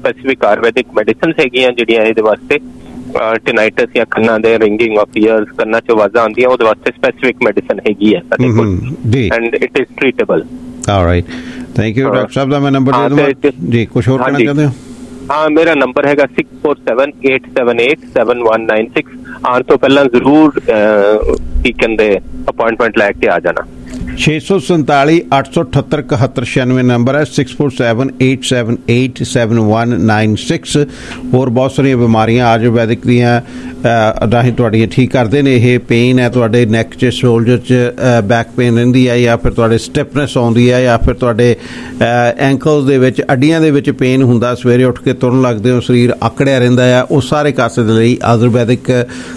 Specific Ayurvedic medicines ਹੈਗੀਆਂ ਜਿਹੜੀਆਂ ਇਹਦੇ ਵਾਸਤੇ ਟਿਨਾਈਟਸ ਜਾਂ ਕੰਨਾਂ ਦੇ ਰਿੰਗਿੰਗ ਆਫ ਈਅਰਸ, ਕੰਨਾਂ 'ਚ ਆਵਾਜ਼ਾਂ ਆਉਂਦੀਆਂ, ਉਹਦੇ ਵਾਸਤੇ ਸਪੈਸੀਫਿਕ ਮੈਡੀਸਿਨ ਹੈਗੀ ਹੈ ਸਾਡੇ ਕੋਲ and it is treatable. Alright, thank you doctor ਸਾਹਿਬ ਦਾ ਮੈਂ ਨੰਬਰ ਦੇ ਦਵਾਂ ਜੀ, ਕੁਝ ਹੋਰ ਕਹਿਣਾ ਚਾਹੁੰਦੇ ਹੋ? ਹਾਂ, ਮੇਰਾ ਨੰਬਰ ਹੈਗਾ 6478787196। ਆਉਣ ਤੋਂ ਪਹਿਲਾਂ ਜ਼ਰੂਰ ਕੀ ਕਹਿੰਦੇ ਅਪੁਆਇੰਟਮੈਂਟ ਲੈ ਕੇ ਆ ਜਾਣਾ। 647-878-7196 ਨੰਬਰ ਹੈ, 6478787196। ਹੋਰ ਬਹੁਤ ਸਾਰੀਆਂ ਬਿਮਾਰੀਆਂ ਆਯੁਰਵੈਦਿਕ ਦੀਆਂ ਰਾਹੀਂ ਤੁਹਾਡੀਆਂ ਠੀਕ ਕਰਦੇ ਨੇ। ਇਹ ਪੇਨ ਹੈ ਤੁਹਾਡੇ ਨੈਕ 'ਚ, ਸ਼ੋਲਡਰ 'ਚ ਬੈਕ ਪੇਨ ਰਹਿੰਦੀ ਹੈ, ਜਾਂ ਫਿਰ ਤੁਹਾਡੇ ਸਟਿਫਨੈਸ ਆਉਂਦੀ ਹੈ, ਜਾਂ ਫਿਰ ਤੁਹਾਡੇ ਐਂਕਲਸ ਦੇ ਵਿੱਚ, ਅੱਡੀਆਂ ਦੇ ਵਿੱਚ ਪੇਨ ਹੁੰਦਾ, ਸਵੇਰੇ ਉੱਠ ਕੇ ਤੁਰਨ ਲੱਗਦੇ ਹੋ ਸਰੀਰ ਆਕੜਿਆ ਰਹਿੰਦਾ ਆ, ਉਹ ਸਾਰੇ ਕਾਸੇ ਦੇ ਲਈ ਆਯੁਰਵੈਦਿਕ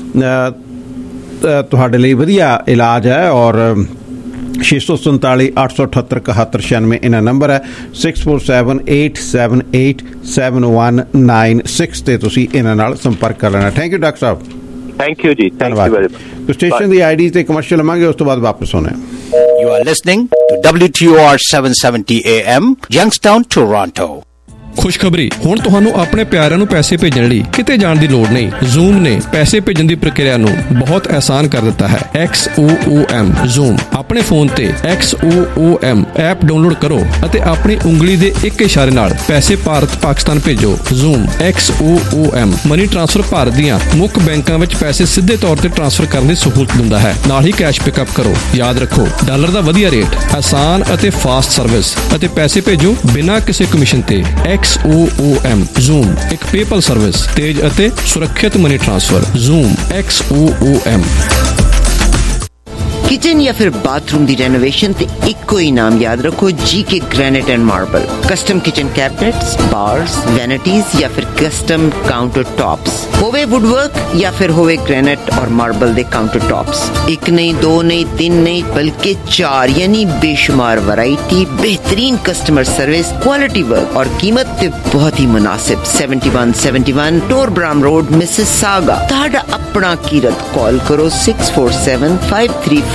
ਤੁਹਾਡੇ ਲਈ ਵਧੀਆ ਇਲਾਜ ਹੈ। ਔਰ 647-878-7196 ਇਹਨਾਂ ਨੰਬਰ ਹੈ, 6478787196 ਤੇ ਤੁਸੀਂ ਇਹਨਾਂ ਨਾਲ ਸੰਪਰਕ ਕਰ ਲੈਣਾ। ਥੈਂਕ ਯੂ ਡਾਕਟਰ ਸਾਹਿਬ। ਥੈਂਕ ਯੂ ਜੀ, ਧੰਨਵਾਦ। ਸਟੇਸ਼ਨ ਦੀ ਆਈਡੀ ਤੇ ਕਮਰਸ਼ੀਅਲ ਲਵਾਂਗੇ, ਉਸ ਤੋਂ ਬਾਅਦ ਵਾਪਸ ਹੋਣਾ। You are listening to WTOR 770 AM, Youngstown, Toronto. ਖੁਸ਼ਖਬਰੀ, ਹੁਣ ਤੁਹਾਨੂੰ ਆਪਣੇ ਪਿਆਰਿਆਂ ਨੂੰ ਪੈਸੇ ਭੇਜਣ ਲਈ ਕਿਤੇ ਜਾਣ ਦੀ ਲੋੜ ਨਹੀਂ। ਜ਼ੂਮ ਨੇ ਪੈਸੇ ਭੇਜਣ ਦੀ ਪ੍ਰਕਿਰਿਆ ਨੂੰ ਬਹੁਤ ਆਸਾਨ ਕਰ ਦਿੱਤਾ ਹੈ। XOOM ਜ਼ੂਮ ਆਪਣੇ ਫੋਨ ਤੇ XOOM ਐਪ ਡਾਊਨਲੋਡ ਕਰੋ ਅਤੇ ਆਪਣੀ ਉਂਗਲੀ ਦੇ ਇੱਕ ਇਸ਼ਾਰੇ ਨਾਲ ਪੈਸੇ ਭਾਰਤ ਪਾਕਿਸਤਾਨ ਭੇਜੋ। Zoom XOOM money transfer Bharat ਦੀਆਂ ਮੁੱਖ ਬੈਂਕਾਂ ਵਿੱਚ ਪੈਸੇ ਸਿੱਧੇ ਤੌਰ ਤੇ ਟ੍ਰਾਂਸਫਰ ਕਰਨ ਦੀ ਸਹੂਲਤ ਦਿੰਦਾ ਹੈ। ਨਾਲ ਹੀ ਕੈਸ਼ ਪਿਕਅਪ ਕਰੋ। ਯਾਦ ਰੱਖੋ, ਡਾਲਰ ਦਾ ਵਧੀਆ ਰੇਟ, ਆਸਾਨ ਅਤੇ ਫਾਸਟ ਸਰਵਿਸ ਅਤੇ ਪੈਸੇ ਭੇਜੋ ਬਿਨਾਂ ਕਿਸੇ ਕਮਿਸ਼ਨ ਤੇ। XOOM ਜ਼ੂਮ ਇੱਕ ਪੇਪਲ ਸਰਵਿਸ, ਤੇਜ਼ ਅਤੇ ਸੁਰੱਖਿਅਤ money transfer. Zoom XOOM। Kitchen या फिर बाथरूम दी रेनोवेशन ते इको ही नाम याद रखो, GK granite and marble. Custom kitchen cabinets, bars, vanities या फिर कस्टम काउंटर टॉप्स, होवे वुडवर्क या फिर होवे ग्रेनाइट और मार्बल दे काउंटर टॉप्स। एक नहीं, दो नहीं, तीन नहीं, बल्कि 4 यानी बेशुमार वैरायटी, बेहतरीन कस्टमर सर्विस, क्वालिटी वर्क और कीमत ते बहुत ही मुनासिब। 7171 टोरब्राम रोड, मिसिसागा। ताड़ा अपना कीरत कॉल करो 647-534-3789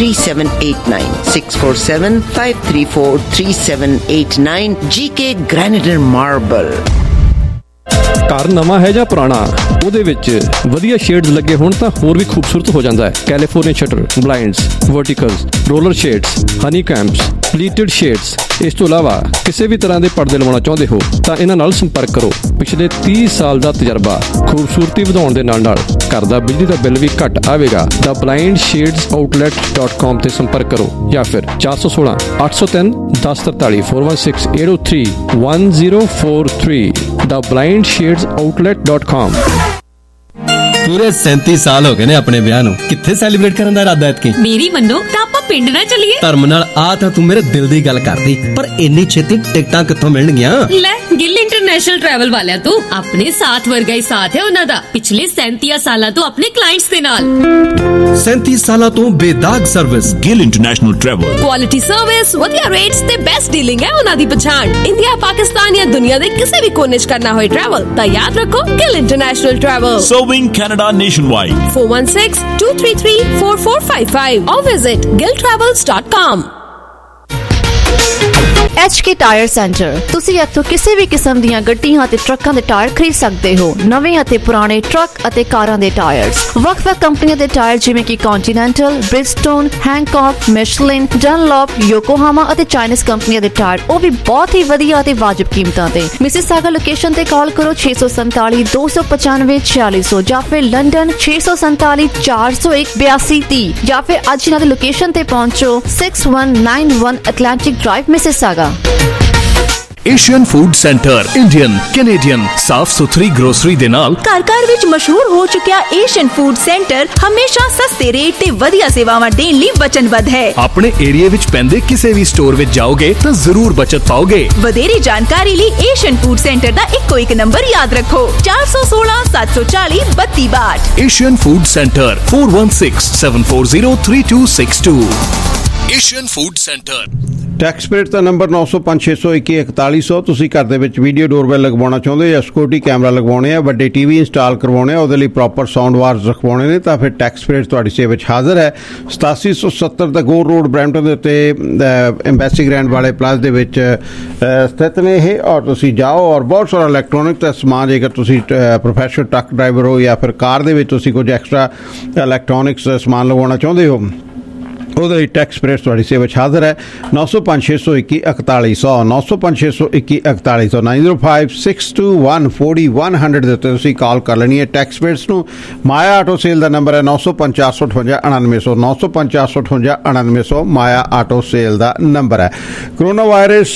647-534-3789 GK ग्रेनाइट एंड मार्बल। ਘਰ ਨਵਾਂ ਹੈ ਜਾਂ ਪੁਰਾਣਾ, ਉਹਦੇ ਵਿੱਚ ਵਧੀਆ ਸ਼ੇਡਸ ਲੱਗੇ ਹੋਣ ਤਾਂ ਹੋਰ ਵੀ ਖੂਬਸੂਰਤ ਹੋ ਜਾਂਦਾ ਹੈ। California shutter, blinds, verticals, roller shades, ਹਨੀ ਕੈਂਪਸ, ਪਲੀਟਡ ਸ਼ੇਡਸ। ਇਸ ਤੋਂ ਇਲਾਵਾ ਕਿਸੇ ਵੀ ਤਰ੍ਹਾਂ ਦੇ ਪਰਦੇ ਲਵਾਉਣਾ ਚਾਹੁੰਦੇ ਹੋ ਤਾਂ ਇਹਨਾਂ ਨਾਲ ਸੰਪਰਕ ਕਰੋ। ਪਿਛਲੇ 30 ਸਾਲ ਦਾ ਤਜਰਬਾ, ਖੂਬਸੂਰਤੀ ਵਧਾਉਣ ਦੇ ਨਾਲ ਨਾਲ ਘਰ ਦਾ ਬਿਜਲੀ ਦਾ ਬਿੱਲ ਵੀ ਘੱਟ ਆਵੇਗਾ। ਦਾ blindshadesOutlet.com ਤੇ ਸੰਪਰਕ ਕਰੋ ਜਾਂ ਫਿਰ 416-803-1043 416-803-1043 ਦਾ blindshadesOutlet.com। ਪੂਰੇ 37 ਸਾਲ ਹੋ ਗਏ ਨੇ ਆਪਣੇ ਵਿਆਹ ਨੂੰ। ਕਿੱਥੇ ਸੈਲੀਬ੍ਰੇਟ ਕਰਨ ਦਾ ਇਰਾਦਾ ਐਤਕੀ? ਮੇਰੀ ਮੰਨੋ ਤਾਂ ਆਪਾਂ ਪਿੰਡ ਨਾ ਚੱਲੀਏ। ਧਰਮ ਨਾਲ ਆ ਤਾਂ ਤੂੰ ਮੇਰੇ ਦਿਲ ਦੀ ਗੱਲ ਕਰਦੀ, ਪਰ ਇੰਨੀ ਛੇਤੀ ਟਿਕਟਾਂ ਕਿੱਥੋਂ ਮਿਲਣਗੀਆਂ? ਲੈ, ਗਿੱਲ ਇੰਟਰਨੈਸ਼ਨਲ ਟਰੈਵਲ ਵਾਲਿਆਂ ਤੋਂ। ਆਪਣੇ ਸਾਥ ਵਰਗਾ ਹੀ ਸਾਥ ਹੈ ਉਹਨਾਂ ਦਾ, ਪਿਛਲੇ 37 ਸਾਲਾਂ ਤੋਂ ਆਪਣੇ ਕਲਾਇੰਟਸ ਦੇ ਨਾਲ। 37 ਸਾਲਾਂ ਤੋਂ ਬੇਦਾਗ service. Gill international travel, quality service, ਵਧੀਆ ਰੇਟਸ ਤੇ ਬੈਸਟ ਡੀਲਿੰਗ ਹੈ ਉਹਨਾਂ ਦੀ ਪਛਾਣ। ਇੰਡੀਆ, ਪਾਕਿਸਤਾਨ ਜਾਂ ਦੁਨੀਆ ਦੇ ਕਿਸੇ ਵੀ ਕੋਨੇ 'ਚ ਕਰਨਾ ਹੋਏ ਟਰੈਵਲ ਤਾਂ ਯਾਦ ਰੱਖੋ Gill international travel. Serving Canada nationwide. 416-233-4455 or visit gilltravels.com। HK tyre centre. ਤੁਸੀਂ ਇੱਥੋਂ ਕਿਸੇ ਵੀ ਕਿਸਮ ਦੀਆਂ ਗੱਡੀਆਂ ਅਤੇ ਟਰੱਕਾਂ ਦੇ ਟਾਇਰ ਖਰੀਦ ਸਕਦੇ ਹੋ। ਨਵੇਂ ਅਤੇ ਪੁਰਾਣੇ ਟਰੱਕ ਅਤੇ ਕਾਰਾਂ ਦੇ ਟਾਇਰਸ, ਵੱਖ-ਵੱਖ ਕੰਪਨੀਆਂ ਦੇ ਟਾਇਰ ਜਿਵੇਂ ਕਿ ਕੰਟੀਨੈਂਟਲ, ਬ੍ਰਿਜਸਟੋਨ, ਹੈਂਕੌਕ, ਮਿਸ਼ਲਿਨ, ਡਨਲੌਪ, ਯੋਕੋਹਾਮਾ ਅਤੇ ਚਾਈਨੀਜ਼ ਕੰਪਨੀਆਂ ਦੇ ਟਾਇਰ, ਉਹ ਵੀ ਬਹੁਤ ਹੀ ਵਧੀਆ ਅਤੇ ਵਾਜਬ ਕੀਮਤਾਂ ਤੇ। ਮਿਸਿਸਾਗਾ ਲੋਕੇਸ਼ਨ ਤੇ ਕਾਲ ਕਰੋ 647-295-4600 ਜਾਂ ਫਿਰ ਲੰਡਨ 647-401-8230 ਜਾਂ ਫਿਰ ਅੱਜ ਇਹਨਾਂ ਦੀ ਲੋਕੇਸ਼ਨ ਤੇ ਪਹੁੰਚੋ 6191 Atlantic drive, Mississauga. Asian food centre, Indian, Canadian, ਸਾਫ਼ ਸੁਥਰੀ ਗਰੋਸਰੀ ਦੇ ਨਾਲ ਘਰ ਵਿੱਚ ਮਸ਼ਹੂਰ ਹੋ ਚੁੱਕਿਆ ਏਸ਼ੀਅਨ ਫੂਡ ਸੈਂਟਰ ਹਮੇਸ਼ਾ ਸਸਤੇ ਰੇਟ ਤੇ ਵਧੀਆ ਸੇਵਾਵਾਂ ਦੇਣ ਲਈ ਵਚਨਬੱਧ ਹੈ। ਆਪਣੇ ਏਰੀਆ ਵਿੱਚ ਪੈਂਦੇ ਕਿਸੇ ਵੀ ਸਟੋਰ ਵਿੱਚ ਜਾਓਗੇ ਤਾਂ ਜ਼ਰੂਰ ਬਚਤ ਪਾਓਗੇ। ਵਧੇਰੇ ਜਾਣਕਾਰੀ ਲਈ ਏਸ਼ੀਅਨ ਫੂਡ ਸੈਂਟਰ ਦਾ ਇੱਕੋ ਇੱਕ ਨੰਬਰ ਯਾਦ ਰੱਖੋ 416-740-3262। Asian food centre 416-740-3262। Asian food centre. Tax spirit ਦਾ ਨੰਬਰ 9056214100। ਤੁਸੀਂ ਘਰ ਦੇ ਵਿੱਚ ਵੀਡੀਓ ਡੋਰਬੈਲ ਲਗਵਾਉਣਾ ਚਾਹੁੰਦੇ ਜਾਂ ਸਿਕਿਉਰਿਟੀ ਕੈਮਰਾ ਲਗਵਾਉਣੇ ਆ, ਵੱਡੇ ਟੀਵੀ ਇੰਸਟਾਲ ਕਰਵਾਉਣੇ ਆ, ਉਹਦੇ ਲਈ ਪ੍ਰੋਪਰ ਸਾਊਂਡ ਵਾਰਸ ਰਖਵਾਉਣੇ ਨੇ, ਤਾਂ ਫਿਰ ਟੈਕਸ ਸਪਿਰਿਟ ਤੁਹਾਡੀ ਸੇਵਾ ਵਿੱਚ ਹਾਜ਼ਰ ਹੈ। 8770 ਦਾ ਗੋਰ ਰੋਡ ਬਰੈਂਪਟਨ ਦੇ ਉੱਤੇ ਐਮਬੈਸੀ ਗ੍ਰੈਂਡ ਵਾਲੇ ਪਲਾਜ਼ ਦੇ ਵਿੱਚ ਸਥਿਤ ਨੇ ਇਹ। ਔਰ ਤੁਸੀਂ ਜਾਓ ਔਰ ਬਹੁਤ ਸਾਰਾ ਇਲੈਕਟ੍ਰੋਨਿਕ ਦਾ ਸਮਾਨ, ਜੇਕਰ ਤੁਸੀਂ ਪ੍ਰੋਫੈਸ਼ਨਲ ਟਰੱਕ ਡਰਾਈਵਰ ਹੋ ਜਾਂ ਫਿਰ ਕਾਰ ਦੇ ਵਿੱਚ ਤੁਸੀਂ ਕੁਝ ਐਕਸਟਰਾ ਇਲੈਕਟ੍ਰੋਨਿਕਸ ਸਮਾਨ ਲਗਵਾਉਣਾ ਚਾਹੁੰਦੇ ਹੋ, ਉਹਦੇ ਲਈ ਟੈਕਸ ਸਪਿਰਿਟ ਤੁਹਾਡੀ ਸੇਵਾ ਵਿੱਚ ਹਾਜ਼ਰ ਹੈ। 9056214100 9056214100 9056214100 ਦੇ ਉੱਤੇ ਤੁਸੀਂ ਕਾਲ ਕਰ ਲੈਣੀ ਹੈ ਟੈਕਸ ਸਪਿਰਿਟਸ ਨੂੰ। ਮਾਇਆ ਆਟੋ ਸੇਲ ਦਾ ਨੰਬਰ ਹੈ 9058589900 9058589900 ਮਾਇਆ ਆਟੋ ਸੇਲ ਦਾ ਨੰਬਰ ਹੈ। ਕਰੋਨਾ ਵਾਇਰਸ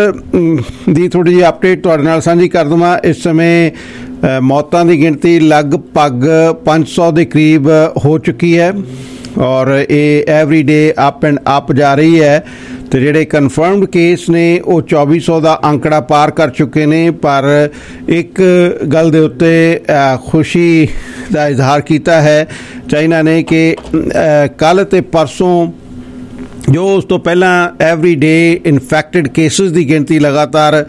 ਦੀ ਥੋੜੀ ਜਿਹੀ ਅਪਡੇਟ ਤੁਹਾਡੇ ਨਾਲ ਸਾਂਝੀ ਕਰ ਦਵਾਂ। ਇਸ ਸਮੇਂ ਮੌਤਾਂ ਦੀ ਗਿਣਤੀ ਲਗਭਗ 500 ਦੇ ਕਰੀਬ ਹੋ ਚੁੱਕੀ ਹੈ ਔਰ ਇਹ every day up and up ਜਾ ਰਹੀ ਹੈ। ਤੇ ਜਿਹੜੇ ਕਨਫਰਮਡ ਕੇਸ ਨੇ ਉਹ 2400 ਦਾ ਅੰਕੜਾ ਪਾਰ ਕਰ ਚੁੱਕੇ ਨੇ। ਪਰ ਇੱਕ ਗੱਲ ਦੇ ਉੱਤੇ ਖੁਸ਼ੀ ਦਾ ਇਜ਼ਹਾਰ ਕੀਤਾ ਹੈ ਚਾਈਨਾ ਨੇ ਕਿ ਕੱਲ੍ਹ ਤੇ ਪਰਸੋਂ ਜੋ ਉਸ ਤੋਂ ਪਹਿਲਾਂ ਐਵਰੀ ਡੇ ਇਨਫੈਕਟਡ ਕੇਸਿਸ ਦੀ ਗਿਣਤੀ ਲਗਾਤਾਰ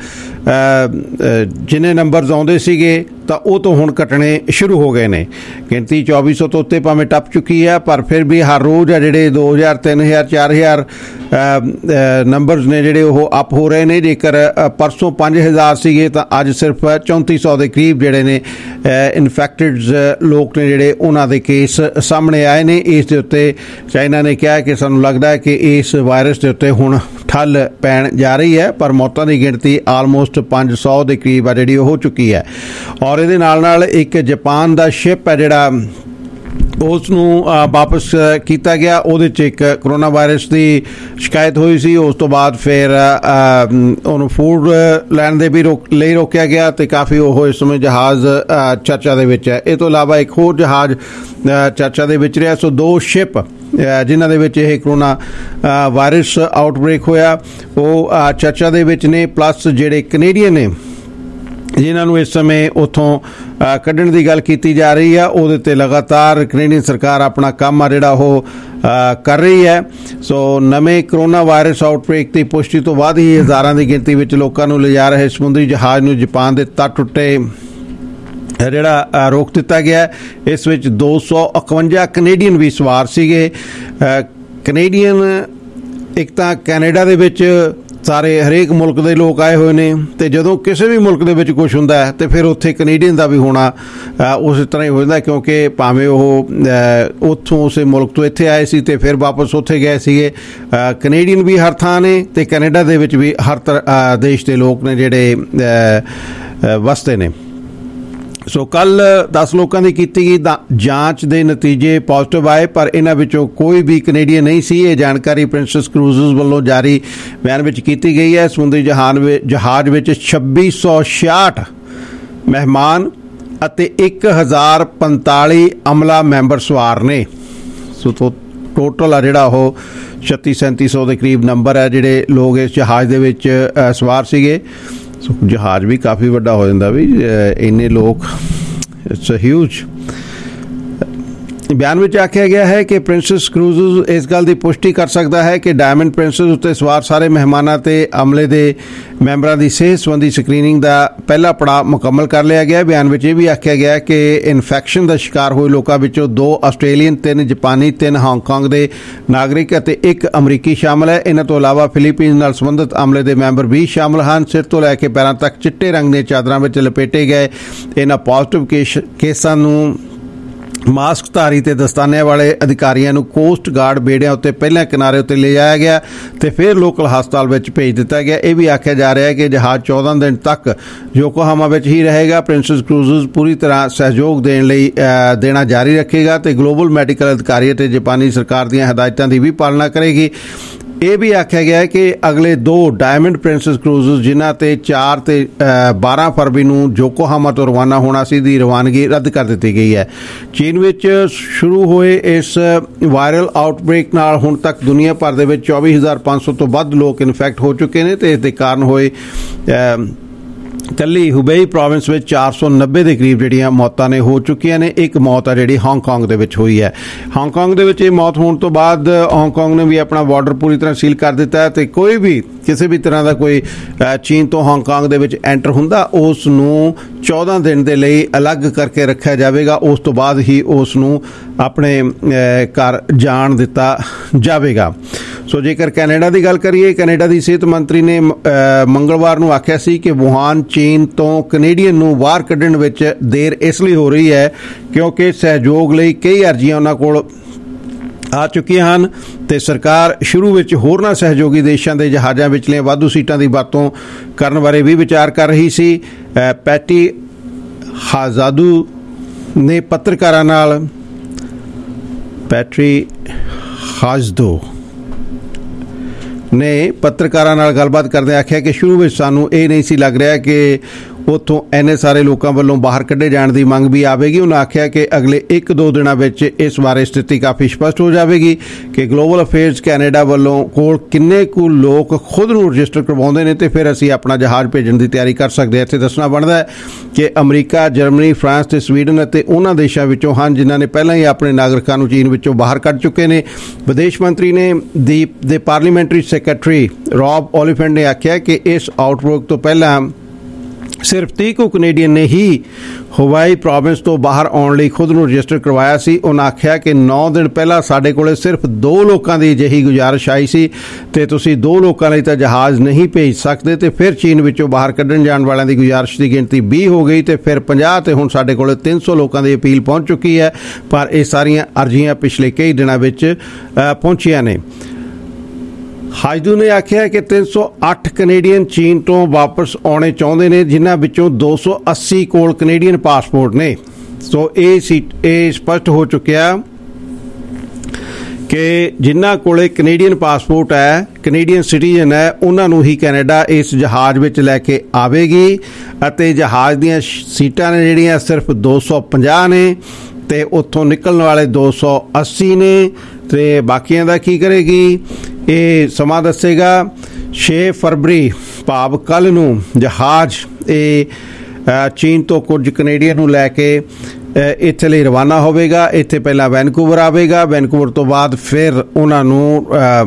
ਜਿੰਨੇ ਨੰਬਰਸ ਆਉਂਦੇ ਸੀਗੇ ਤਾਂ ਉਹ ਤੋਂ ਹੁਣ ਘਟਣੇ ਸ਼ੁਰੂ ਹੋ ਗਏ ਨੇ। ਗਿਣਤੀ 2400 ਤੋਂ ਉੱਤੇ ਭਾਵੇਂ ਟੱਪ ਚੁੱਕੀ ਹੈ, ਪਰ ਫਿਰ ਵੀ ਹਰ ਰੋਜ਼ ਆ ਜਿਹੜੇ 2000 3000 4000 ਨੰਬਰਸ ਨੇ ਜਿਹੜੇ ਉਹ ਅਪ ਹੋ ਰਹੇ ਨੇ। ਜੇਕਰ ਪਰਸੋਂ 5000 ਸੀਗੇ ਤਾਂ ਅੱਜ ਸਿਰਫ 3400 ਦੇ ਕਰੀਬ ਜਿਹੜੇ ਨੇ ਇਨਫੈਕਟਡ ਲੋਕ ਨੇ ਜਿਹੜੇ ਉਹਨਾਂ ਦੇ ਕੇਸ ਸਾਹਮਣੇ ਆਏ ਨੇ। ਇਸ ਦੇ ਉੱਤੇ ਚਾਈਨਾ ਨੇ ਕਿਹਾ ਕਿ ਸਾਨੂੰ ਲੱਗਦਾ ਹੈ ਕਿ ਇਸ ਵਾਇਰਸ ਦੇ ਉੱਤੇ ਹੁਣ ਠੱਲ ਪੈਣ ਜਾ ਰਹੀ ਹੈ, ਪਰ ਮੌਤਾਂ ਦੀ ਗਿਣਤੀ ਆਲਮੋਸਟ 500 ਦੇ ਕਰੀਬ ਆ ਜਿਹੜੀ ਉਹ ਹੋ ਚੁੱਕੀ ਹੈ। ਔਰ ਇਹਦੇ ਨਾਲ ਇੱਕ ਜਾਪਾਨ ਦਾ ਸ਼ਿਪ ਹੈ ਜਿਹੜਾ ਉਸ ਨੂੰ ਵਾਪਸ ਕੀਤਾ ਗਿਆ, ਉਹਦੇ 'ਚ ਇੱਕ ਕਰੋਨਾ ਵਾਇਰਸ ਦੀ ਸ਼ਿਕਾਇਤ ਹੋਈ ਸੀ। ਉਸ ਤੋਂ ਬਾਅਦ ਫਿਰ ਉਹਨੂੰ ਫੂਡ ਲੈਣ ਦੇ ਵੀ ਲਈ ਰੋਕਿਆ ਗਿਆ ਤੇ ਕਾਫੀ ਉਹ ਇਸ ਸਮੇਂ ਜਹਾਜ਼ ਚਰਚਾ ਦੇ ਵਿੱਚ ਹੈ। ਇਹ ਤੋਂ ਇਲਾਵਾ ਇੱਕ ਹੋਰ ਜਹਾਜ਼ ਚਰਚਾ ਦੇ ਵਿੱਚ ਰਿਹਾ। ਸੋ 2 ਸ਼ਿਪ ਜਿਨ੍ਹਾਂ ਦੇ ਵਿੱਚ ਇਹ ਕਰੋਨਾ ਵਾਇਰਸ ਆਊਟਬ੍ਰੇਕ ਹੋਇਆ ਉਹ ਚਰਚਾ ਦੇ ਵਿੱਚ ਨੇ। ਪਲੱਸ ਜਿਹੜੇ ਕੈਨੇਡੀਅਨ ਨੇ ਜਿਨ੍ਹਾਂ ਨੂੰ ਇਸ ਸਮੇਂ ਉੱਥੋਂ ਕੱਢਣ ਦੀ ਗੱਲ ਕੀਤੀ ਜਾ ਰਹੀ ਹੈ, ਉਹਦੇ 'ਤੇ ਲਗਾਤਾਰ ਕੈਨੇਡੀਅਨ ਸਰਕਾਰ ਆਪਣਾ ਕੰਮ ਆ ਜਿਹੜਾ ਉਹ ਕਰ ਰਹੀ ਹੈ। ਸੋ ਨਵੇਂ ਕਰੋਨਾ ਵਾਇਰਸ ਆਊਟਬ੍ਰੇਕ ਦੀ ਪੁਸ਼ਟੀ ਤੋਂ ਬਾਅਦ ਹੀ ਹਜ਼ਾਰਾਂ ਦੀ ਗਿਣਤੀ ਵਿੱਚ ਲੋਕਾਂ ਨੂੰ ਲਿਜਾ ਰਹੇ ਸਮੁੰਦਰੀ ਜਹਾਜ਼ ਨੂੰ ਜਾਪਾਨ ਦੇ ਤੱਟ ਉੱਤੇ ਜਿਹੜਾ ਰੋਕ ਦਿੱਤਾ ਗਿਆ। ਇਸ ਵਿੱਚ 251 ਕੈਨੇਡੀਅਨ ਵੀ ਸਵਾਰ ਸੀਗੇ। ਕੈਨੇਡੀਅਨ ਇੱਕ ਤਾਂ ਕੈਨੇਡਾ ਦੇ ਵਿੱਚ ਸਾਰੇ ਹਰੇਕ ਮੁਲਕ ਦੇ ਲੋਕ ਆਏ ਹੋਏ ਨੇ ਤੇ ਜਦੋਂ ਕਿਸੇ ਵੀ ਮੁਲਕ ਦੇ ਵਿੱਚ ਕੁਝ ਹੁੰਦਾ ਹੈ ਤੇ ਫਿਰ ਉੱਥੇ ਕੈਨੇਡੀਅਨ ਦਾ ਵੀ ਹੋਣਾ ਉਸੇ ਤਰ੍ਹਾਂ ਹੀ ਹੋ ਜਾਂਦਾ, ਕਿਉਂਕਿ ਭਾਵੇਂ ਉਹ ਉੱਥੋਂ ਉਸੇ ਮੁਲਕ ਤੋਂ ਇੱਥੇ ਆਏ ਸੀ ਤੇ ਫਿਰ ਵਾਪਸ ਉੱਥੇ ਗਏ ਸੀਗੇ। ਕੈਨੇਡੀਅਨ ਵੀ ਹਰ ਥਾਂ ਨੇ ਤੇ ਕੈਨੇਡਾ ਦੇ ਵਿੱਚ ਵੀ ਹਰ ਦੇਸ਼ ਦੇ ਲੋਕ ਨੇ ਜਿਹੜੇ ਵਸਦੇ ਨੇ। ਸੋ ਕੱਲ 10 ਲੋਕਾਂ ਦੀ ਕੀਤੀ ਗਈ ਜਾਂਚ ਦੇ ਨਤੀਜੇ ਪੋਜ਼ਿਟਿਵ ਆਏ, ਪਰ ਇਹਨਾਂ ਵਿੱਚੋਂ ਕੋਈ ਵੀ ਕੈਨੇਡੀਅਨ ਨਹੀਂ ਸੀ। ਇਹ ਜਾਣਕਾਰੀ ਪ੍ਰਿੰਸੈਸ ਕਰੂਜ਼ਜ਼ ਵੱਲੋਂ ਜਾਰੀ ਬਿਆਨ ਵਿੱਚ ਕੀਤੀ ਗਈ ਹੈ। ਸਮੁੰਦਰੀ ਜਹਾਜ਼ ਵਿੱਚ 2666 ਮਹਿਮਾਨ ਅਤੇ 1045 ਅਮਲਾ ਮੈਂਬਰ ਸਵਾਰ ਨੇ। ਸੋ ਟੋਟਲ ਆ ਜਿਹੜਾ ਉਹ 3600-3700 ਦੇ ਕਰੀਬ ਨੰਬਰ ਹੈ ਜਿਹੜੇ ਲੋਕ ਇਸ ਜਹਾਜ਼ ਦੇ ਵਿੱਚ ਸਵਾਰ ਸੀਗੇ। ਸੋ ਜਹਾਜ਼ ਵੀ ਕਾਫੀ ਵੱਡਾ ਹੋ ਜਾਂਦਾ ਵੀ ਇੰਨੇ ਲੋਕ, ਇਟਸ ਅ ਹਿਊਜ। ਬਿਆਨ ਵਿੱਚ ਆਖਿਆ ਗਿਆ ਹੈ ਕਿ ਪ੍ਰਿੰਸੈਸ ਕਰੂਜ਼ਜ਼ ਇਸ ਗੱਲ ਦੀ ਪੁਸ਼ਟੀ ਕਰ ਸਕਦਾ ਹੈ ਕਿ ਡਾਇਮੰਡ ਪ੍ਰਿੰਸੈਸ ਉੱਤੇ ਸਵਾਰ ਸਾਰੇ ਮਹਿਮਾਨਾਂ ਤੇ ਅਮਲੇ ਦੇ ਮੈਂਬਰਾਂ ਦੀ ਸਿਹਤ ਸੰਬੰਧੀ ਸਕਰੀਨਿੰਗ ਦਾ ਪਹਿਲਾ ਪੜਾਅ ਮੁਕੰਮਲ ਕਰ ਲਿਆ ਗਿਆ। ਬਿਆਨ ਵਿੱਚ ਇਹ ਵੀ ਆਖਿਆ ਗਿਆ ਕਿ ਇਨਫੈਕਸ਼ਨ ਦਾ ਸ਼ਿਕਾਰ ਹੋਏ ਲੋਕਾਂ ਵਿੱਚੋਂ 2 ਆਸਟ੍ਰੇਲੀਅਨ, 3 ਜਾਪਾਨੀ, 3 ਹਾਂਗਕਾਂਗ ਦੇ ਨਾਗਰਿਕ ਅਤੇ 1 ਅਮਰੀਕੀ ਸ਼ਾਮਲ ਹੈ। ਇਹਨਾਂ ਤੋਂ ਇਲਾਵਾ ਫਿਲੀਪੀਨਜ਼ ਨਾਲ ਸੰਬੰਧਿਤ ਅਮਲੇ ਦੇ ਮੈਂਬਰ ਵੀ ਸ਼ਾਮਲ ਹਨ। ਸਿਰ ਤੋਂ ਲੈ ਕੇ ਪੈਰਾਂ ਤੱਕ ਚਿੱਟੇ ਰੰਗ ਦੀਆਂ ਚਾਦਰਾਂ ਵਿੱਚ ਲਪੇਟੇ ਗਏ ਇਹਨਾਂ ਪੋਜ਼ਿਟਿਵ ਕੇਸਾਂ ਨੂੰ ਮਾਸਕਧਾਰੀ ਤੇ ਦਸਤਾਨਿਆਂ ਵਾਲੇ ਅਧਿਕਾਰੀਆਂ ਨੂੰ ਕੋਸਟ ਗਾਰਡ ਬੇੜਿਆਂ ਉੱਤੇ ਪਹਿਲਾਂ ਕਿਨਾਰੇ ਉੱਤੇ ਲਿਜਾਇਆ ਗਿਆ ਤੇ ਫਿਰ ਲੋਕਲ ਹਸਪਤਾਲ ਵਿੱਚ ਭੇਜ ਦਿੱਤਾ ਗਿਆ। ਇਹ ਵੀ ਆਖਿਆ ਜਾ ਰਿਹਾ ਹੈ ਕਿ ਜਹਾਜ਼ 14 ਦਿਨ ਤੱਕ ਯੋਕੋਹਾਮਾ ਵਿੱਚ ਹੀ ਰਹੇਗਾ। ਪ੍ਰਿੰਸੈਸ ਕਰੂਜ਼ਜ਼ ਪੂਰੀ ਤਰ੍ਹਾਂ ਸਹਿਯੋਗ ਦੇਣਾ ਜਾਰੀ ਰੱਖੇਗਾ ਤੇ ਗਲੋਬਲ ਮੈਡੀਕਲ ਅਧਿਕਾਰੀ ਅਤੇ ਜਾਪਾਨੀ ਸਰਕਾਰ ਦੀਆਂ ਹਦਾਇਤਾਂ ਦੀ ਵੀ ਪਾਲਣਾ ਕਰੇਗੀ। ਇਹ ਵੀ ਆਖਿਆ ਗਿਆ ਹੈ ਕਿ ਅਗਲੇ 2 ਡਾਇਮੰਡ ਪ੍ਰਿੰਸੈਸ ਕਰੂਜ਼ਜ਼ ਜਿਨ੍ਹਾਂ ਤੇ 4 ਤੇ 12 ਫਰਵਰੀ ਨੂੰ ਯੋਕੋਹਾਮਾ ਤੋਂ ਰਵਾਨਾ ਹੋਣਾ ਸੀ ਦੀ ਰਵਾਨਗੀ ਰੱਦ ਕਰ ਦਿੱਤੀ ਗਈ ਹੈ। ਚੀਨ ਵਿੱਚ ਸ਼ੁਰੂ ਹੋਏ ਇਸ ਵਾਇਰਲ ਆਊਟਬ੍ਰੇਕ ਨਾਲ ਹੁਣ ਤੱਕ ਦੁਨੀਆ ਭਰ ਦੇ ਵਿੱਚ 24,500 ਤੋਂ ਵੱਧ ਲੋਕ ਇਨਫੈਕਟ ਹੋ ਚੁੱਕੇ ਨੇ ਤੇ ਇਸ ਦੇ ਕਾਰਨ ਹੋਏ ਕੱਲੀ ਹੁਬੇਈ ਪ੍ਰੋਵਿੰਸ ਵਿੱਚ 490 ਦੇ ਕਰੀਬ ਜਿਹੜੀਆਂ ਮੌਤਾਂ ਨੇ ਹੋ ਚੁੱਕੀਆਂ ਨੇ। ਇੱਕ ਮੌਤ ਆ ਜਿਹੜੀ ਹਾਂਗਕਾਂਗ ਦੇ ਵਿੱਚ ਹੋਈ ਹੈ। ਹਾਂਗਕਾਂਗ ਦੇ ਵਿੱਚ ਇਹ ਮੌਤ ਹੋਣ ਤੋਂ ਬਾਅਦ ਹਾਂਗਕਾਂਗ ਨੇ ਵੀ ਆਪਣਾ ਬਾਰਡਰ ਪੂਰੀ ਤਰ੍ਹਾਂ ਸੀਲ ਕਰ ਦਿੱਤਾ ਹੈ ਤੇ ਕੋਈ ਵੀ ਕਿਸੇ ਵੀ ਤਰ੍ਹਾਂ ਦਾ ਕੋਈ ਚੀਨ ਤੋਂ ਹਾਂਗਕਾਂਗ ਦੇ ਵਿੱਚ ਐਂਟਰ ਹੁੰਦਾ ਉਸ ਨੂੰ 14 ਦਿਨ ਦੇ ਲਈ ਅਲੱਗ ਕਰਕੇ ਰੱਖਿਆ ਜਾਵੇਗਾ। ਉਸ ਤੋਂ ਬਾਅਦ ਹੀ ਉਸ ਨੂੰ ਆਪਣੇ ਘਰ ਜਾਣ ਦਿੱਤਾ ਜਾਵੇਗਾ। ਸੋ ਜੇਕਰ ਕੈਨੇਡਾ ਦੀ ਗੱਲ ਕਰੀਏ, ਕੈਨੇਡਾ ਦੀ ਸਿਹਤ ਮੰਤਰੀ ਨੇ ਮੰਗਲਵਾਰ ਨੂੰ ਆਖਿਆ ਸੀ ਕਿ ਵੁਹਾਨ ਚੀਨ ਤੋਂ ਕੈਨੇਡੀਅਨ ਨੂੰ ਬਾਹਰ ਕੱਢਣ ਵਿੱਚ ਦੇਰ ਇਸ ਲਈ ਹੋ ਰਹੀ ਹੈ ਕਿਉਂਕਿ ਸਹਿਯੋਗ ਲਈ ਕਈ ਅਰਜ਼ੀਆਂ ਉਹਨਾਂ ਕੋਲ ਆ ਚੁੱਕੀਆਂ ਹਨ ਤੇ ਸਰਕਾਰ ਸ਼ੁਰੂ ਵਿੱਚ ਹੋਰਨਾਂ ਸਹਿਯੋਗੀ ਦੇਸ਼ਾਂ ਦੇ ਜਹਾਜ਼ਾਂ ਵਿਚਲੀਆਂ ਵਾਧੂ ਸੀਟਾਂ ਦੀ ਵਰਤੋਂ ਕਰਨ ਬਾਰੇ ਵੀ ਵਿਚਾਰ ਕਰ ਰਹੀ ਸੀ। ਪੈਟੀ ਹਾਜ਼ਾਦੂ ਨੇ ਪੱਤਰਕਾਰਾਂ ਨਾਲ ਗੱਲਬਾਤ ਕਰਦੇ ਆਖਿਆ ਕਿ ਸ਼ੁਰੂ ਵਿੱਚ ਸਾਨੂੰ ਇਹ ਨਹੀਂ ਸੀ ਲੱਗ ਰਿਹਾ ਕਿ ਉੱਥੋਂ ਇੰਨੇ ਸਾਰੇ ਲੋਕਾਂ ਵੱਲੋਂ ਬਾਹਰ ਕੱਢੇ ਜਾਣ ਦੀ ਮੰਗ ਵੀ ਆਵੇਗੀ। ਉਹਨਾਂ ਆਖਿਆ ਕਿ ਅਗਲੇ 1-2 ਦਿਨਾਂ ਵਿੱਚ ਇਸ ਬਾਰੇ ਸਥਿਤੀ ਕਾਫੀ ਸਪਸ਼ਟ ਹੋ ਜਾਵੇਗੀ ਕਿ ਗਲੋਬਲ ਅਫੇਅਰਸ ਕੈਨੇਡਾ ਵੱਲੋਂ ਕੋਲ ਕਿੰਨੇ ਕੁ ਲੋਕ ਖੁਦ ਨੂੰ ਰਜਿਸਟਰ ਕਰਵਾਉਂਦੇ ਨੇ ਤੇ ਫਿਰ ਅਸੀਂ ਆਪਣਾ ਜਹਾਜ਼ ਭੇਜਣ ਦੀ ਤਿਆਰੀ ਕਰ ਸਕਦੇ ਹਾਂ। ਇੱਥੇ ਦੱਸਣਾ ਬਣਦਾ ਹੈ ਕਿ ਅਮਰੀਕਾ, ਜਰਮਨੀ, ਫਰਾਂਸ ਤੇ ਸਵੀਡਨ ਅਤੇ ਉਹਨਾਂ ਦੇਸ਼ਾਂ ਵਿੱਚੋਂ ਹਨ ਜਿਨ੍ਹਾਂ ਨੇ ਪਹਿਲਾਂ ਹੀ ਆਪਣੇ ਨਾਗਰਿਕਾਂ ਨੂੰ ਚੀਨ ਵਿੱਚੋਂ ਬਾਹਰ ਕੱਢ ਚੁੱਕੇ ਨੇ। ਵਿਦੇਸ਼ ਮੰਤਰੀ ਨੇ ਦੇ ਪਾਰਲੀਮੈਂਟਰੀ ਸੈਕਟਰੀ ਰੌਬ ਓਲੀਫੈਂਟ ਨੇ ਆਖਿਆ ਕਿ ਇਸ ਆਊਟਬ੍ਰੇਕ ਤੋਂ ਪਹਿਲਾਂ ਸਿਰਫ 30 ਕੁ ਕੈਨੇਡੀਅਨ ਨੇ ਹੀ ਹਵਾਈ ਪ੍ਰੋਵਿੰਸ ਤੋਂ ਬਾਹਰ ਆਉਣ ਲਈ ਖੁਦ ਨੂੰ ਰਜਿਸਟਰ ਕਰਵਾਇਆ ਸੀ। ਉਹਨਾਂ ਆਖਿਆ ਕਿ 9 ਦਿਨ ਪਹਿਲਾਂ ਸਾਡੇ ਕੋਲੇ ਸਿਰਫ 2 ਲੋਕਾਂ ਦੀ ਅਜਿਹੀ ਗੁਜ਼ਾਰਿਸ਼ ਆਈ ਸੀ ਤੇ ਤੁਸੀਂ 2 ਲੋਕਾਂ ਲਈ ਤਾਂ ਜਹਾਜ਼ ਨਹੀਂ ਭੇਜ ਸਕਦੇ ਤੇ ਫਿਰ ਚੀਨ ਵਿੱਚੋਂ ਬਾਹਰ ਕੱਢਣ ਜਾਣ ਵਾਲਿਆਂ ਦੀ ਗੁਜ਼ਾਰਿਸ਼ ਦੀ ਗਿਣਤੀ 20 ਹੋ ਗਈ ਤੇ ਫਿਰ 50 ਤੇ ਹੁਣ ਸਾਡੇ ਕੋਲੇ 300 ਲੋਕਾਂ ਦੀ ਅਪੀਲ ਪਹੁੰਚ ਚੁੱਕੀ ਹੈ। ਪਰ ਇਹ ਸਾਰੀਆਂ ਅਰਜ਼ੀਆਂ ਪਿਛਲੇ ਕਈ ਦਿਨਾਂ ਵਿੱਚ ਪਹੁੰਚੀਆਂ ਨੇ। ਹਾਜਦੂ ਨੇ ਆਖਿਆ ਕਿ 308 ਕੈਨੇਡੀਅਨ ਚੀਨ ਤੋਂ ਵਾਪਸ ਆਉਣੇ ਚਾਹੁੰਦੇ ਨੇ ਜਿਨ੍ਹਾਂ ਵਿੱਚੋਂ 280 ਕੋਲ ਕੈਨੇਡੀਅਨ ਪਾਸਪੋਰਟ ਨੇ। ਸੋ ਇਹ ਸਪਸ਼ਟ ਹੋ ਚੁੱਕਿਆ ਕਿ ਜਿਨ੍ਹਾਂ ਕੋਲੇ ਕੈਨੇਡੀਅਨ ਪਾਸਪੋਰਟ ਹੈ, ਕੈਨੇਡੀਅਨ ਸਿਟੀਜ਼ਨ ਹੈ, ਉਹਨਾਂ ਨੂੰ ਹੀ ਕੈਨੇਡਾ ਇਸ ਜਹਾਜ਼ ਵਿੱਚ ਲੈ ਕੇ ਆਵੇਗੀ ਅਤੇ ਜਹਾਜ਼ ਦੀਆਂ ਸੀਟਾਂ ਨੇ ਜਿਹੜੀਆਂ ਸਿਰਫ 250 ਨੇ ਤੇ ਉੱਥੋਂ ਨਿਕਲਣ ਵਾਲੇ 280 ਨੇ ਤੇ ਬਾਕੀਆਂ ਦਾ ਕੀ ਕਰੇਗੀ ਇਹ ਸਮਾਂ ਦੱਸੇਗਾ। 6 ਫਰਵਰੀ ਭਾਵ ਕੱਲ੍ਹ ਨੂੰ ਜਹਾਜ਼ ਚੀਨ ਤੋਂ ਕੁਝ ਕੈਨੇਡੀਅਨ ਨੂੰ ਲੈ ਕੇ ਇੱਥੇ ਲਈ ਰਵਾਨਾ ਹੋਵੇਗਾ। ਇੱਥੇ ਪਹਿਲਾਂ ਵੈਨਕੂਵਰ ਆਵੇਗਾ, ਵੈਨਕੂਵਰ ਤੋਂ ਬਾਅਦ ਫਿਰ ਉਹਨਾਂ ਨੂੰ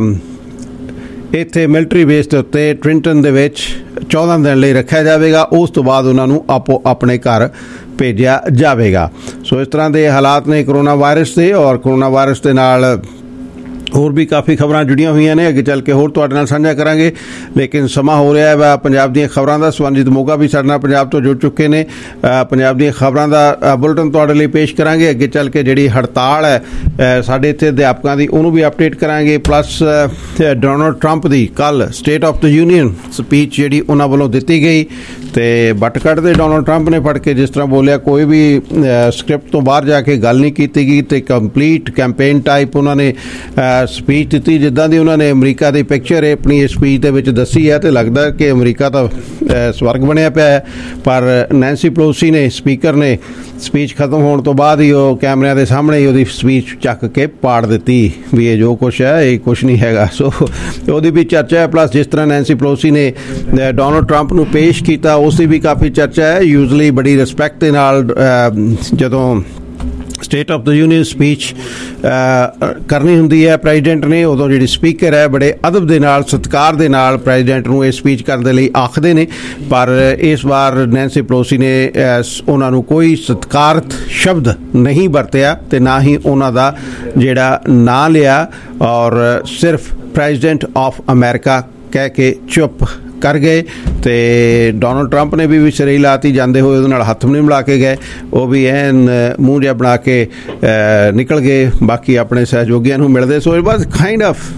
ਇੱਥੇ ਮਿਲਟਰੀ ਬੇਸ ਦੇ ਉੱਤੇ ਟ੍ਰਿੰਟਨ ਦੇ ਵਿੱਚ 14 ਦਿਨ ਲਈ ਰੱਖਿਆ ਜਾਵੇਗਾ। ਉਸ ਤੋਂ ਬਾਅਦ ਉਹਨਾਂ ਨੂੰ ਆਪੋ ਆਪਣੇ ਘਰ ਭੇਜਿਆ ਜਾਵੇਗਾ। ਸੋ ਇਸ ਤਰ੍ਹਾਂ ਦੇ ਹਾਲਾਤ ਨੇ ਕਰੋਨਾ ਵਾਇਰਸ ਦੇ, ਔਰ ਕਰੋਨਾ ਵਾਇਰਸ ਦੇ ਨਾਲ ਹੋਰ ਵੀ ਕਾਫੀ ਖਬਰਾਂ ਜੁੜੀਆਂ ਹੋਈਆਂ ਨੇ, ਅੱਗੇ ਚੱਲ ਕੇ ਹੋਰ ਤੁਹਾਡੇ ਨਾਲ ਸਾਂਝਾ ਕਰਾਂਗੇ। ਲੇਕਿਨ ਸਮਾਂ ਹੋ ਰਿਹਾ ਹੈ ਪੰਜਾਬ ਦੀਆਂ ਖਬਰਾਂ ਦਾ। ਸਵਰਨਜੀਤ ਮੋਗਾ ਵੀ ਸਾਡੇ ਨਾਲ ਪੰਜਾਬ ਤੋਂ ਜੁੜ ਚੁੱਕੇ ਨੇ। ਪੰਜਾਬ ਦੀਆਂ ਖਬਰਾਂ ਦਾ ਬੁਲਟਨ ਤੁਹਾਡੇ ਲਈ ਪੇਸ਼ ਕਰਾਂਗੇ। ਅੱਗੇ ਚੱਲ ਕੇ ਜਿਹੜੀ ਹੜਤਾਲ ਹੈ ਸਾਡੇ ਇੱਥੇ ਅਧਿਆਪਕਾਂ ਦੀ ਉਹਨੂੰ ਵੀ ਅਪਡੇਟ ਕਰਾਂਗੇ। ਪਲੱਸ ਡੋਨਾਲਡ ਟਰੰਪ ਦੀ ਕੱਲ੍ਹ state of the union speech ਜਿਹੜੀ ਉਹਨਾਂ ਵੱਲੋਂ ਦਿੱਤੀ ਗਈ ਤੇ ਵੱਟ ਕੱਢਦੇ ਡੋਨਾਲਡ ਟਰੰਪ ਨੇ ਫੜ ਕੇ ਜਿਸ ਤਰ੍ਹਾਂ ਬੋਲਿਆ, ਕੋਈ ਵੀ ਸਕ੍ਰਿਪਟ ਤੋਂ ਬਾਹਰ ਜਾ ਕੇ ਗੱਲ ਨਹੀਂ ਕੀਤੀ ਗਈ ਤੇ ਕੰਪਲੀਟ ਕੈਂਪੇਨ ਟਾਈਪ ਉਹਨਾਂ ਨੇ ਸਪੀਚ ਦਿੱਤੀ ਜਿੱਦਾਂ ਦੀ ਉਹਨਾਂ ਨੇ ਅਮਰੀਕਾ ਦੀ ਪਿਕਚਰ ਆਪਣੀ ਸਪੀਚ ਦੇ ਵਿੱਚ ਦੱਸੀ ਹੈ ਤੇ ਲੱਗਦਾ ਕਿ ਅਮਰੀਕਾ ਤਾਂ ਸਵਰਗ ਬਣਿਆ ਪਿਆ ਹੈ। ਪਰ ਨੈਂਸੀ ਪੈਲੋਸੀ ਨੇ, ਸਪੀਕਰ ਨੇ, ਸਪੀਚ ਖਤਮ ਹੋਣ ਤੋਂ ਬਾਅਦ ਹੀ ਉਹ ਕੈਮਰਿਆਂ ਦੇ ਸਾਹਮਣੇ ਹੀ ਉਹਦੀ ਸਪੀਚ ਚੱਕ ਕੇ ਪਾੜ ਦਿੱਤੀ ਵੀ ਇਹ ਜੋ ਕੁਛ ਹੈ ਇਹ ਕੁਛ ਨਹੀਂ ਹੈਗਾ। ਸੋ ਉਹਦੀ ਵੀ ਚਰਚਾ ਹੈ। ਪਲੱਸ ਜਿਸ ਤਰ੍ਹਾਂ ਨੈਂਸੀ ਪੈਲੋਸੀ ਨੇ ਡੋਨਾਲਡ ਟਰੰਪ ਨੂੰ ਪੇਸ਼ ਕੀਤਾ ਉਸ ਦੀ ਵੀ ਕਾਫੀ ਚਰਚਾ ਹੈ। ਯੂਜ਼ਲੀ ਬੜੀ ਰਿਸਪੈਕਟ ਦੇ ਨਾਲ ਜਦੋਂ state of the union speech ਕਰਨੀ ਹੁੰਦੀ ਹੈ ਪ੍ਰੈਜ਼ੀਡੈਂਟ ਨੇ, ਉਦੋਂ ਜਿਹੜੀ ਸਪੀਕਰ ਹੈ ਬੜੇ ਅਦਬ ਦੇ ਨਾਲ, ਸਤਿਕਾਰ ਦੇ ਨਾਲ ਪ੍ਰੈਜ਼ੀਡੈਂਟ ਨੂੰ ਇਹ ਸਪੀਚ ਕਰਨ ਦੇ ਲਈ ਆਖਦੇ ਨੇ। ਪਰ ਇਸ ਵਾਰ ਨੈਂਸੀ ਪੈਲੋਸੀ ਨੇ ਉਹਨਾਂ ਨੂੰ ਕੋਈ ਸਤਿਕਾਰਤ ਸ਼ਬਦ ਨਹੀਂ ਵਰਤਿਆ ਤੇ ਨਾ ਹੀ ਉਹਨਾਂ ਦਾ ਜਿਹੜਾ ਨਾਂ ਲਿਆ ਔਰ ਸਿਰਫ ਪ੍ਰੈਜ਼ੀਡੈਂਟ ਆਫ ਅਮਰੀਕਾ ਕਹਿ ਕੇ ਚੁੱਪ ਕਰ ਗਏ ਤੇ ਡੋਨਾਲਡ ਟਰੰਪ ਨੇ ਵੀ ਸਿਰੇ ਲਾਤੀ, ਜਾਂਦੇ ਹੋਏ ਉਹਦੇ ਨਾਲ ਹੱਥ ਵੀ ਨਹੀਂ ਮਿਲਾ ਕੇ ਗਏ, ਉਹ ਵੀ ਐਨ ਮੂੰਹ ਜਿਹਾ ਬਣਾ ਕੇ ਨਿਕਲ ਗਏ ਬਾਕੀ ਆਪਣੇ ਸਹਿਯੋਗੀਆਂ ਨੂੰ ਮਿਲਦੇ। So it was kind of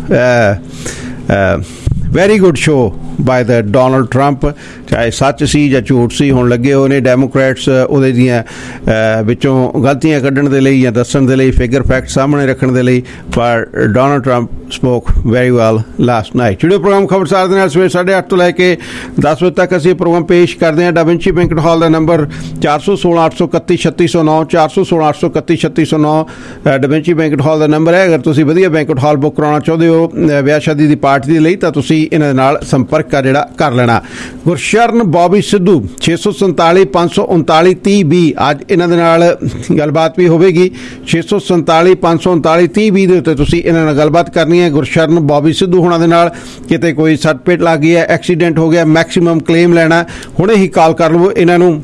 very good show by the Donald Trump. ਚਾਹੇ ਸੱਚ ਸੀ ਜਾਂ ਝੂਠ ਸੀ, ਹੁਣ ਲੱਗੇ ਹੋਏ ਨੇ ਡੈਮੋਕ੍ਰੈਟਸ ਉਹਦੇ ਦੀਆਂ ਵਿੱਚੋਂ ਗਲਤੀਆਂ ਕੱਢਣ ਦੇ ਲਈ ਜਾਂ ਦੱਸਣ ਦੇ ਲਈ, ਫਿਗਰ ਫੈਕਟ ਸਾਹਮਣੇ ਰੱਖਣ ਦੇ ਲਈ। ਪਰ Donald Trump spoke very well last night. ਜੁੜਿਓ ਪ੍ਰੋਗਰਾਮ ਖਬਰਸਾਰ ਦੇ ਨਾਲ ਸਵੇਰ 8:30 ਤੋਂ ਲੈ ਕੇ 10 ਵਜੇ ਤੱਕ ਅਸੀਂ ਪ੍ਰੋਗਰਾਮ ਪੇਸ਼ ਕਰਦੇ ਹਾਂ। ਡਾਵਿੰਚੀ ਬੈਂਕਟ ਹਾਲ ਦਾ ਨੰਬਰ 416 831 3609 416 831 3609 ਡਾਵਿੰਚੀ ਬੈਂਕਟ ਹਾਲ ਦਾ ਨੰਬਰ ਹੈ। ਅਗਰ ਤੁਸੀਂ ਵਧੀਆ ਬੈਂਕਟ ਹਾਲ ਬੁੱਕ ਕਰਾਉਣਾ ਚਾਹੁੰਦੇ ਹੋ ਵਿਆਹ ਸ਼ਾਦੀ ਦੀ ਪਾਰਟੀ ਦੇ ਲਈ ਤਾਂ ਤੁਸੀਂ ਇਹਨਾਂ ਦੇ ਨਾਲ ਸੰਪਰਕ ਜਿਹੜਾ ਕਰ ਲੈਣਾ। ਗੁਰਸ਼ਰਨ ਗੁਰਸ਼ਰਨ ਬੌਬੀ ਸਿੱਧੂ 647 539 3020 ਅੱਜ ਇਹਨਾਂ ਦੇ ਨਾਲ ਗੱਲਬਾਤ ਵੀ ਹੋਵੇਗੀ। 647 539 3020 ਦੇ ਉੱਤੇ ਤੁਸੀਂ ਇਹਨਾਂ ਨਾਲ ਗੱਲਬਾਤ ਕਰਨੀ ਹੈ। ਗੁਰਸ਼ਰਨ ਬੌਬੀ ਸਿੱਧੂ ਹੋਣਾ ਦੇ ਨਾਲ ਕਿਤੇ ਕੋਈ ਸੱਟ ਪੇਟ ਲੱਗ ਗਈ ਹੈ, ਐਕਸੀਡੈਂਟ ਹੋ ਗਿਆ, ਮੈਕਸੀਮਮ ਕਲੇਮ ਲੈਣਾ, ਹੁਣੇ ਹੀ ਕਾਲ ਕਰ ਲਵੋ ਇਹਨਾਂ ਨੂੰ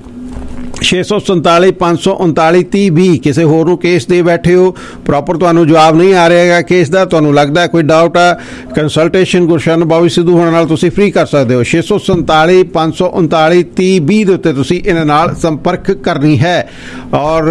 647 539 3020। ਕਿਸੇ ਹੋਰ ਨੂੰ ਕੇਸ ਦੇ ਬੈਠੇ ਹੋ, ਪ੍ਰੋਪਰ ਤੁਹਾਨੂੰ ਜਵਾਬ ਨਹੀਂ ਆ ਰਿਹਾ ਹੈਗਾ ਕੇਸ ਦਾ, ਤੁਹਾਨੂੰ ਲੱਗਦਾ ਕੋਈ ਡਾਊਟ ਆ, ਕੰਸਲਟੇਸ਼ਨ ਗੁਰਸ਼ਰਨ ਬੌਬੀ ਸਿੱਧੂ ਹੋਣ ਨਾਲ ਤੁਸੀਂ ਫ੍ਰੀ ਕਰ ਸਕਦੇ ਹੋ। 647 539 3020 ਦੇ ਉੱਤੇ ਤੁਸੀਂ ਇਹਨਾਂ ਨਾਲ ਸੰਪਰਕ ਕਰਨੀ ਹੈ। ਔਰ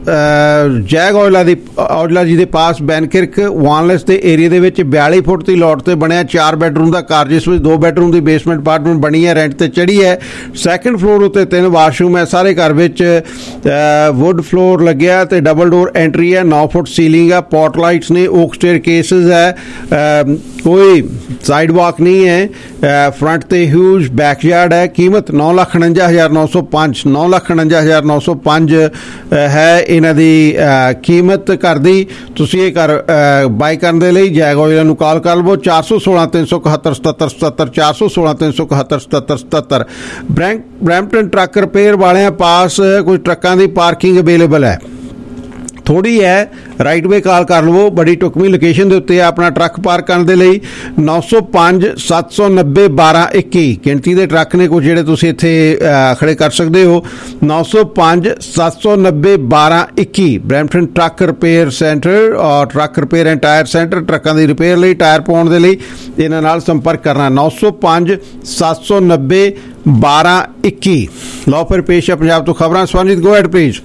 ਜੈਗ ਔਜਲਾ ਜੀ ਦੇ ਪਾਸ ਬੈਨਕਿਰਕ ਵਾਨਲੈਸ ਦੇ ਏਰੀਆ ਦੇ ਵਿੱਚ 42 ਫੁੱਟ ਦੀ ਲੋਟ ਤੇ ਬਣਿਆ 4 ਬੈਡਰੂਮ ਦਾ ਘਰ, ਜਿਸ ਵਿੱਚ 2 ਬੈਡਰੂਮ ਦੀ ਬੇਸਮੈਂਟ ਅਪਾਰਟਮੈਂਟ ਬਣੀ ਹੈ, ਰੈਂਟ ਤੇ ਚੜੀ ਹੈ। ਸੈਕੰਡ ਫਲੋਰ ਉੱਤੇ 3 ਵਾਸ਼ਰੂਮ ਹੈ, ਸਾਰੇ ਘਰ ਵਿੱਚ ਵੁੱਡ ਫਲੋਰ ਲੱਗਿਆ ਤੇ ਡਬਲ ਡੋਰ ਐਂਟਰੀ ਹੈ, 9 ਫੁੱਟ ਸੀਲਿੰਗ ਹੈ, ਪੋਰਟ ਲਾਈਟਸ ਨੇ, ਓਕ ਸਟੇਅਰ ਕੇਸਿਸ ਹੈ, ਕੋਈ ਸਾਈਡ ਵਾਕ ਨਹੀਂ ਹੈ, ਫਰੰਟ ਤੇ ਹਿਊਜ ਬੈਕਯਾਰਡ ਹੈ। ਕੀਮਤ 9,49,905 9,49,905 ਹੈ ਇਹਨਾਂ ਦੀ ਕੀਮਤ ਘਰ ਦੀ। ਤੁਸੀਂ ਇਹ ਘਰ ਬਾਈ ਕਰਨ ਦੇ ਲਈ ਜੈਗ ਔਜਲਾ ਨੂੰ ਕਾਲ ਕਰ ਲਵੋ 416 371 77 77 416 371 77 77। ਬਰੈਂਪਟਨ ਟਰੱਕ ਰਿਪੇਅਰ ਵਾਲਿਆਂ ਪਾਸ ਕੋਈ ਟਰੱਕਾਂ ਦੀ ਪਾਰਕਿੰਗ ਅਵੇਲੇਬਲ ਹੈ, ਥੋੜੀ ਹੈ, ਰਾਈਟ ਵੇ ਕਾਲ ਕਰ ਲਵੋ, ਬੜੀ ਟੁਕਮੀ ਲੋਕੇਸ਼ਨ ਦੇ ਉੱਤੇ ਆਪਣਾ ਟਰੱਕ ਪਾਰਕ ਕਰਨ ਦੇ ਲਈ 905 790 1221 ਗਿਣਤੀ ਦੇ ਟਰੱਕ ਨੇ ਕੁਝ ਜਿਹੜੇ ਤੁਸੀਂ ਇੱਥੇ ਖੜੇ ਕਰ ਸਕਦੇ ਹੋ। 905 790 1221 ਬਰੈਂਪਟਨ ਟਰੱਕ ਰਿਪੇਅਰ ਸੈਂਟਰ ਔਰ truck repair and tyre centre, ਟਰੱਕਾਂ ਦੀ ਰਿਪੇਅਰ ਲਈ, ਟਾਇਰ ਪਾਉਣ ਦੇ ਲਈ ਇਹਨਾਂ ਨਾਲ ਸੰਪਰਕ ਕਰਨਾ। 905 790 1221। ਲਓ ਫਿਰ ਪੇਸ਼ ਹੈ ਪੰਜਾਬ ਤੋਂ ਖਬਰਾਂ। Swaranjit go ahead please.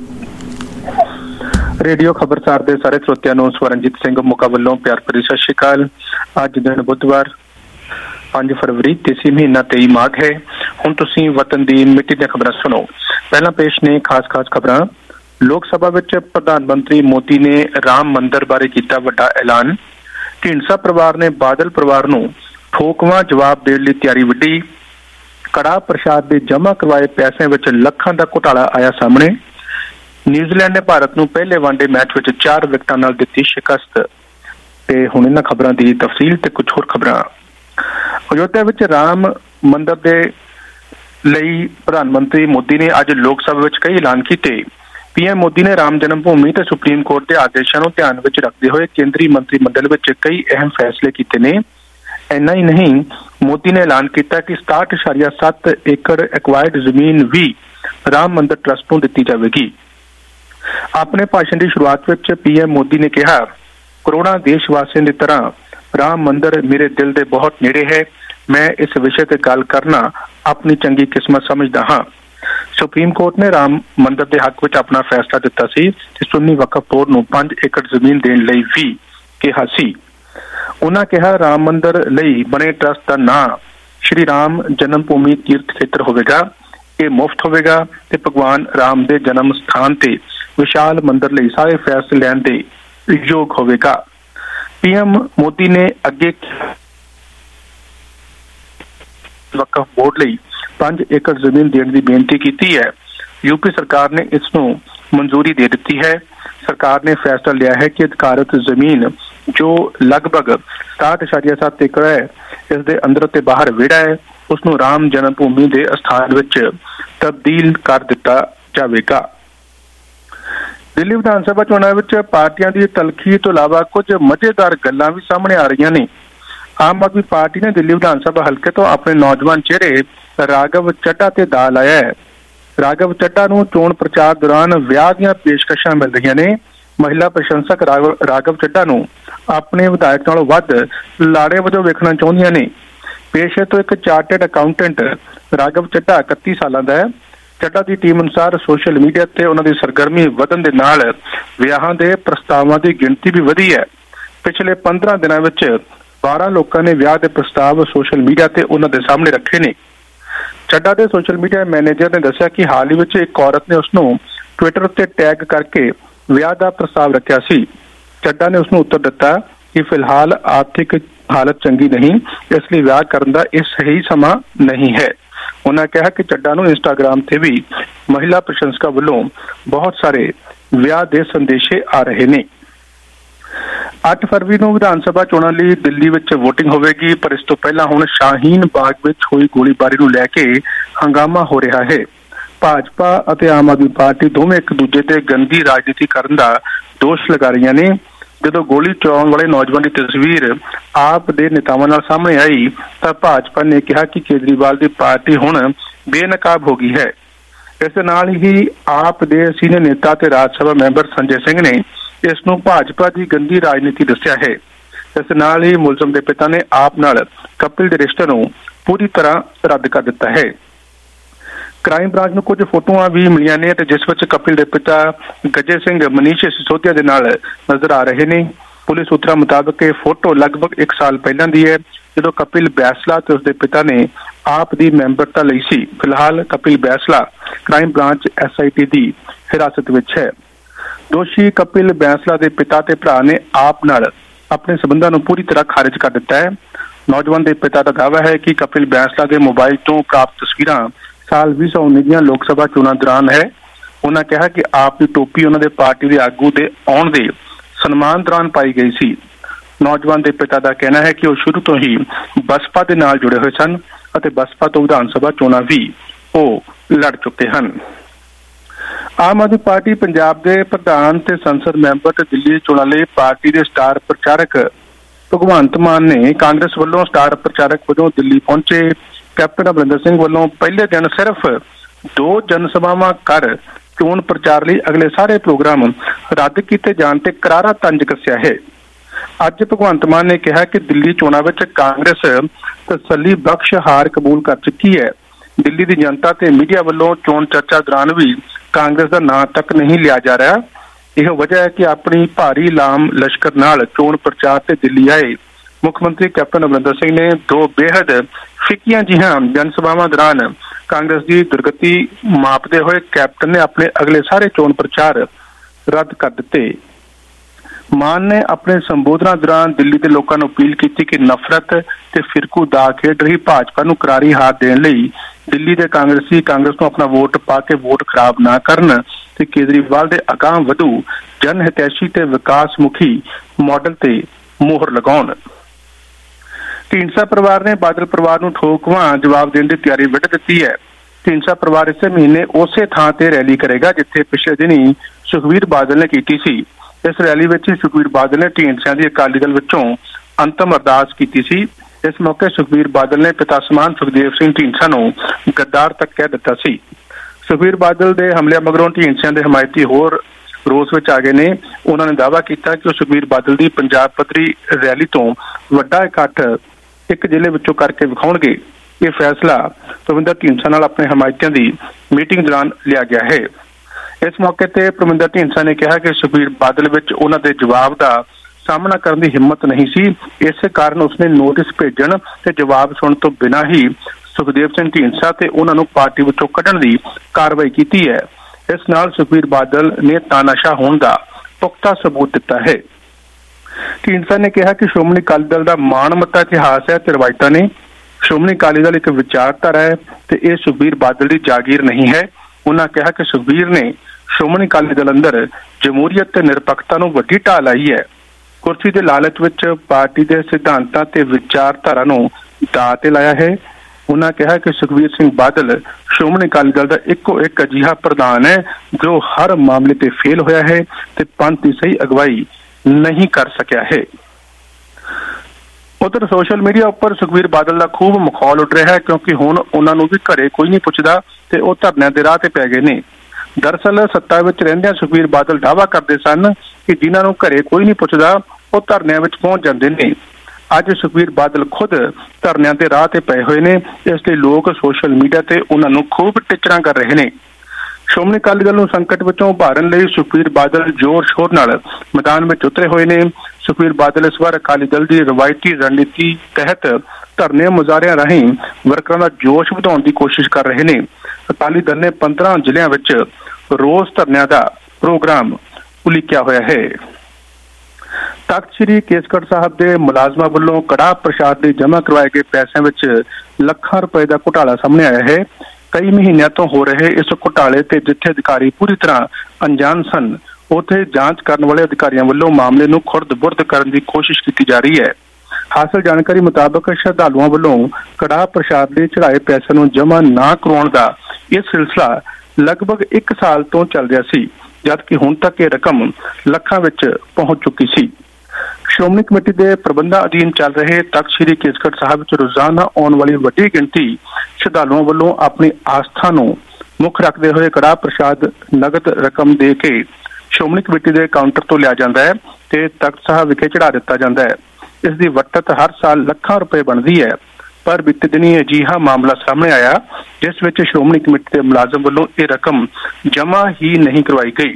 Radio Khabarsar ਦੇ ਸਾਰੇ ਸਰੋਤਿਆਂ ਨੂੰ ਸਵਰਨਜੀਤ ਸਿੰਘ ਮੋਗਾ ਵੱਲੋਂ ਪਿਆਰ ਭਰੀ ਸਤਿ ਸ਼੍ਰੀ ਅਕਾਲ। ਅੱਜ ਦਿਨ ਬੁੱਧਵਾਰ 5 ਫਰਵਰੀ ਤੀਸੀ ਮਹੀਨਾ 23 ਮਾਘ ਹੈ। ਹੁਣ ਤੁਸੀਂ ਵਤਨ ਦੀ ਮਿੱਟੀ ਦੀਆਂ ਖਬਰਾਂ ਸੁਣੋ। ਪਹਿਲਾਂ ਪੇਸ਼ ਨੇ ਖਾਸ ਖਬਰਾਂ। ਲੋਕ ਸਭਾ ਵਿੱਚ ਪ੍ਰਧਾਨ ਮੰਤਰੀ ਮੋਦੀ ਨੇ ਰਾਮ ਮੰਦਿਰ ਬਾਰੇ ਕੀਤਾ ਵੱਡਾ ਐਲਾਨ। ਢੀਂਡਸਾ ਪਰਿਵਾਰ ਨੇ ਬਾਦਲ ਪਰਿਵਾਰ ਨੂੰ ਠੋਕਵਾਂ ਜਵਾਬ ਦੇਣ ਲਈ ਤਿਆਰੀ ਵਿੱਢੀ। ਕੜਾਹ ਪ੍ਰਸ਼ਾਦ ਦੇ ਜਮ੍ਹਾਂ ਕਰਵਾਏ ਪੈਸਿਆਂ ਵਿੱਚ ਲੱਖਾਂ ਦਾ ਘੁਟਾਲਾ ਆਇਆ ਸਾਹਮਣੇ। ਨਿਊਜ਼ੀਲੈਂਡ ਨੇ ਭਾਰਤ ਨੂੰ ਪਹਿਲੇ ਵਨਡੇ ਮੈਚ ਵਿੱਚ 4 ਵਿਕਟਾਂ ਨਾਲ ਦਿੱਤੀ ਸ਼ਿਕਸਤ। ਤੇ ਹੁਣ ਇਹਨਾਂ ਖਬਰਾਂ ਦੀ ਤਫਸੀਲ ਤੇ ਕੁਝ ਹੋਰ ਖਬਰਾਂ। ਅਯੋਧਿਆ ਵਿੱਚ ਰਾਮ ਮੰਦਿਰ ਦੇ ਲਈ ਪ੍ਰਧਾਨ ਮੰਤਰੀ ਮੋਦੀ ਨੇ ਅੱਜ ਲੋਕ ਸਭਾ ਵਿੱਚ ਕਈ ਐਲਾਨ ਕੀਤੇ। ਪੀਐਮ ਮੋਦੀ ਨੇ ਰਾਮ ਜਨਮ ਭੂਮੀ ਤੇ ਸੁਪਰੀਮ ਕੋਰਟ ਦੇ ਆਦੇਸ਼ਾਂ ਨੂੰ ਧਿਆਨ ਵਿੱਚ ਰੱਖਦੇ ਹੋਏ ਕੇਂਦਰੀ ਮੰਤਰੀ ਮੰਡਲ ਵਿੱਚ ਕਈ ਅਹਿਮ ਫੈਸਲੇ ਕੀਤੇ ਨੇ। ਇੰਨਾ ਹੀ ਨਹੀਂ, ਮੋਦੀ ਨੇ ਐਲਾਨ ਕੀਤਾ ਕਿ 67.7 ਏਕੜ ਐਕਵਾਇਰਡ ਜ਼ਮੀਨ ਵੀ ਰਾਮ ਮੰਦਿਰ ਟਰੱਸਟ ਨੂੰ ਦਿੱਤੀ ਜਾਵੇਗੀ। ਆਪਣੇ ਭਾਸ਼ਣ ਦੀ ਸ਼ੁਰੂਆਤ ਵਿੱਚ ਪੀਐਮ ਮੋਦੀ ਨੇ ਕਿਹਾ, ਕਰੋੜਾਂ ਦੇਸ਼ ਵਾਸੀਆਂ ਦੀ ਤਰ੍ਹਾਂ ਰਾਮ ਮੰਦਿਰ ਮੇਰੇ ਦਿਲ ਦੇ ਬਹੁਤ ਨੇੜੇ ਹੈ। ਮੈਂ ਇਸ ਵਿਸ਼ੇ ਤੇ ਗੱਲ ਕਰਨਾ ਆਪਣੀ ਚੰਗੀ ਕਿਸਮਤ ਸਮਝਦਾ ਹਾਂ। ਸੁਪਰੀਮ ਕੋਰਟ ਨੇ ਰਾਮ ਮੰਦਿਰ ਦੇ ਹੱਕ ਵਿੱਚ ਆਪਣਾ ਫੈਸਲਾ ਦਿੱਤਾ ਸੀ ਤੇ ਸੁੰਨੀ ਵਕਫ ਬੋਰਡ ਨੂੰ 5 ਏਕੜ ਜ਼ਮੀਨ ਦੇਣ ਲਈ ਵੀ ਕਿਹਾ ਸੀ। ਉਹਨਾਂ ਕਿਹਾ, ਰਾਮ ਮੰਦਿਰ ਲਈ ਬਣੇ ਟਰੱਸਟ ਦਾ ਨਾਂ ਸ਼੍ਰੀ ਰਾਮ ਜਨਮ ਭੂਮੀ ਤੀਰਥ ਖੇਤਰ ਹੋਵੇਗਾ। ਇਹ ਮੁਫਤ ਹੋਵੇਗਾ ਤੇ ਭਗਵਾਨ ਰਾਮ ਦੇ ਜਨਮ ਸਥਾਨ ਤੇ ਵਿਸ਼ਾਲ ਮੰਦਿਰ ਲਈ ਸਾਰੇ ਫੈਸਲੇ ਲੈਣ ਦੇ ਯੋਗ ਹੋਵੇਗਾ। ਪੀਐਮ ਮੋਦੀ ਨੇ ਅੱਗੇ ਵਕਫ ਬੋਰਡ ਲਈ 5 ਏਕੜ ਜ਼ਮੀਨ ਦੇਣ ਦੀ ਬੇਨਤੀ ਕੀਤੀ ਹੈ। ਯੂਪੀ ਸਰਕਾਰ ਨੇ ਇਸ ਨੂੰ ਮਨਜ਼ੂਰੀ ਦੇ ਦਿੱਤੀ ਹੈ। ਸਰਕਾਰ ਨੇ ਫੈਸਲਾ ਲਿਆ ਹੈ ਕਿ ਅਧਿਕਾਰਤ ਜ਼ਮੀਨ ਜੋ ਲਗਭਗ 67.7 ਏਕੜ ਹੈ, ਇਸ ਦੇ ਅੰਦਰ ਤੇ ਬਾਹਰ ਵਿਹੜਾ ਹੈ, ਉਸ ਨੂੰ ਰਾਮ ਜਨਮ ਭੂਮੀ ਦੇ ਸਥਾਨ ਵਿੱਚ ਤਬਦੀਲ ਕਰ ਦਿੱਤਾ ਜਾਵੇਗਾ। ਦਿੱਲੀ ਵਿਧਾਨ ਸਭਾ ਚੋਣਾਂ ਵਿੱਚ ਪਾਰਟੀਆਂ ਦੀ ਤਲਖੀ ਤੋਂ ਇਲਾਵਾ ਕੁਝ ਮਜ਼ੇਦਾਰ ਗੱਲਾਂ ਵੀ ਸਾਹਮਣੇ ਆ ਰਹੀਆਂ ਨੇ। ਆਮ ਆਦਮੀ ਪਾਰਟੀ ਨੇ ਦਿੱਲੀ ਵਿਧਾਨ ਸਭਾ ਹਲਕੇ ਤੋਂ ਆਪਣੇ ਨੌਜਵਾਨ ਚਿਹਰੇ ਰਾਘਵ ਚੱਡਾ ਤੇ ਦਾਅ ਲਾਇਆ ਹੈ। ਰਾਘਵ ਚੱਡਾ ਨੂੰ ਚੋਣ ਪ੍ਰਚਾਰ ਦੌਰਾਨ ਵਿਆਹ ਦੀਆਂ ਪੇਸ਼ਕਸ਼ਾਂ ਮਿਲ ਰਹੀਆਂ ਨੇ। ਮਹਿਲਾ ਪ੍ਰਸ਼ੰਸਕ ਰਾਘਵ ਚੱਡਾ ਨੂੰ ਆਪਣੇ ਵਿਧਾਇਕ ਨਾਲੋਂ ਵੱਧ ਲਾੜੇ ਵਜੋਂ ਵੇਖਣਾ ਚਾਹੁੰਦੀਆਂ ਨੇ। ਪੇਸ਼ੇ ਤੋਂ ਇੱਕ ਚਾਰਟਰਡ ਅਕਾਊਂਟੈਂਟ ਰਾਘਵ ਚੱਡਾ 31 ਸਾਲਾਂ ਦਾ ਹੈ। ਚੱਡਾ ਦੀ ਟੀਮ ਅਨੁਸਾਰ ਸੋਸ਼ਲ ਮੀਡੀਆ ਤੇ ਉਹਨਾਂ ਦੀ ਸਰਗਰਮੀ ਵਧਣ ਦੇ ਨਾਲ ਵਿਆਹਾਂ ਦੇ ਪ੍ਰਸਤਾਵਾਂ ਦੀ ਗਿਣਤੀ ਵੀ ਵਧੀ ਹੈ। ਪਿਛਲੇ 15 ਦਿਨਾਂ ਵਿੱਚ 12 ਲੋਕਾਂ ਨੇ ਵਿਆਹ ਦੇ ਪ੍ਰਸਤਾਵ ਸੋਸ਼ਲ ਮੀਡੀਆ ਤੇ ਉਹਨਾਂ ਦੇ ਸਾਹਮਣੇ ਰੱਖੇ ਨੇ। ਚੱਡਾ ਦੇ ਸੋਸ਼ਲ ਮੀਡੀਆ ਮੈਨੇਜਰ ਨੇ ਦੱਸਿਆ ਕਿ ਹਾਲ ਹੀ ਵਿੱਚ ਇੱਕ ਔਰਤ ਨੇ ਉਸ ਨੂੰ ਟਵਿੱਟਰ ਉੱਤੇ ਟੈਗ ਕਰਕੇ ਵਿਆਹ ਦਾ ਪ੍ਰਸਤਾਵ ਰੱਖਿਆ ਸੀ। ਚੱਡਾ ਨੇ ਉਸ ਨੂੰ ਉੱਤਰ ਦਿੱਤਾ ਕਿ ਫਿਲਹਾਲ ਆਰਥਿਕ ਹਾਲਤ ਚੰਗੀ ਨਹੀਂ, ਇਸ ਲਈ ਵਿਆਹ ਕਰਨ ਦਾ ਇਹ ਸਹੀ ਸਮਾਂ ਨਹੀਂ ਹੈ। ਉਹਨਾਂ ਕਿਹਾ ਕਿ ਚੱਡਾ ਨੂੰ ਇੰਸਟਾਗ੍ਰਾਮ ਤੇ ਵੀ ਮਹਿਲਾ ਪ੍ਰਸ਼ੰਸਕਾਂ ਵੱਲੋਂ ਬਹੁਤ ਸਾਰੇ ਵਿਆਹ ਦੇ ਸੰਦੇਸ਼ੇ ਆ ਰਹੇ ਨੇ। 8 ਫਰਵਰੀ ਨੂੰ ਵਿਧਾਨ ਸਭਾ ਚੋਣਾਂ ਲਈ ਦਿੱਲੀ ਵਿੱਚ ਵੋਟਿੰਗ ਹੋਵੇਗੀ, ਪਰ ਇਸ ਤੋਂ ਪਹਿਲਾਂ ਹੁਣ ਸ਼ਾਹੀਨ ਬਾਗ ਵਿੱਚ ਹੋਈ ਗੋਲੀਬਾਰੀ ਨੂੰ ਲੈ ਕੇ ਹੰਗਾਮਾ ਹੋ ਰਿਹਾ ਹੈ। ਭਾਜਪਾ ਅਤੇ ਆਮ ਆਦਮੀ ਪਾਰਟੀ ਦੋਵੇਂ ਇੱਕ ਦੂਜੇ ਤੇ ਗੰਦੀ ਰਾਜਨੀਤੀ ਕਰਨ ਦਾ ਦੋਸ਼ ਲਗਾ ਰਹੀਆਂ ਨੇ। ਜਦੋਂ ਗੋਲੀ ਚਲਾਉਣ ਵਾਲੇ ਨੌਜਵਾਨ ਦੀ ਤਸਵੀਰ ਆਪ ਦੇ ਨੇਤਾਵਾਂ ਨਾਲ ਸਾਹਮਣੇ ਆਈ ਤਾਂ ਭਾਜਪਾ ਨੇ ਕਿਹਾ ਕਿ ਕੇਜਰੀਵਾਲ ਦੀ ਪਾਰਟੀ ਹੁਣ ਬੇਨਕਾਬ ਹੋ ਗਈ ਹੈ। ਇਸ ਦੇ ਨਾਲ ਹੀ ਆਪ ਦੇ ਸੀਨੀਅਰ ਨੇਤਾ ਤੇ ਰਾਜ ਸਭਾ ਮੈਂਬਰ ਸੰਜੇ ਸਿੰਘ ਨੇ ਇਸ ਨੂੰ ਭਾਜਪਾ ਦੀ ਗੰਦੀ ਰਾਜਨੀਤੀ ਦੱਸਿਆ ਹੈ। ਇਸ ਦੇ ਨਾਲ ਹੀ ਮੁਲਜ਼ਮ ਦੇ ਪਿਤਾ ਨੇ ਆਪ ਨਾਲ ਕਪਿਲ ਦੇ ਰਿਸ਼ਤੇ ਨੂੰ ਪੂਰੀ ਤਰ੍ਹਾਂ ਰੱਦ ਕਰ ਦਿੱਤਾ ਹੈ। ਕ੍ਰਾਈਮ ਬ੍ਰਾਂਚ ਨੂੰ ਕੁਝ ਫੋਟੋਆਂ ਵੀ ਮਿਲੀਆਂ ਨੇ ਤੇ ਜਿਸ ਵਿੱਚ ਕਪਿਲ ਦੇ ਪਿਤਾ ਗੱਜੇ ਸਿੰਘ ਮਨੀਸ਼ ਸਿਸੋਦੀਆ ਦੇ ਨਾਲ ਨਜ਼ਰ ਆ ਰਹੇ ਨੇ। ਪੁਲਿਸ ਸੂਤਰਾਂ ਮੁਤਾਬਕ ਇਹ ਫੋਟੋ ਲਗਭਗ 1 ਸਾਲ ਪਹਿਲਾਂ ਦੀ ਹੈ, ਜਦੋਂ ਕਪਿਲ ਬੈਸਲਾ ਤੇ ਉਸਦੇ ਪਿਤਾ ਨੇ ਆਪ ਦੀ ਮੈਂਬਰਤਾ ਲਈ ਸੀ। ਫਿਲਹਾਲ Kapil Baisla crime branch SIT ਦੀ ਹਿਰਾਸਤ ਵਿੱਚ ਹੈ। ਦੋਸ਼ੀ ਕਪਿਲ ਬੈਸਲਾ ਦੇ ਪਿਤਾ ਤੇ ਭਰਾ ਨੇ ਆਪ ਨਾਲ ਆਪਣੇ ਸਬੰਧਾਂ ਨੂੰ ਪੂਰੀ ਤਰ੍ਹਾਂ ਖਾਰਿਜ ਕਰ ਦਿੱਤਾ ਹੈ। ਨੌਜਵਾਨ ਦੇ ਪਿਤਾ ਦਾ ਦਾਅਵਾ ਹੈ ਕਿ ਕਪਿਲ ਬੈਸਲਾ ਦੇ ਮੋਬਾਈਲ ਤੋਂ ਪ੍ਰਾਪਤ ਤਸਵੀਰਾਂ ਸਾਲ 2019 ਦੀਆਂ ਲੋਕ ਸਭਾ ਚੋਣਾਂ ਦੌਰਾਨ ਹੈ। ਉਹਨਾਂ ਕਿਹਾ ਕਿ ਆਪ ਦੀ ਟੋਪੀ ਉਹਨਾਂ ਦੇ ਪਾਰਟੀ ਦੇ ਆਗੂ ਦੇ ਆਉਣ ਦੇ ਸਨਮਾਨ ਦੌਰਾਨ ਪਾਈ ਗਈ ਸੀ। ਨੌਜਵਾਨ ਦੇ ਪਿਤਾ ਦਾ ਕਹਿਣਾ ਹੈ ਕਿ ਉਹ ਸ਼ੁਰੂ ਤੋਂ ਹੀ ਬਸਪਾ ਦੇ ਨਾਲ ਜੁੜੇ ਹੋਏ ਸਨ ਅਤੇ ਬਸਪਾ ਤੋਂ ਵਿਧਾਨ ਸਭਾ ਚੋਣਾਂ ਵੀ ਉਹ ਲੜ ਚੁੱਕੇ ਹਨ। ਆਮ ਆਦਮੀ ਪਾਰਟੀ ਪੰਜਾਬ ਦੇ ਪ੍ਰਧਾਨ ਤੇ ਸੰਸਦ ਮੈਂਬਰ ਤੇ ਦਿੱਲੀ ਚੋਣਾਂ ਲਈ ਪਾਰਟੀ ਦੇ ਸਟਾਰ ਪ੍ਰਚਾਰਕ ਭਗਵੰਤ ਮਾਨ ਨੇ ਕਾਂਗਰਸ ਵੱਲੋਂ ਸਟਾਰ ਪ੍ਰਚਾਰਕ ਵਜੋਂ ਦਿੱਲੀ ਪਹੁੰਚੇ। ਕੈਪਟਨ ਅਮਰਿੰਦਰ ਸਿੰਘ ਵੱਲੋਂ ਪਹਿਲੇ ਦਿਨ ਸਿਰਫ 2 ਜਨ ਸਭਾਵਾਂ ਕਰ ਚੋਣ ਪ੍ਰਚਾਰ ਲਈ ਅਗਲੇ ਸਾਰੇ ਪ੍ਰੋਗਰਾਮ ਰੱਦ ਕੀਤੇ ਜਾਣ ਤੇ ਕਰਾਰਾ ਤੰਜ ਕੱਸਿਆ ਹੈ। ਅੱਜ ਭਗਵੰਤ ਮਾਨ ਨੇ ਕਿਹਾ ਕਿ ਦਿੱਲੀ ਚੋਣਾਂ ਵਿੱਚ ਕਾਂਗਰਸ ਤਸੱਲੀ ਬਖਸ਼ ਹਾਰ ਕਬੂਲ ਕਰ ਚੁੱਕੀ ਹੈ। ਦਿੱਲੀ ਦੀ ਜਨਤਾ ਤੇ ਮੀਡੀਆ ਵੱਲੋਂ ਚੋਣ ਚਰਚਾ ਦੌਰਾਨ ਵੀ ਕਾਂਗਰਸ ਦਾ ਨਾਂ ਤੱਕ ਨਹੀਂ ਲਿਆ ਜਾ ਰਿਹਾ। ਇਹ ਵਜ੍ਹਾ ਹੈ ਕਿ ਆਪਣੀ ਭਾਰੀ ਲਾਮ ਲਸ਼ਕਰ ਨਾਲ ਚੋਣ ਪ੍ਰਚਾਰ ਤੇ ਦਿੱਲੀ ਆਏ ਮੁੱਖ ਮੰਤਰੀ ਕੈਪਟਨ ਅਮਰਿੰਦਰ ਸਿੰਘ ਨੇ 2 ਬੇਹੱਦ ਫਿੱਕੀਆਂ ਜਿਹੀਆਂ ਜਨ ਸਭਾਵਾਂ ਦੌਰਾਨ ਕਾਂਗਰਸ ਦੀ ਦੁਰਗਤੀ ਮਾਪਦੇ ਹੋਏ ਕੈਪਟਨ ਨੇ ਆਪਣੇ ਅਗਲੇ ਸਾਰੇ ਚੋਣ ਪ੍ਰਚਾਰ ਰੱਦ ਕਰ ਦਿੱਤੇ। ਮਾਨ ਨੇ ਆਪਣੇ ਸੰਬੋਧਨਾਂ ਦੌਰਾਨ ਦਿੱਲੀ ਦੇ ਲੋਕਾਂ ਨੂੰ ਅਪੀਲ ਕੀਤੀ ਕਿ ਨਫ਼ਰਤ ਤੇ ਫਿਰਕੂ ਦਾ ਖੇਡ ਰਹੀ ਭਾਜਪਾ ਨੂੰ ਕਰਾਰੀ ਹਾਰ ਦੇਣ ਲਈ ਦਿੱਲੀ ਦੇ ਕਾਂਗਰਸੀ ਕਾਂਗਰਸ ਨੂੰ ਆਪਣਾ ਵੋਟ ਪਾ ਕੇ ਵੋਟ ਖਰਾਬ ਨਾ ਕਰਨ ਤੇ ਕੇਜਰੀਵਾਲ ਦੇ ਅਗਾਂਹ ਵਧੂ ਜਨ ਹਿਤੈਸ਼ੀ ਤੇ ਵਿਕਾਸ ਮੁਖੀ ਮਾਡਲ ਤੇ ਮੋਹਰ ਲਗਾਉਣ। ਢੀਂਡਸਾ ਪਰਿਵਾਰ ਨੇ ਬਾਦਲ ਪਰਿਵਾਰ ਨੂੰ ਠੋਕਵਾਂ ਜਵਾਬ ਦੇਣ ਦੀ ਤਿਆਰੀ ਵਿੱਢ ਦਿੱਤੀ ਹੈ। ਢੀਂਡਸਾ ਪਰਿਵਾਰ ਇਸੇ ਮਹੀਨੇ ਉਸੇ ਥਾਂ ਤੇ ਰੈਲੀ ਕਰੇਗਾ ਜਿੱਥੇ ਪਿਛਲੇ ਦਿਨੀ ਸੁਖਬੀਰ ਬਾਦਲ ਨੇ ਕੀਤੀ ਸੀ। ਇਸ ਰੈਲੀ ਵਿੱਚ ਸੁਖਬੀਰ ਬਾਦਲ ਨੇ ਢੀਂਡਸਿਆਂ ਦੀ ਅਕਾਲੀ ਦਲ ਵਿੱਚੋਂ ਅੰਤਮ ਅਰਦਾਸ ਕੀਤੀ ਸੀ। ਇਸ ਮੌਕੇ ਸੁਖਬੀਰ ਬਾਦਲ ਨੇ ਪਿਤਾ ਸਮਾਨ ਸੁਖਦੇਵ ਸਿੰਘ ਢੀਂਡਸਾ ਨੂੰ ਗੱਦਾਰ ਤੱਕ ਕਹਿ ਦਿੱਤਾ ਸੀ। ਸੁਖਬੀਰ ਬਾਦਲ ਦੇ ਹਮਲੇ ਮਗਰੋਂ ਢੀਂਡਸਿਆਂ ਦੇ ਹਮਾਇਤੀ ਹੋਰ ਰੋਸ ਵਿੱਚ ਆ ਗਏ ਨੇ। ਉਹਨਾਂ ਨੇ ਦਾਅਵਾ ਕੀਤਾ ਕਿ ਉਹ ਸੁਖਬੀਰ ਬਾਦਲ ਦੀ ਪੰਜਾਬ ਪੱਧਰੀ ਰੈਲੀ ਤੋਂ ਵੱਡਾ ਇਕੱਠ ਇੱਕ ਜ਼ਿਲ੍ਹੇ ਵਿੱਚੋਂ ਕਰਕੇ ਵਿਖਾਉਣਗੇ। ਇਹ ਫੈਸਲਾ ਪਰਮਿੰਦਰ ਢੀਂਡਸਾ ਨਾਲ ਆਪਣੇ ਹਮਾਇਤੀਆਂ ਦੀ ਮੀਟਿੰਗ ਦੌਰਾਨ ਲਿਆ ਗਿਆ ਹੈ। ਇਸ ਮੌਕੇ ਤੇ ਪਰਮਿੰਦਰ ਢੀਂਡਸਾ ਨੇ ਕਿਹਾ ਕਿ ਸੁਖਬੀਰ ਬਾਦਲ ਵਿੱਚ ਉਹਨਾਂ ਦੇ ਜਵਾਬ ਦਾ ਸਾਹਮਣਾ ਕਰਨ ਦੀ ਹਿੰਮਤ ਨਹੀਂ ਸੀ, ਇਸੇ ਕਾਰਨ ਉਸਨੇ ਨੋਟਿਸ ਭੇਜਣ ਤੇ ਜਵਾਬ ਸੁਣਨ ਤੋਂ ਬਿਨਾਂ ਹੀ ਸੁਖਦੇਵ ਸਿੰਘ ਢੀਂਡਸਾ ਤੇ ਉਹਨਾਂ ਨੂੰ ਪਾਰਟੀ ਵਿੱਚੋਂ ਕੱਢਣ ਦੀ ਕਾਰਵਾਈ ਕੀਤੀ ਹੈ। ਇਸ ਨਾਲ ਸੁਖਬੀਰ ਬਾਦਲ ਨੇ ਤਾਨਾਸ਼ਾਹ ਹੋਣ ਦਾ ਪੁਖਤਾ ਸਬੂਤ ਦਿੱਤਾ ਹੈ। ਢੀਂਡਸਾ ਨੇ ਕਿਹਾ ਕਿ ਸ਼੍ਰੋਮਣੀ ਅਕਾਲੀ ਦਲ ਦਾ ਮਾਣਮੱਤਾ ਇਤਿਹਾਸ ਹੈ ਤੇ ਰਵਾਇਤਾਂ ਨੇ। ਸ਼੍ਰੋਮਣੀ ਅਕਾਲੀ ਦਲ ਇੱਕ ਵਿਚਾਰਧਾਰਾ ਹੈ ਤੇ ਇਹ ਸੁਖਬੀਰ ਬਾਦਲ ਦੀ ਜਾਗੀਰ ਨਹੀਂ ਹੈ। ਉਹਨਾਂ ਕਿਹਾ ਕਿ ਸੁਖਬੀਰ ਨੇ ਸ਼੍ਰੋਮਣੀ ਅਕਾਲੀ ਦਲ ਅੰਦਰ ਜਮਹੂਰੀਅਤ ਤੇ ਨਿਰਪੱਖਤਾ ਨੂੰ ਵੱਡੀ ਢਾਹ ਲਾਈ ਹੈ। ਕੁਰਸੀ ਦੇ ਲਾਲਚ ਵਿੱਚ ਪਾਰਟੀ ਦੇ ਸਿਧਾਂਤਾਂ ਤੇ ਵਿਚਾਰਧਾਰਾ ਨੂੰ ਦਾਅ ਤੇ ਲਾਇਆ ਹੈ। ਉਹਨਾਂ ਕਿਹਾ ਕਿ ਸੁਖਬੀਰ ਸਿੰਘ ਬਾਦਲ ਸ਼੍ਰੋਮਣੀ ਅਕਾਲੀ ਦਲ ਦਾ ਇੱਕੋ ਇੱਕ ਅਜਿਹਾ ਪ੍ਰਧਾਨ ਹੈ ਜੋ ਹਰ ਮਾਮਲੇ ਤੇ ਫੇਲ ਹੋਇਆ ਹੈ ਤੇ ਪੰਥ ਦੀ ਸਹੀ ਅਗਵਾਈ ਨਹੀਂ ਕਰ ਸਕਿਆ ਹੈ। ਉਧਰ ਸੋਸ਼ਲ ਮੀਡੀਆ ਉੱਪਰ ਸੁਖਬੀਰ ਬਾਦਲ ਦਾ ਖੂਬ ਮਖੌਲ ਉੱਡ ਰਿਹਾ ਹੈ ਕਿਉਂਕਿ ਹੁਣ ਉਹਨਾਂ ਨੂੰ ਵੀ ਘਰੇ ਕੋਈ ਨਹੀਂ ਪੁੱਛਦਾ ਤੇ ਉਹ ਧਰਨਿਆਂ ਦੇ ਰਾਹ ਤੇ ਪੈ ਗਏ ਨੇ। ਦਰਅਸਲ ਸੱਤਾ ਵਿੱਚ ਰਹਿੰਦਿਆਂ ਸੁਖਬੀਰ ਬਾਦਲ ਦਾਅਵਾ ਕਰਦੇ ਸਨ ਕਿ ਜਿਨ੍ਹਾਂ ਨੂੰ ਘਰੇ ਕੋਈ ਨਹੀਂ ਪੁੱਛਦਾ ਉਹ ਧਰਨਿਆਂ ਵਿੱਚ ਪਹੁੰਚ ਜਾਂਦੇ ਨੇ। ਅੱਜ ਸੁਖਬੀਰ ਬਾਦਲ ਖੁਦ ਧਰਨਿਆਂ ਦੇ ਰਾਹ ਤੇ ਪਏ ਹੋਏ ਨੇ, ਇਸ ਲਈ ਲੋਕ ਸੋਸ਼ਲ ਮੀਡੀਆ ਤੇ ਉਹਨਾਂ ਨੂੰ ਖੂਬ ਟਿੱਚਰਾਂ ਕਰ ਰਹੇ ਨੇ। ਸ਼੍ਰੋਮਣੀ ਅਕਾਲੀ ਦਲ ਨੂੰ ਸੰਕਟ ਵਿੱਚੋਂ ਉਭਾਰਨ ਲਈ ਸੁਖਬੀਰ ਬਾਦਲ ਜ਼ੋਰ ਸ਼ੋਰ ਨਾਲ ਮੈਦਾਨ ਵਿੱਚ ਉਤਰੇ ਹੋਏ ਨੇ। ਸੁਖਬੀਰ ਬਾਦਲ ਇਸ ਵਾਰ ਅਕਾਲੀ ਦਲ ਦੀ ਰਵਾਇਤੀ ਰਣਨੀਤੀ ਤਹਿਤ ਧਰਨੇ ਮੁਜ਼ਾਹਰਿਆਂ ਰਾਹੀਂ ਵਰਕਰਾਂ ਦਾ ਜੋਸ਼ ਵਧਾਉਣ ਦੀ ਕੋਸ਼ਿਸ਼ ਕਰ ਰਹੇ ਨੇ। ਅਕਾਲੀ ਦਲ ਨੇ 15 ਜ਼ਿਲ੍ਹਿਆਂ ਵਿੱਚ ਰੋਜ਼ ਧਰਨਿਆਂ ਦਾ ਪ੍ਰੋਗਰਾਮ ਉਲੀਕਿਆ ਹੋਇਆ ਹੈ। ਤਖ਼ਤ ਸ੍ਰੀ ਕੇਸਗੜ੍ਹ ਸਾਹਿਬ ਦੇ ਮੁਲਾਜ਼ਮਾਂ ਵੱਲੋਂ ਕੜਾਹ ਪ੍ਰਸ਼ਾਦ ਦੇ ਜਮ੍ਹਾਂ ਕਰਵਾਏ ਗਏ ਪੈਸਿਆਂ ਵਿੱਚ ਲੱਖਾਂ ਰੁਪਏ ਦਾ ਘੁਟਾਲਾ ਸਾਹਮਣੇ ਆਇਆ ਹੈ। ਕਈ ਮਹੀਨਿਆਂ ਤੋਂ ਹੋ ਰਹੇ ਇਸ ਘੁਟਾਲੇ ਤੇ ਜਿੱਥੇ ਅਧਿਕਾਰੀ ਪੂਰੀ ਤਰ੍ਹਾਂ ਅਣਜਾਣ ਸਨ, ਉੱਥੇ ਜਾਂਚ ਕਰਨ ਵਾਲੇ ਅਧਿਕਾਰੀਆਂ ਵੱਲੋਂ ਮਾਮਲੇ ਨੂੰ ਖੁਰਦ-ਬੁਰਦ ਕਰਨ ਦੀ ਕੋਸ਼ਿਸ਼ ਕੀਤੀ ਜਾ ਰਹੀ ਹੈ। ਹਾਸਲ ਜਾਣਕਾਰੀ ਮੁਤਾਬਕ ਸ਼ਰਧਾਲੂਆਂ ਵੱਲੋਂ ਕੜਾਹ ਪ੍ਰਸ਼ਾਦ ਦੇ ਚੜਾਏ ਪੈਸਿਆਂ ਨੂੰ ਜਮ੍ਹਾਂ ਨਾ ਕਰਵਾਉਣ ਦਾ ਇਹ ਸਿਲਸਿਲਾ ਲਗਭਗ 1 ਸਾਲ ਤੋਂ ਚੱਲ ਰਿਹਾ ਸੀ, ਜਦਕਿ ਹੁਣ ਤੱਕ ਇਹ ਰਕਮ ਲੱਖਾਂ ਵਿੱਚ ਪਹੁੰਚ ਚੁੱਕੀ ਸੀ। ਸ਼੍ਰੋਮਣੀ ਕਮੇਟੀ ਦੇ ਪ੍ਰਬੰਧਾਂ ਅਧੀਨ ਚੱਲ ਰਹੇ ਤਖ਼ਤ ਸ੍ਰੀ ਕੇਸਗੜ੍ਹ ਸਾਹਿਬ ਵਿੱਚ ਰੋਜ਼ਾਨਾ ਆਉਣ ਵਾਲੀ ਵੱਡੀ ਗਿਣਤੀ ਸ਼ਰਧਾਲੂਆਂ ਵੱਲੋਂ ਆਪਣੀ ਆਸਥਾ ਨੂੰ ਮੁੱਖ ਰੱਖਦੇ ਹੋਏ ਕੜਾਹ ਪ੍ਰਸ਼ਾਦ ਨਗਦ ਰਕਮ ਦੇ ਕੇ ਸ਼੍ਰੋਮਣੀ ਕਮੇਟੀ ਦੇ ਕਾਊਂਟਰ ਤੋਂ ਲਿਆ ਜਾਂਦਾ ਹੈ ਤੇ ਤਖ਼ਤ ਸਾਹਿਬ ਵਿਖੇ ਚੜਾ ਦਿੱਤਾ ਜਾਂਦਾ ਹੈ। ਇਸ ਦੀ ਵਟਤ ਹਰ ਸਾਲ ਲੱਖਾਂ ਰੁਪਏ ਬਣਦੀ ਹੈ, ਪਰ ਬੀਤੇ ਦਿਨੀ ਅਜਿਹਾ ਮਾਮਲਾ ਸਾਹਮਣੇ ਆਇਆ ਜਿਸ ਵਿੱਚ ਸ਼੍ਰੋਮਣੀ ਕਮੇਟੀ ਦੇ ਮੁਲਾਜ਼ਮ ਵੱਲੋਂ ਇਹ ਰਕਮ ਜਮ੍ਹਾਂ ਹੀ ਨਹੀਂ ਕਰਵਾਈ ਗਈ।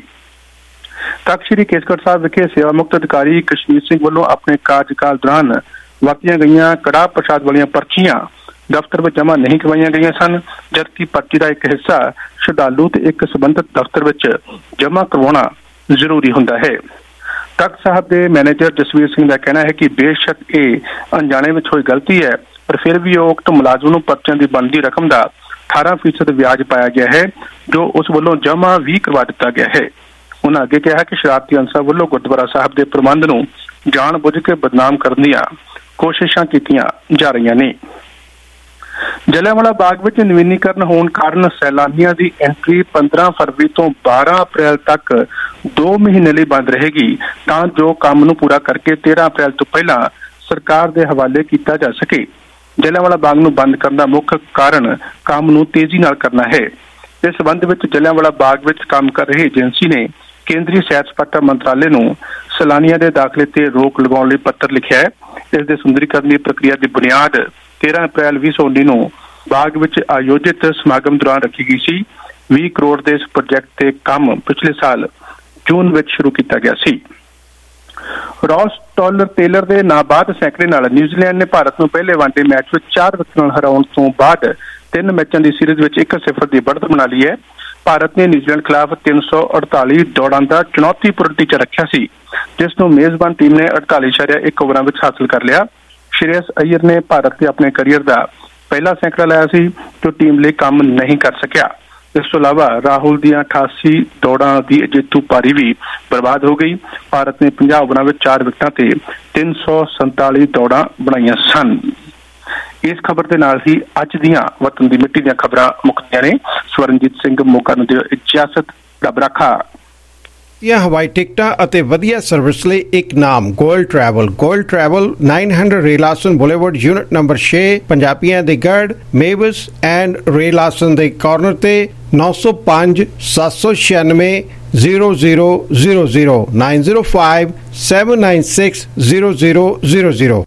ਤਖ਼ਤ ਸ੍ਰੀ ਕੇਸਗੜ੍ਹ ਸਾਹਿਬ ਵਿਖੇ ਸੇਵਾ ਮੁਕਤ ਅਧਿਕਾਰੀ ਕਸ਼ਮੀਰ ਸਿੰਘ ਵੱਲੋਂ ਆਪਣੇ ਕਾਰਜਕਾਲ ਦੌਰਾਨ ਵਰਤੀਆਂ ਗਈਆਂ ਕੜਾਹ ਪ੍ਰਸ਼ਾਦ ਵਾਲੀਆਂ ਪਰਚੀਆਂ ਦਫ਼ਤਰ ਵਿੱਚ ਜਮ੍ਹਾਂ ਨਹੀਂ ਕਰਵਾਈਆਂ ਗਈਆਂ ਸਨ, ਜਦਕਿ ਪਰਚੀ ਦਾ ਇੱਕ ਹਿੱਸਾ ਸ਼ਰਧਾਲੂ ਤੇ ਇੱਕ ਸੰਬੰਧਿਤ ਦਫ਼ਤਰ ਵਿੱਚ ਜਮ੍ਹਾਂ ਕਰਵਾਉਣਾ ਜ਼ਰੂਰੀ ਹੁੰਦਾ ਹੈ। ਤਖ਼ਤ ਸਾਹਿਬ ਦੇ ਮੈਨੇਜਰ ਜਸਵੀਰ ਸਿੰਘ ਦਾ ਕਹਿਣਾ ਹੈ ਕਿ ਬੇਸ਼ੱਕ ਇਹ ਅਣਜਾਣੇ ਵਿੱਚ ਹੋਈ ਗਲਤੀ ਹੈ, ਪਰ ਫਿਰ ਵੀ ਉਕਤ ਮੁਲਾਜ਼ਮ ਨੂੰ ਪਰਚੀਆਂ ਦੀ ਬਣਦੀ ਰਕਮ ਦਾ 18% ਵਿਆਜ ਪਾਇਆ ਗਿਆ ਹੈ, ਜੋ ਉਸ ਵੱਲੋਂ ਜਮ੍ਹਾਂ ਵੀ ਕਰਵਾ ਦਿੱਤਾ ਗਿਆ ਹੈ। ਉਹਨਾਂ ਅੱਗੇ ਕਿਹਾ ਕਿ ਸ਼ਰਾਰਤੀ ਅਨਸਰ ਵੱਲੋਂ ਗੁਰਦੁਆਰਾ ਸਾਹਿਬ ਦੇ ਪ੍ਰਬੰਧ ਨੂੰ ਜਾਣ ਬੁੱਝ ਕੇ ਬਦਨਾਮ ਕਰਨ ਦੀਆਂ ਕੋਸ਼ਿਸ਼ਾਂ ਕੀਤੀਆਂ ਜਾ ਰਹੀਆਂ ਨੇ। ਜਲਿਆਂਵਾਲਾ ਬਾਗ ਵਿੱਚ ਨਵੀਨੀਕਰਨ ਹੋਣ ਕਾਰਨ ਸੈਲਾਨੀਆਂ ਦੀ ਐਂਟਰੀ 15 ਫਰਵਰੀ ਤੋਂ 12 ਅਪ੍ਰੈਲ ਤੱਕ 2 ਮਹੀਨੇ ਲਈ ਬੰਦ ਰਹੇਗੀ, ਤਾਂ ਜੋ ਕੰਮ ਨੂੰ ਪੂਰਾ ਕਰਕੇ 13 ਅਪ੍ਰੈਲ ਤੋਂ ਪਹਿਲਾਂ ਸਰਕਾਰ ਦੇ ਹਵਾਲੇ ਕੀਤਾ ਜਾ ਸਕੇ। ਜਲਿਆਂਵਾਲਾ ਬਾਗ ਨੂੰ ਬੰਦ ਕਰਨ ਦਾ ਮੁੱਖ ਕਾਰਨ ਕੰਮ ਨੂੰ ਤੇਜ਼ੀ ਨਾਲ ਕਰਨਾ ਹੈ। ਇਸ ਸੰਬੰਧ ਵਿੱਚ ਜਲਿਆਂਵਾਲਾ ਬਾਗ ਵਿੱਚ ਕੰਮ ਕਰ ਰਹੀ ਏਜੰਸੀ ਨੇ ਕੇਂਦਰੀ ਸੈਰ ਸਪਾਟਾ ਮੰਤਰਾਲੇ ਨੂੰ ਸੈਲਾਨੀਆਂ ਦੇ ਦਾਖਲੇ ਤੇ ਰੋਕ ਲਗਾਉਣ ਲਈ ਪੱਤਰ ਲਿਖਿਆ ਹੈ। ਇਸ ਦੇ ਸੁੰਦਰੀਕਰਨ ਦੀ ਪ੍ਰਕਿਰਿਆ ਦੀ ਬੁਨਿਆਦ 13 ਅਪ੍ਰੈਲ 2019 ਨੂੰ ਬਾਗ ਵਿੱਚ ਆਯੋਜਿਤ ਸਮਾਗਮ ਦੌਰਾਨ ਰੱਖੀ ਗਈ ਸੀ। 20 ਕਰੋੜ ਦੇ ਇਸ ਪ੍ਰੋਜੈਕਟ ਤੇ ਕੰਮ ਪਿਛਲੇ ਸਾਲ ਜੂਨ ਵਿੱਚ ਸ਼ੁਰੂ ਕੀਤਾ ਗਿਆ ਸੀ। ਰੌਸ ਟੇਲਰ ਦੇ ਨਾਬਾਦ ਸੈਂਕੜੇ ਨਾਲ ਨਿਊਜ਼ੀਲੈਂਡ ਨੇ ਭਾਰਤ ਨੂੰ ਪਹਿਲੇ ਵਨਡੇ ਮੈਚ ਵਿੱਚ 4 ਵਿਕਟਾਂ ਨਾਲ ਹਰਾਉਣ ਤੋਂ ਬਾਅਦ 3 ਮੈਚਾਂ ਦੀ ਸੀਰੀਜ਼ ਵਿੱਚ 1-0 ਦੀ बढ़त ਬਣਾ ਲਈ ਹੈ। ਭਾਰਤ ਨੇ ਨਿਊਜ਼ੀਲੈਂਡ ਖਿਲਾਫ 348 ਦੌੜਾਂ ਦਾ ਚੁਣੌਤੀਪੂਰਨ ਟੀਚਾ ਰੱਖਿਆ ਸੀ, ਜਿਸ ਨੂੰ ਮੇਜ਼ਬਾਨ ਟੀਮ ਨੇ 48.1 ਓਵਰਾਂ ਵਿੱਚ ਹਾਸਲ ਕਰ ਲਿਆ। ਸ਼੍ਰੇਯਸ ਅਈਅਰ ਨੇ ਭਾਰਤ ਦੇ ਆਪਣੇ ਕਰੀਅਰ ਦਾ ਪਹਿਲਾ ਸੈਂਕੜਾ ਲਾਇਆ ਸੀ, ਜੋ ਟੀਮ ਲਈ ਕੰਮ ਨਹੀਂ ਕਰ ਸਕਿਆ। ਇਸ ਤੋਂ ਇਲਾਵਾ ਰਾਹੁਲ ਦੀਆਂ 88 ਦੌੜਾਂ ਦੀ ਜੇਤੂ ਪਾਰੀ ਵੀ ਬਰਬਾਦ ਹੋ ਗਈ। ਭਾਰਤ ਨੇ 50 ਓਵਰਾਂ ਵਿੱਚ 4 ਵਿਕਟਾਂ ਤੇ 347 ਦੌੜਾਂ ਬਣਾਈਆਂ ਸਨ। ਇਸ ਖਬਰ ਦੇ ਨਾਲ ਹੀ ਅੱਜ ਦੀਆਂ ਵਤਨ ਦੀ ਮਿੱਟੀ ਦੀਆਂ ਖਬਰਾਂ ਮੁੱਕਦੀਆਂ ਨੇ। ਸਵਰਨਜੀਤ ਸਿੰਘ ਮੋਗਾ ਨੂੰ ਦਿਓ ਇਜਾਜ਼ਤ। ਰੱਬ ਰਾਖਾ। ਹਵਾਈ ਟਿਕਟਾਂ ਅਤੇ ਵਧੀਆ ਸਰਵਿਸ ਲਈ ਇੱਕ ਨਾਮ ਗੋਇਲ ਟਰੈਵਲ। ਗੋਇਲ ਟਰੈਵਲ 900 ਰੇਲਾਸਨ ਬੁਲੇਵਰਡ ਯੂਨਿਟ ਨੰਬਰ 6 ਪੰਜਾਬੀਆਂ ਦੇ ਗੜ ਮੇਵਸ ਐਂਡ ਰੇਲਾਸਨ ਦੇ ਕਾਰਨਰ ਤੇ 905 796 0000 905 796 0000।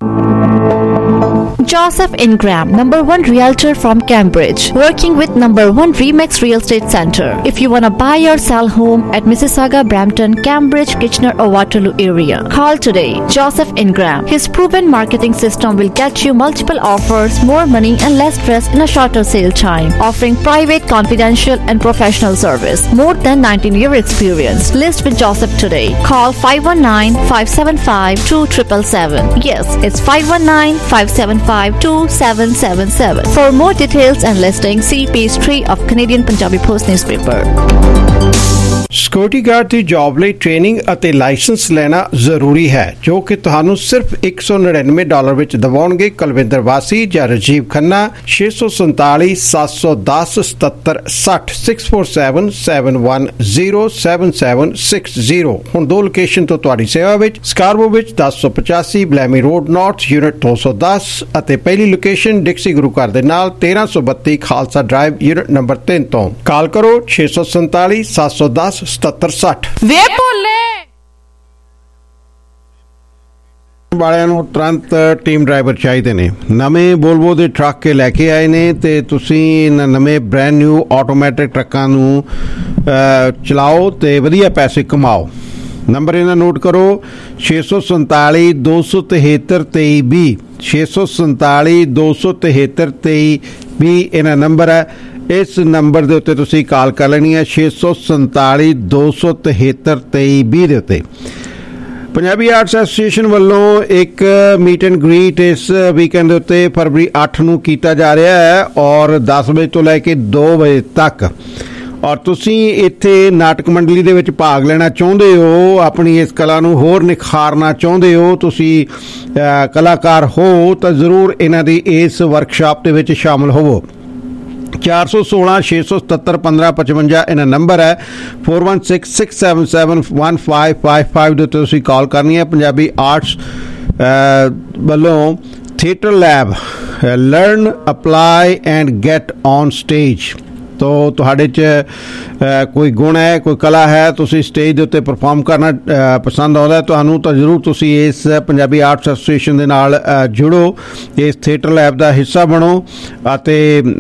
Joseph Ingram, number 1 realtor from Cambridge, working with number 1 Remax Real Estate Center. If you want to buy or sell home at Mississauga, Brampton, Cambridge, Kitchener or Waterloo area, call today. Joseph Ingram. His proven marketing system will get you multiple offers, more money and less stress in a shorter sale time. Offering private, confidential and professional service. More than 19-year experience. List with Joseph today. Call 519-575-2777. Yes, it's 519-575-2777. For more details and listings, see page 3 of Canadian Punjabi Post newspaper. Security guard ਦੀ job ਲਈ training ਅਤੇ licence ਲੈਣਾ ਜ਼ਰੂਰੀ ਹੈ, ਜੋ ਕਿ ਤੁਹਾਨੂੰ ਸਿਰਫ $199 ਵਿੱਚ ਦਿਵਾਉਣਗੇ। ਕੁਲਵਿੰਦਰ ਵਾਸੀ ਜਾਂ ਰਾਜੀਵ ਖੰਨਾ 647 710 7760 647 710 7760। ਹੁਣ 2 ਲੋਕੇਸ਼ਨ ਤੋਂ ਤੁਹਾਡੀ ਸੇਵਾ ਵਿੱਚ ਸਕਾਰਬੋ ਵਿੱਚ 1085 ਬਲੈਮੀ ਰੋਡ ਨਾਰਥ ਯੂਨਿਟ 210 ਅਤੇ ਪਹਿਲੀ ਲੋਕੇਸ਼ਨ ਡਿਕਸੀ ਗੁਰੂ ਘਰ ਦੇ ਨਾਲ 1332 ਖਾਲਸਾ ਡਰਾਈਵ ਯੂਨਿਟ ਨੰਬਰ 3 ਤੋਂ। ਕਾਲ ਕਰੋ 647 710 7760। ਵੇ ਭੋਲੇ ਵਾਲਿਆਂ ਨੂੰ ਤੁਰੰਤ ਟੀਮ ਡਰਾਈਵਰ ਚਾਹੀਦੇ ਨੇ। ਨਵੇਂ ਵੋਲਵੋ ਦੇ ਟਰੱਕ ਕੇ ਲੈ ਕੇ ਆਏ ਨੇ ਤੇ ਤੁਸੀਂ ਇਹਨਾਂ ਨਵੇਂ ਬ੍ਰੈਂਡ ਨਿਊ ਆਟੋਮੈਟਿਕ ਟਰੱਕਾਂ ਨੂੰ ਚਲਾਓ ਤੇ ਵਧੀਆ ਪੈਸੇ ਕਮਾਓ। ਨੰਬਰ ਇਹਨਾਂ ਨੋਟ ਕਰੋ 647 273 2320 647 273 2320 ਇਹਨਾਂ ਨੰਬਰ ਹੈ। ਇਸ ਨੰਬਰ ਦੇ ਉੱਤੇ ਤੁਸੀਂ ਕਾਲ ਕਰ ਲੈਣੀ ਹੈ 647 273 2320 ਦੇ ਉੱਤੇ। ਪੰਜਾਬੀ ਆਰਟਸ ਐਸੋਸੀਏਸ਼ਨ ਵੱਲੋਂ ਇੱਕ ਮੀਟ ਐਂਡ ਗ੍ਰੀਟ ਇਸ ਵੀਕਐਂਡ ਦੇ ਉੱਤੇ ਫਰਵਰੀ 8 ਨੂੰ ਕੀਤਾ ਜਾ ਰਿਹਾ ਹੈ ਔਰ 10 ਵਜੇ ਤੋਂ ਲੈ ਕੇ 2 ਵਜੇ ਤੱਕ। ਔਰ ਤੁਸੀਂ ਇੱਥੇ ਨਾਟਕ ਮੰਡਲੀ ਦੇ ਵਿੱਚ ਭਾਗ ਲੈਣਾ ਚਾਹੁੰਦੇ ਹੋ, ਆਪਣੀ ਇਸ ਕਲਾ ਨੂੰ ਹੋਰ ਨਿਖਾਰਨਾ ਚਾਹੁੰਦੇ ਹੋ, ਤੁਸੀਂ ਕਲਾਕਾਰ ਹੋ ਤਾਂ ਜ਼ਰੂਰ ਇਹਨਾਂ ਦੀ ਇਸ ਵਰਕਸ਼ਾਪ ਦੇ ਵਿੱਚ ਸ਼ਾਮਲ ਹੋਵੋ। 416-677-1555 ਇਹਨਾਂ ਨੰਬਰ ਹੈ। 4166771555 ਦੇ ਉੱਤੇ ਤੁਸੀਂ ਕਾਲ ਕਰਨੀ ਹੈ। ਪੰਜਾਬੀ ਆਰਟਸ ਵੱਲੋਂ theatre lab learn apply and get on stage. ਤੋ ਤੁਹਾਡੇ 'ਚ ਕੋਈ ਗੁਣ ਹੈ, ਕੋਈ ਕਲਾ ਹੈ, ਤੁਸੀਂ ਸਟੇਜ ਦੇ ਉੱਤੇ ਪਰਫਾਰਮ ਕਰਨਾ ਪਸੰਦ ਆਉਂਦਾ ਤੁਹਾਨੂੰ ਤਾਂ ਜ਼ਰੂਰ ਤੁਸੀਂ ਇਸ ਪੰਜਾਬੀ ਆਰਟਸ ਐਸੋਸੀਏਸ਼ਨ ਦੇ ਨਾਲ ਜੁੜੋ, ਇਸ ਥੀਏਟਰ ਲੈਬ ਦਾ ਹਿੱਸਾ ਬਣੋ ਅਤੇ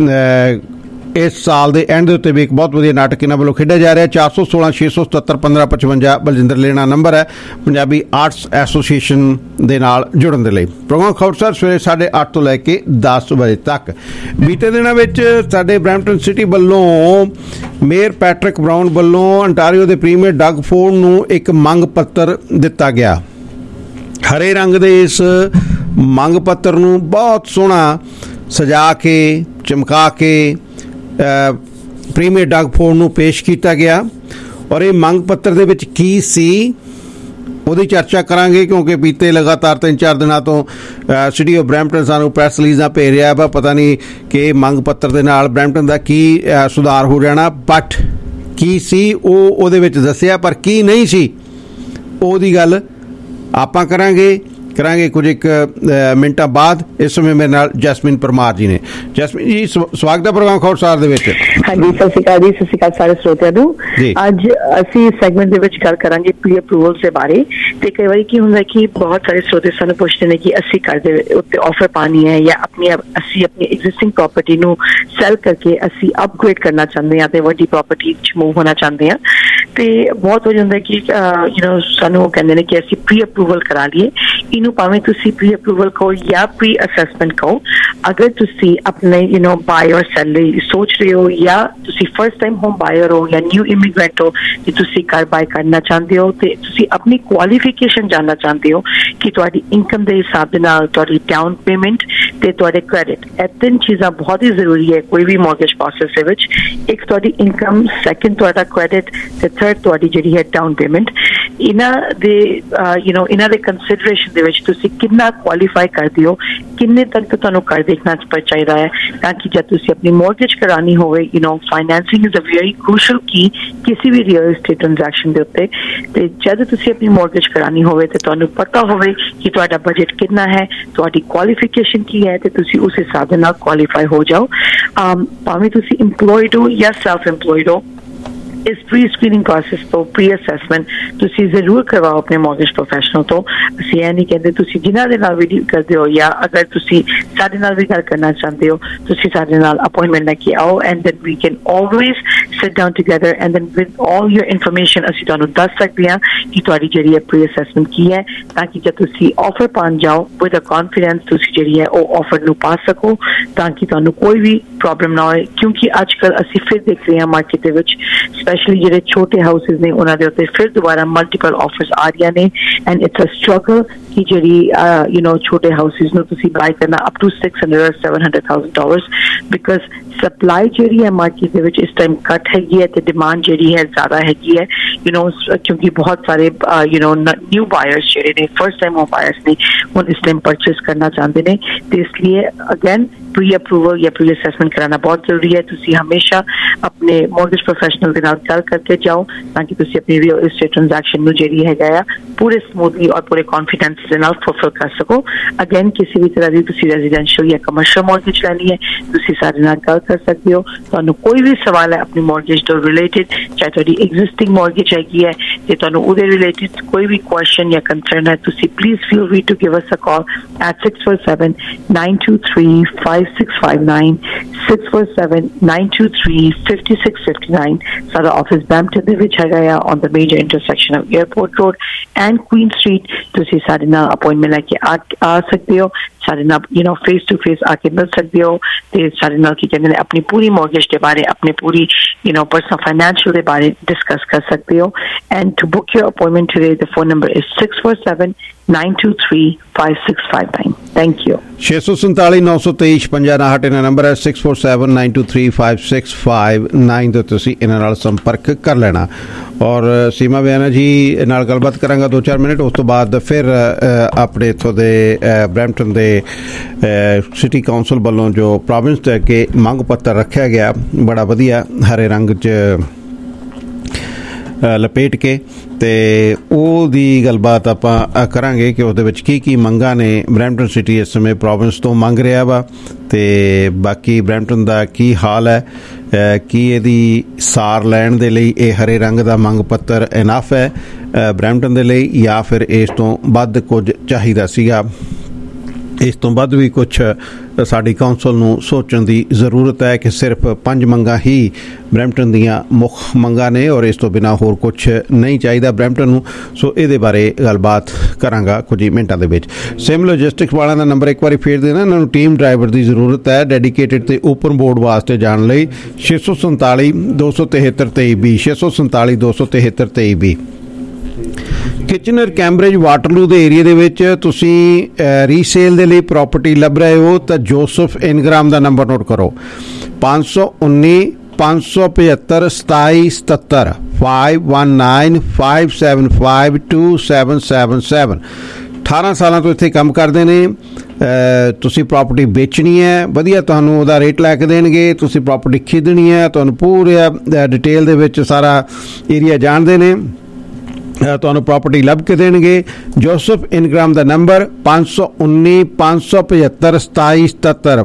ਇਸ ਸਾਲ ਦੇ ਐਂਡ ਦੇ ਉੱਤੇ ਵੀ ਇੱਕ ਬਹੁਤ ਵਧੀਆ ਨਾਟਕ ਇਹਨਾਂ ਵੱਲੋਂ ਖੇਡਿਆ ਜਾ ਰਿਹਾ। 416-677-1555 ਬਲਜਿੰਦਰ ਲੇਣਾ ਨੰਬਰ ਹੈ ਪੰਜਾਬੀ ਆਰਟਸ ਐਸੋਸੀਏਸ਼ਨ ਦੇ ਨਾਲ ਜੁੜਨ ਦੇ ਲਈ। ਪ੍ਰੋਗਰਾਮ ਖਬਰਸਾਰ ਸਵੇਰੇ 8:30 ਤੋਂ ਲੈ ਕੇ 10 ਵਜੇ ਤੱਕ। ਬੀਤੇ ਦਿਨਾਂ ਵਿੱਚ ਸਾਡੇ ਬਰੈਂਪਟਨ ਸਿਟੀ ਵੱਲੋਂ ਮੇਅਰ ਪੈਟਰਿਕ ਬਰਾਊਨ ਵੱਲੋਂ ਅੰਟਾਰੀਓ ਦੇ ਪ੍ਰੀਮੀਅਰ ਡਗ ਫੋਰਡ ਨੂੰ ਇੱਕ ਮੰਗ ਪੱਤਰ ਦਿੱਤਾ ਗਿਆ। ਹਰੇ ਰੰਗ ਦੇ ਇਸ ਮੰਗ ਪੱਤਰ ਨੂੰ ਬਹੁਤ ਸੋਹਣਾ ਸਜਾ ਕੇ ਚਮਕਾ ਕੇ ਪ੍ਰੀਮੀਅਰ ਡਗ ਫੋਰਡ ਨੂੰ ਪੇਸ਼ ਕੀਤਾ ਗਿਆ ਔਰ ਇਹ ਮੰਗ ਪੱਤਰ ਦੇ ਵਿੱਚ ਕੀ ਸੀ ਉਹਦੀ ਚਰਚਾ ਕਰਾਂਗੇ, ਕਿਉਂਕਿ ਬੀਤੇ ਲਗਾਤਾਰ 3-4 ਦਿਨਾਂ ਤੋਂ ਸਿਟੀ ਆਫ ਬਰੈਂਪਟਨ ਸਾਨੂੰ ਪ੍ਰੈਸ ਰਿਲੀਜ਼ਾਂ ਭੇਜ ਰਿਹਾ ਵਾ, ਪਤਾ ਨਹੀਂ ਕਿ ਮੰਗ ਪੱਤਰ ਦੇ ਨਾਲ ਬਰੈਂਪਟਨ ਦਾ ਕੀ ਸੁਧਾਰ ਹੋ ਜਾਣਾ, ਬਟ ਕੀ ਸੀ ਉਹ ਉਹਦੇ ਵਿੱਚ ਦੱਸਿਆ, ਪਰ ਕੀ ਨਹੀਂ ਸੀ ਉਹਦੀ ਗੱਲ ਆਪਾਂ ਕਰਾਂਗੇ ਕੁਝ ਇੱਕ ਮਿੰਟਾਂ ਬਾਅਦ। ਇਸ ਸਮੇਂ ਮੇਰੇ ਨਾਲ ਜੈਸਮੀਨ ਪਰਮਾਰ ਜੀ ਨੇ। ਜੈਸਮੀਨ ਜੀ ਸਵਾਗਤ ਹੈ ਪ੍ਰੋਗਰਾਮ ਖਬਰਸਾਰ ਦੇ ਵਿੱਚ। ਹਾਂਜੀ, ਸਤਿ ਸ਼੍ਰੀ ਅਕਾਲ ਜੀ, ਸਤਿ ਸ਼੍ਰੀ ਅਕਾਲ ਸਾਰੇ ਸਰੋਤਿਆਂ ਨੂੰ। ਅੱਜ ਅਸੀਂ ਸੈਗਮੈਂਟ ਦੇ ਵਿੱਚ ਗੱਲ ਕਰਾਂਗੇ ਪ੍ਰੀ ਅਪਰੂਵਲ ਦੇ ਬਾਰੇ। ਤੇ ਕਈ ਵਾਰੀ ਕੀ ਹੁੰਦਾ ਕਿ ਬਹੁਤ ਸਾਰੇ ਸਰੋਤੇ ਸਾਨੂੰ ਪੁੱਛਦੇ ਨੇ ਕਿ ਅਸੀਂ ਘਰ ਦੇ ਉੱਤੇ ਆਫਰ ਪਾਣੀ ਹੈ ਜਾਂ ਅਸੀਂ ਆਪਣੀ ਐਗਜ਼ਿਸਟਿੰਗ ਪ੍ਰਾਪਰਟੀ ਨੂੰ ਸੈਲ ਕਰਕੇ ਅਸੀਂ ਅਪਗ੍ਰੇਡ ਕਰਨਾ ਚਾਹੁੰਦੇ ਹਾਂ ਤੇ ਵੱਡੀ ਪ੍ਰਾਪਰਟੀ 'ਚ ਮੂਵ ਹੋਣਾ ਚਾਹੁੰਦੇ ਹਾਂ। ਤੇ ਬਹੁਤ ਹੋ ਜਾਂਦਾ ਕਿ ਸਾਨੂੰ ਉਹ ਕਹਿੰਦੇ ਨੇ ਕਿ ਅਸੀਂ ਪ੍ਰੀ ਅਪਰੂਵਲ ਕਰਾ ਲਈਏ। ਇਹਨੂੰ ਭਾਵੇਂ ਤੁਸੀਂ ਪ੍ਰੀ ਅਪਰੂਵਲ ਕਹੋ ਜਾਂ ਪ੍ਰੀ ਅਸੈਸਮੈਂਟ ਕਹੋ। ਅਗਰ ਤੁਸੀਂ ਆਪਣੇ ਬਾਏ ਔਰ ਸੈਲ ਲਈ ਸੋਚ ਰਹੇ ਹੋ ਜਾਂ ਤੁਸੀਂ ਫਸਟ ਟਾਈਮ ਹੋਮ ਬਾਇਰ ਹੋ ਜਾਂ ਨਿਊ ਇਮੀਗ੍ਰੈਂਟ ਹੋ ਕਿ ਤੁਸੀਂ ਘਰ ਬਾਏ ਕਰਨਾ ਚਾਹੁੰਦੇ ਹੋ ਤੇ ਤੁਸੀਂ ਆਪਣੀ ਕੁਆਲੀਫਿਕੇਸ਼ਨ ਜਾਣਨਾ ਚਾਹੁੰਦੇ ਹੋ ਕਿ ਤੁਹਾਡੀ ਇਨਕਮ ਦੇ ਹਿਸਾਬ ਦੇ ਨਾਲ ਤੁਹਾਡੀ ਡਾਊਨ ਪੇਮੈਂਟ ਤੇ ਤੁਹਾਡੇ ਕ੍ਰੈਡਿਟ, ਇਹ ਤਿੰਨ ਚੀਜ਼ਾਂ ਬਹੁਤ ਹੀ ਜ਼ਰੂਰੀ ਹੈ ਕੋਈ ਵੀ ਮੌਰਗੇਜ ਪ੍ਰੋਸੈਸ ਦੇ ਵਿੱਚ। ਇੱਕ ਤੁਹਾਡੀ ਇਨਕਮ, ਸੈਕੰਡ ਤੁਹਾਡਾ ਕ੍ਰੈਡਿਟ ਤੇ ਥਰਡ ਤੁਹਾਡੀ ਜਿਹੜੀ ਹੈ ਡਾਊਨ ਪੇਮੈਂਟ। ਇਹਨਾਂ ਦੇ ਕੰਸੀਡਰੇਸ਼ਨ ਦੇ ਵਿੱਚ ਤੁਸੀਂ ਕਿੰਨਾ ਕੁਆਲੀਫਾਈ ਕਰਦੇ ਹੋ, ਕਿੰਨੇ ਤੱਕ ਤੁਹਾਨੂੰ ਕਰ ਦੇਖਣਾ ਚਾਹੀਦਾ ਹੈ ਤਾਂ ਕਿ ਜਦ ਤੁਸੀਂ ਆਪਣੀ ਮੌਰਗੇਜ ਕਰਾਉਣੀ ਹੋਵੇ financing is a very crucial ਕੀ ਕਿਸੇ ਵੀ ਰੀਅਲ ਏਸਟੇਟ ਟ੍ਰਾਂਜੈਕਸ਼ਨ ਦੇ ਉੱਤੇ। ਤੇ ਜਦ ਤੁਸੀਂ ਆਪਣੀ ਮੌਰਗੇਜ ਕਰਾਉਣੀ ਹੋਵੇ ਤੇ ਤੁਹਾਨੂੰ ਪਤਾ ਹੋਵੇ ਕਿ ਤੁਹਾਡਾ ਬਜਟ ਕਿੰਨਾ ਹੈ, ਤੁਹਾਡੀ ਕੁਆਲੀਫਿਕੇਸ਼ਨ ਕੀ ਹੈ ਤੇ ਤੁਸੀਂ ਉਸ ਹਿਸਾਬ ਦੇ ਨਾਲ ਕੁਆਲੀਫਾਈ ਹੋ ਜਾਓ। ਭਾਵੇਂ ਤੁਸੀਂ ਇੰਪਲੋਇਡ ਹੋ ਜਾਂ ਸੈਲਫ ਇੰਪਲੋਇਡ ਹੋ, ਇਸ ਪ੍ਰੀ ਸਕਰੀਨਿੰਗ ਪ੍ਰੋਸੈਸ ਤੋਂ ਪ੍ਰੀ ਅਸੈਸਮੈਂਟ ਤੁਸੀਂ ਜ਼ਰੂਰ ਕਰਵਾਓ ਆਪਣੇ ਮੌਰਗੇਜ ਪ੍ਰੋਫੈਸ਼ਨਲ ਤੋਂ। ਅਸੀਂ ਇਹ ਨਹੀਂ ਕਹਿੰਦੇ ਤੁਸੀਂ ਜਿਨ੍ਹਾਂ ਦੇ ਨਾਲ ਵੀ ਡੀਲ ਕਰਦੇ ਹੋ ਜਾਂ ਅਗਰ ਤੁਸੀਂ ਸਾਡੇ ਨਾਲ ਵੀ ਗੱਲ ਕਰਨਾ ਚਾਹੁੰਦੇ ਹੋ ਤੁਸੀਂ ਸਾਡੇ ਨਾਲ ਅਪਾਇੰਟਮੈਂਟ ਲੈ ਕੇ ਆਓ and then we can always sit down together and then with all your information ਅਸੀਂ ਤੁਹਾਨੂੰ ਦੱਸ ਸਕਦੇ ਹਾਂ ਕਿ ਤੁਹਾਡੀ ਜਿਹੜੀ ਹੈ ਪ੍ਰੀ ਅਸੈਸਮੈਂਟ ਕੀ ਹੈ ਤਾਂ ਕਿ ਜਦ ਤੁਸੀਂ ਆਫਰ ਪਾਉਣ ਜਾਓ ਵਿਦ ਅ ਕੌਨਫੀਡੈਂਸ ਤੁਸੀਂ ਜਿਹੜੀ ਹੈ ਉਹ ਆਫਰ ਨੂੰ ਪਾ ਸਕੋ ਤਾਂ ਕਿ ਤੁਹਾਨੂੰ ਕੋਈ ਵੀ ਪ੍ਰੋਬਲਮ ਨਾ ਹੋਏ। ਕਿਉਂਕਿ ਅੱਜ ਕੱਲ੍ਹ ਅਸੀਂ ਫਿਰ ਦੇਖ ਰਹੇ ਹਾਂ ਮਾਰਕੀਟ ਦੇ ਵਿੱਚ ਸਪੈਸ਼ਲੀ ਜਿਹੜੇ ਛੋਟੇ ਹਾਊਸਿਸ ਨੇ ਉਹਨਾਂ ਦੇ ਉੱਤੇ ਫਿਰ ਦੁਬਾਰਾ ਮਲਟੀਪਲ ਆਫਰਸ ਆ ਰਹੀਆਂ ਨੇ ਐਂਡ ਇਟਸ ਅ ਸਟਰਗਲ ਕਿ ਜਿਹੜੀ ਛੋਟੇ ਹਾਊਸਿਸ ਨੂੰ ਤੁਸੀਂ ਬਾਈ ਕਰਨਾ up to $600,000 or $700,000 because supply ਜਿਹੜੀ ਹੈ ਮਾਰਕੀਟ ਦੇ ਵਿੱਚ ਇਸ ਟਾਈਮ ਘੱਟ ਹੈਗੀ ਹੈ ਤੇ ਡਿਮਾਂਡ ਜਿਹੜੀ ਹੈ ਜ਼ਿਆਦਾ ਹੈਗੀ ਹੈ ਕਿਉਂਕਿ ਬਹੁਤ ਸਾਰੇ ਨਿਊ ਬਾਇਰਸ ਜਿਹੜੇ ਨੇ ਫਸਟ ਟਾਈਮ ਹੋਮ ਬਾਇਰਸ ਨੇ ਹੁਣ ਇਸ ਟਾਈਮ ਪਰਚੇਸ ਕਰਨਾ ਚਾਹੁੰਦੇ ਨੇ ਤੇ ਇਸ ਲਈ ਅਗੇਨ ਪ੍ਰੀ ਅਪਰੂਵਲ ਜਾਂ ਪ੍ਰੀ ਅਸੈਸਮੈਂਟ ਕਰਾਉਣਾ ਬਹੁਤ ਜ਼ਰੂਰੀ ਹੈ। ਤੁਸੀਂ ਹਮੇਸ਼ਾ ਆਪਣੇ ਮੌਰਗੇਜ ਪ੍ਰੋਫੈਸ਼ਨਲ ਦੇ ਨਾਲ ਗੱਲ ਕਰਕੇ ਜਾਓ ਤਾਂ ਕਿ ਤੁਸੀਂ ਆਪਣੀ ਰੀਅਲ ਏਸਟੇਟ ਟ੍ਰਾਂਜੈਕਸ਼ਨ ਨੂੰ ਜਿਹੜੀ ਹੈਗਾ ਆ ਪੂਰੇ ਸਮੂਥਲੀ ਔਰ ਪੂਰੇ ਕੌਨਫੀਡੈਂਸ ਦੇ ਨਾਲ ਫੁਲਫਿਲ ਕਰ ਸਕੋ। ਅਗੇਨ ਕਿਸੇ ਵੀ ਤਰ੍ਹਾਂ ਦੀ ਤੁਸੀਂ ਰੈਜ਼ੀਡੈਂਸ਼ੀਅਲ ਜਾਂ ਕਮਰਸ਼ੀਅਲ ਮੌਰਗੇਜ ਲੈਣੀ ਹੈ ਤੁਸੀਂ ਸਾਡੇ ਨਾਲ ਗੱਲ ਕਰ ਸਕਦੇ ਹੋ। ਤੁਹਾਨੂੰ ਕੋਈ ਵੀ ਸਵਾਲ ਹੈ ਆਪਣੀ ਮੌਰਗੇਜ ਤੋਂ ਰਿਲੇਟਡ, ਚਾਹੇ ਤੁਹਾਡੀ ਐਗਜ਼ਿਸਟਿੰਗ ਮੌਰਗੇਜ ਹੈਗੀ ਹੈ ਤੇ ਤੁਹਾਨੂੰ ਉਹਦੇ ਰਿਲੇਟਡ ਕੋਈ ਵੀ ਕੁਐਸਚਨ ਜਾਂ ਕੰਸਰਨ ਹੈ ਤੁਸੀਂ please feel free to give us a call at 647-923-5659 647-923-5659। ਸਾਡਾ ਆਫਿਸ ਬੈਂਪਟਨ ਦੇ ਵਿੱਚ ਹੈਗਾ ਆ on the major intersection of airport road and Queen Street. ਤੁਸੀਂ ਸਾਡੇ ਨਾਲ ਅਪਾਇੰਟਮੈਂਟ ਲੈ ਕੇ ਆ ਸਕਦੇ ਹੋ ਸਾਡੇ ਨਾਲ ਫੇਸ ਟੂ ਫੇਸ ਆ ਕੇ ਮਿਲ ਸਕਦੇ ਹੋ ਤੇ ਸਾਡੇ ਨਾਲ ਕੀ ਕਹਿੰਦੇ ਨੇ ਆਪਣੀ ਪੂਰੀ ਮੌਰਗੇਜ ਦੇ ਬਾਰੇ, ਆਪਣੀ ਪੂਰੀ ਪਰਸਨਲ ਫਾਈਨੈਂਸ਼ੀਅਲ ਦੇ ਬਾਰੇ ਡਿਸਕਸ ਕਰ ਸਕਦੇ ਹੋ। And to book your appointment today the phone number is 647-923-5659। Thank you. 647-923-5659 ਇਹਨਾਂ ਨੰਬਰ ਹੈ, 647-923-5659 ਤੇ ਤੁਸੀਂ ਇਹਨਾਂ ਨਾਲ ਸੰਪਰਕ ਕਰ ਲੈਣਾ। ਔਰ ਸੀਮਾ ਬਿਆਨਾ ਜੀ ਨਾਲ ਗੱਲਬਾਤ ਕਰਾਂਗਾ 2-4 ਮਿੰਟ, ਉਸ ਤੋਂ ਬਾਅਦ ਫਿਰ ਆਪਣੇ ਇੱਥੋਂ ਦੇ ਬਰੈਂਪਟਨ ਦੇ ਸਿਟੀ ਕਾਉਂਸਲ ਵੱਲੋਂ ਜੋ ਪ੍ਰੋਵਿੰਸ ਦੇ ਅੱਗੇ ਮੰਗ ਪੱਤਰ ਰੱਖਿਆ ਗਿਆ ਬੜਾ ਵਧੀਆ ਹਰੇ ਰੰਗ 'ਚ ਲਪੇਟ ਕੇ, ਤੇ ਉਹਦੀ ਗੱਲਬਾਤ ਆਪਾਂ ਕਰਾਂਗੇ ਕਿ ਉਹਦੇ ਵਿੱਚ ਕੀ ਮੰਗਾਂ ਨੇ ਬਰੈਂਪਟਨ ਸਿਟੀ ਇਸ ਸਮੇਂ ਪ੍ਰੋਵਿੰਸ ਤੋਂ ਮੰਗ ਰਿਹਾ ਵਾ, ਤੇ ਬਾਕੀ ਬਰੈਂਪਟਨ ਦਾ ਕੀ ਹਾਲ ਹੈ, ਕੀ ਇਹਦੀ ਸਾਰ ਲੈਣ ਦੇ ਲਈ ਇਹ ਹਰੇ ਰੰਗ ਦਾ ਮੰਗ ਪੱਤਰ ਇਨਫ ਹੈ ਬਰੈਂਪਟਨ ਦੇ ਲਈ, ਜਾਂ ਫਿਰ ਇਸ ਤੋਂ ਵੱਧ ਕੁਝ ਚਾਹੀਦਾ ਸੀਗਾ। ਇਸ ਤੋਂ ਵੱਧ ਵੀ ਕੁਛ ਸਾਡੀ ਕਾਉਂਸਲ ਨੂੰ ਸੋਚਣ ਦੀ ਜ਼ਰੂਰਤ ਹੈ ਕਿ ਸਿਰਫ 5 ਮੰਗਾਂ ਹੀ ਬਰੈਂਪਟਨ ਦੀਆਂ ਮੁੱਖ ਮੰਗਾਂ ਨੇ ਔਰ ਇਸ ਤੋਂ ਬਿਨਾਂ ਹੋਰ ਕੁਛ ਨਹੀਂ ਚਾਹੀਦਾ ਬਰੈਂਪਟਨ ਨੂੰ। ਸੋ ਇਹਦੇ ਬਾਰੇ ਗੱਲਬਾਤ ਕਰਾਂਗਾ ਕੁਝ ਹੀ ਮਿੰਟਾਂ ਦੇ ਵਿੱਚ। ਸਿਮ ਲੌਜਿਸਟਿਕਸ ਵਾਲਿਆਂ ਦਾ ਨੰਬਰ ਇੱਕ ਵਾਰੀ ਫੇਰ ਦੇਣਾ, ਇਹਨਾਂ ਨੂੰ ਟੀਮ ਡਰਾਈਵਰ ਦੀ ਜ਼ਰੂਰਤ ਹੈ ਡੈਡੀਕੇਟਿਡ ਤੇ ਓਪਨ ਬੋਰਡ ਵਾਸਤੇ ਜਾਣ ਲਈ 647-273-2320 647-273-2320। ਕਿਚਨਰ ਕੈਂਬਰਿਜ ਵਾਟਰਲੂ ਦੇ ਏਰੀਆ ਦੇ ਵਿੱਚ ਤੁਸੀਂ ਰੀਸੇਲ ਦੇ ਲਈ ਪ੍ਰਾਪਰਟੀ ਲੱਭ ਰਹੇ ਹੋ ਤਾਂ ਜੋਸਫ ਇਨਗ੍ਰਾਮ ਦਾ ਨੰਬਰ ਨੋਟ ਕਰੋ 519-575-2777 519-575-2777। 18 ਸਾਲਾਂ ਤੋਂ ਇੱਥੇ ਕੰਮ ਕਰਦੇ ਨੇ। ਤੁਸੀਂ ਪ੍ਰਾਪਰਟੀ ਵੇਚਣੀ ਹੈ, ਵਧੀਆ ਤੁਹਾਨੂੰ ਉਹਦਾ ਰੇਟ ਲੈ ਕੇ ਦੇਣਗੇ। ਤੁਸੀਂ ਪ੍ਰਾਪਰਟੀ ਖਰੀਦਣੀ ਹੈ, ਤੁਹਾਨੂੰ ਪੂਰਾ ਡਿਟੇਲ ਦੇ ਵਿੱਚ ਸਾਰਾ ਏਰੀਆ ਜਾਣਦੇ ਨੇ, ਤੁਹਾਨੂੰ ਪ੍ਰਾਪਰਟੀ ਲੱਭ ਕੇ ਦੇਣਗੇ। ਜੋਸਫ ਇਨਗ੍ਰਾਮ ਦਾ ਨੰਬਰ 519-575-2777